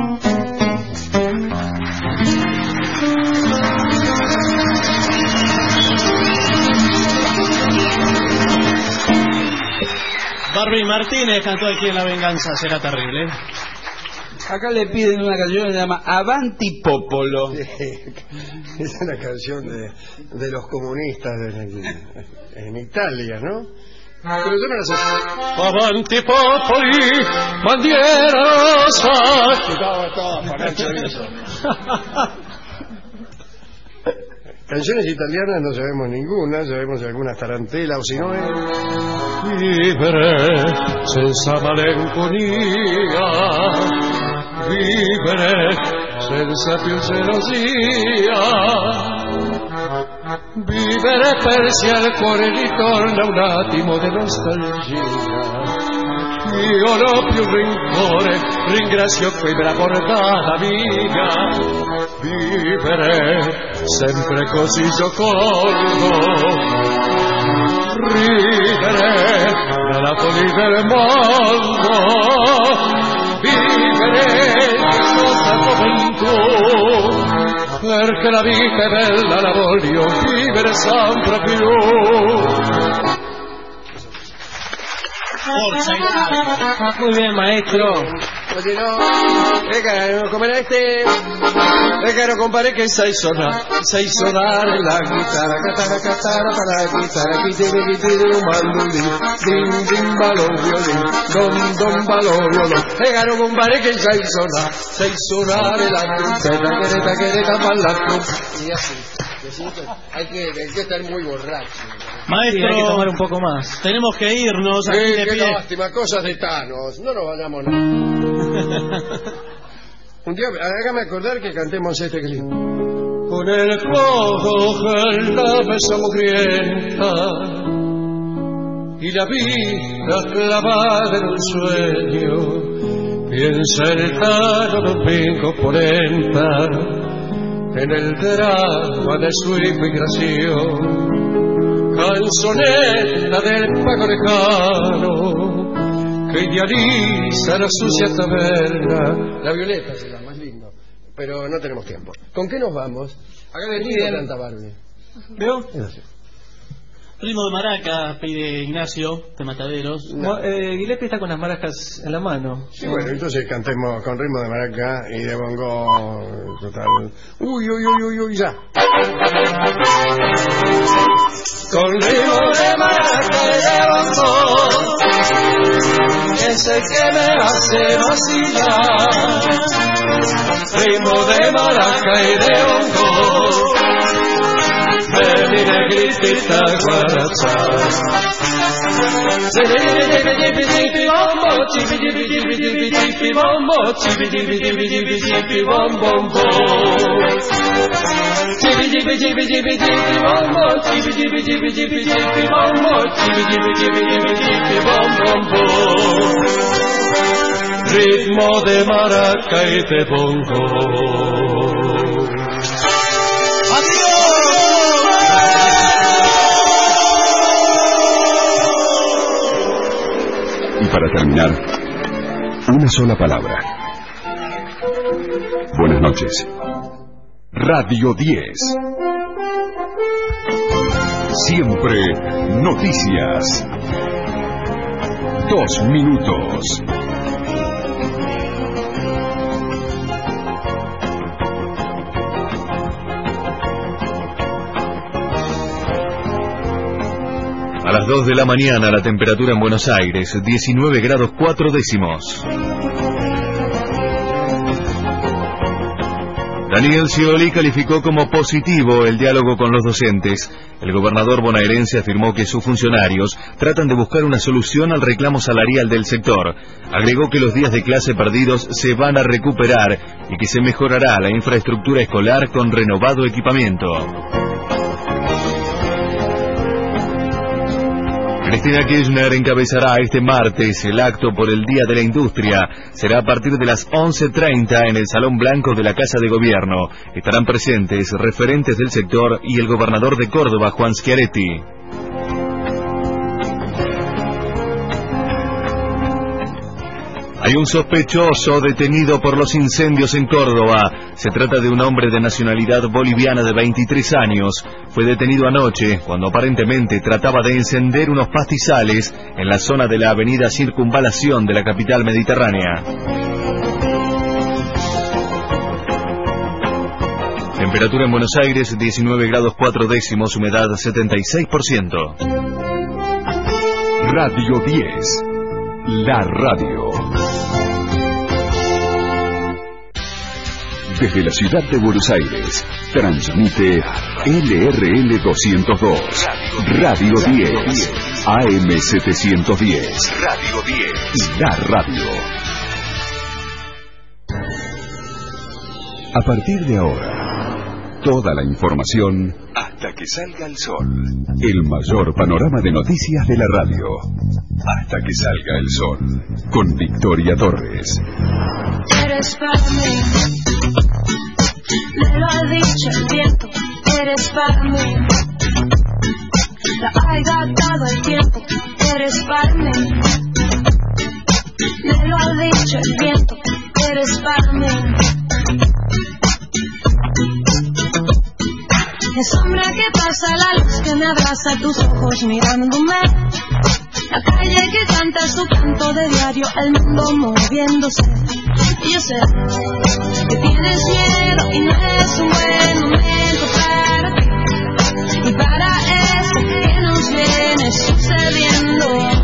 Speaker 3: Barbie Martínez cantó aquí en La Venganza Será Terrible.
Speaker 4: Acá le piden una canción que se llama Avanti Popolo.
Speaker 5: Sí, es una canción de los comunistas en Italia, ¿no? Pero yo no la sé.
Speaker 6: Avanti popoli, bandiera rosa.
Speaker 5: Canciones italianas no sabemos ninguna, sabemos algunas tarantelas o si no
Speaker 6: Vivere senza malinconia, vivere senza più gelosia, vivere persi al cuore ritorna un attimo di nostalgia. Io non ho più rincore, ringrazio qui per la portata amica. Vivere sempre così giocoso, ridere nella follia del mondo, vivere tutta gioventù, perché la vita è bella, la voglio vivere sempre più.
Speaker 3: Muy bien, maestro.
Speaker 5: Oye, no, come no compare che sai suonare la chitarra, catara para la chitarra, chi un mandolin, din ballo violin, don ballo violin, no compare che sai suonare la trompeta, quereta ballare, y así. Hay que estar muy borracho.
Speaker 3: Maestro,
Speaker 5: Sí, hay que tomar un
Speaker 3: poco más. Tenemos que irnos.
Speaker 5: Qué lástima, cosas de Thanos. No nos vayamos nada. Un día, hágame acordar que cantemos este clip.
Speaker 6: Con el cojo en la mesa mugrienta y la vida clavada en un sueño, piensa el Tano domingo 40 en el drama de su inmigración, canzonetta del pago lejano que idealiza la sucia taberna.
Speaker 5: La Violeta se llama, más lindo. Pero no tenemos tiempo. ¿Con qué nos vamos? Acá de niño canta Barbie.
Speaker 3: ¿Veo? Ritmo de maraca, pide Ignacio de Mataderos.
Speaker 14: Gillespie está con las maracas en la mano.
Speaker 5: Sí, bueno, entonces cantemos con ritmo de maraca y de bongo total. Uy, ya.
Speaker 2: Con ritmo de maraca y de bongo, es el que me hace vacilar. Ritmo de maraca y de bongo, ven mi negritita guaracha. Ritmo de maraca y de bongo.
Speaker 1: Y para terminar, una sola palabra. Buenas noches. Radio 10. Siempre noticias. 2 minutos.
Speaker 8: A las 2 de la mañana la temperatura en Buenos Aires, 19 grados 4 décimos. Daniel Scioli calificó como positivo el diálogo con los docentes. El gobernador bonaerense afirmó que sus funcionarios tratan de buscar una solución al reclamo salarial del sector. Agregó que los días de clase perdidos se van a recuperar y que se mejorará la infraestructura escolar con renovado equipamiento. Cristina Kirchner encabezará este martes el acto por el Día de la Industria. Será a partir de las 11:30 en el Salón Blanco de la Casa de Gobierno. Estarán presentes referentes del sector y el gobernador de Córdoba, Juan Schiaretti. Hay un sospechoso detenido por los incendios en Córdoba. Se trata de un hombre de nacionalidad boliviana de 23 años. Fue detenido anoche cuando aparentemente trataba de encender unos pastizales en la zona de la avenida Circunvalación de la capital mediterránea. Temperatura en Buenos Aires, 19 grados 4 décimos, humedad 76%.
Speaker 1: Radio 10. La radio. Desde la ciudad de Buenos Aires, transmite LRL 202, Radio 10, AM 710, Radio 10, La radio. A partir de ahora, toda la información hasta que salga el sol. El mayor panorama de noticias de la radio. Hasta que salga el sol. Con Victoria Torres.
Speaker 17: Eres para mí, me lo ha dicho el viento. Eres para mí, la ha dado el tiempo. Eres para mí, me lo ha dicho el viento. Eres para mí. Es sombra que pasa, la luz que me abraza, tus ojos mirándome. La calle que canta su canto de diario, el mundo moviéndose. Y yo sé que tienes miedo y no es un buen momento para ti. Y para esto que nos viene sucediendo.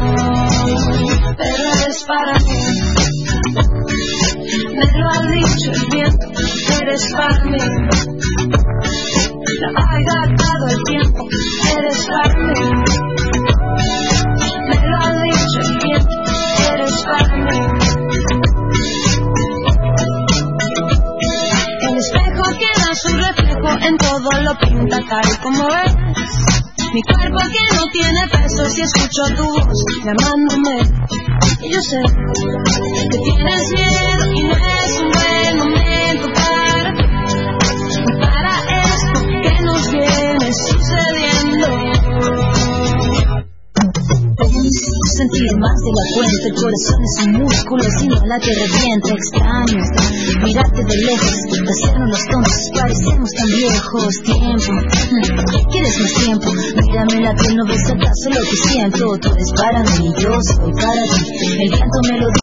Speaker 17: Pero eres para mí, me lo ha dicho el viento. Eres para mí, la ha gastado el tiempo. Eres para mí, me lo ha dicho el viento. Eres para mí. El espejo que da su reflejo en todo lo pinta tal como es. Mi cuerpo que no tiene peso si escucho tu voz llamándome. Y yo sé que tienes miedo y no es un buen momento para ti. Para esto que nos viene sucediendo.
Speaker 18: Sentir más de la cuenta, el corazón es un músculo, si no la que revienta. Extraño mirarte de lejos, hacernos los tontos, parecemos tan viejos. Tiempo, ¿quieres más tiempo? Mira Mírame la piel, ¿no ves acaso lo que siento? Tú eres para mí y yo soy para ti. El viento me lo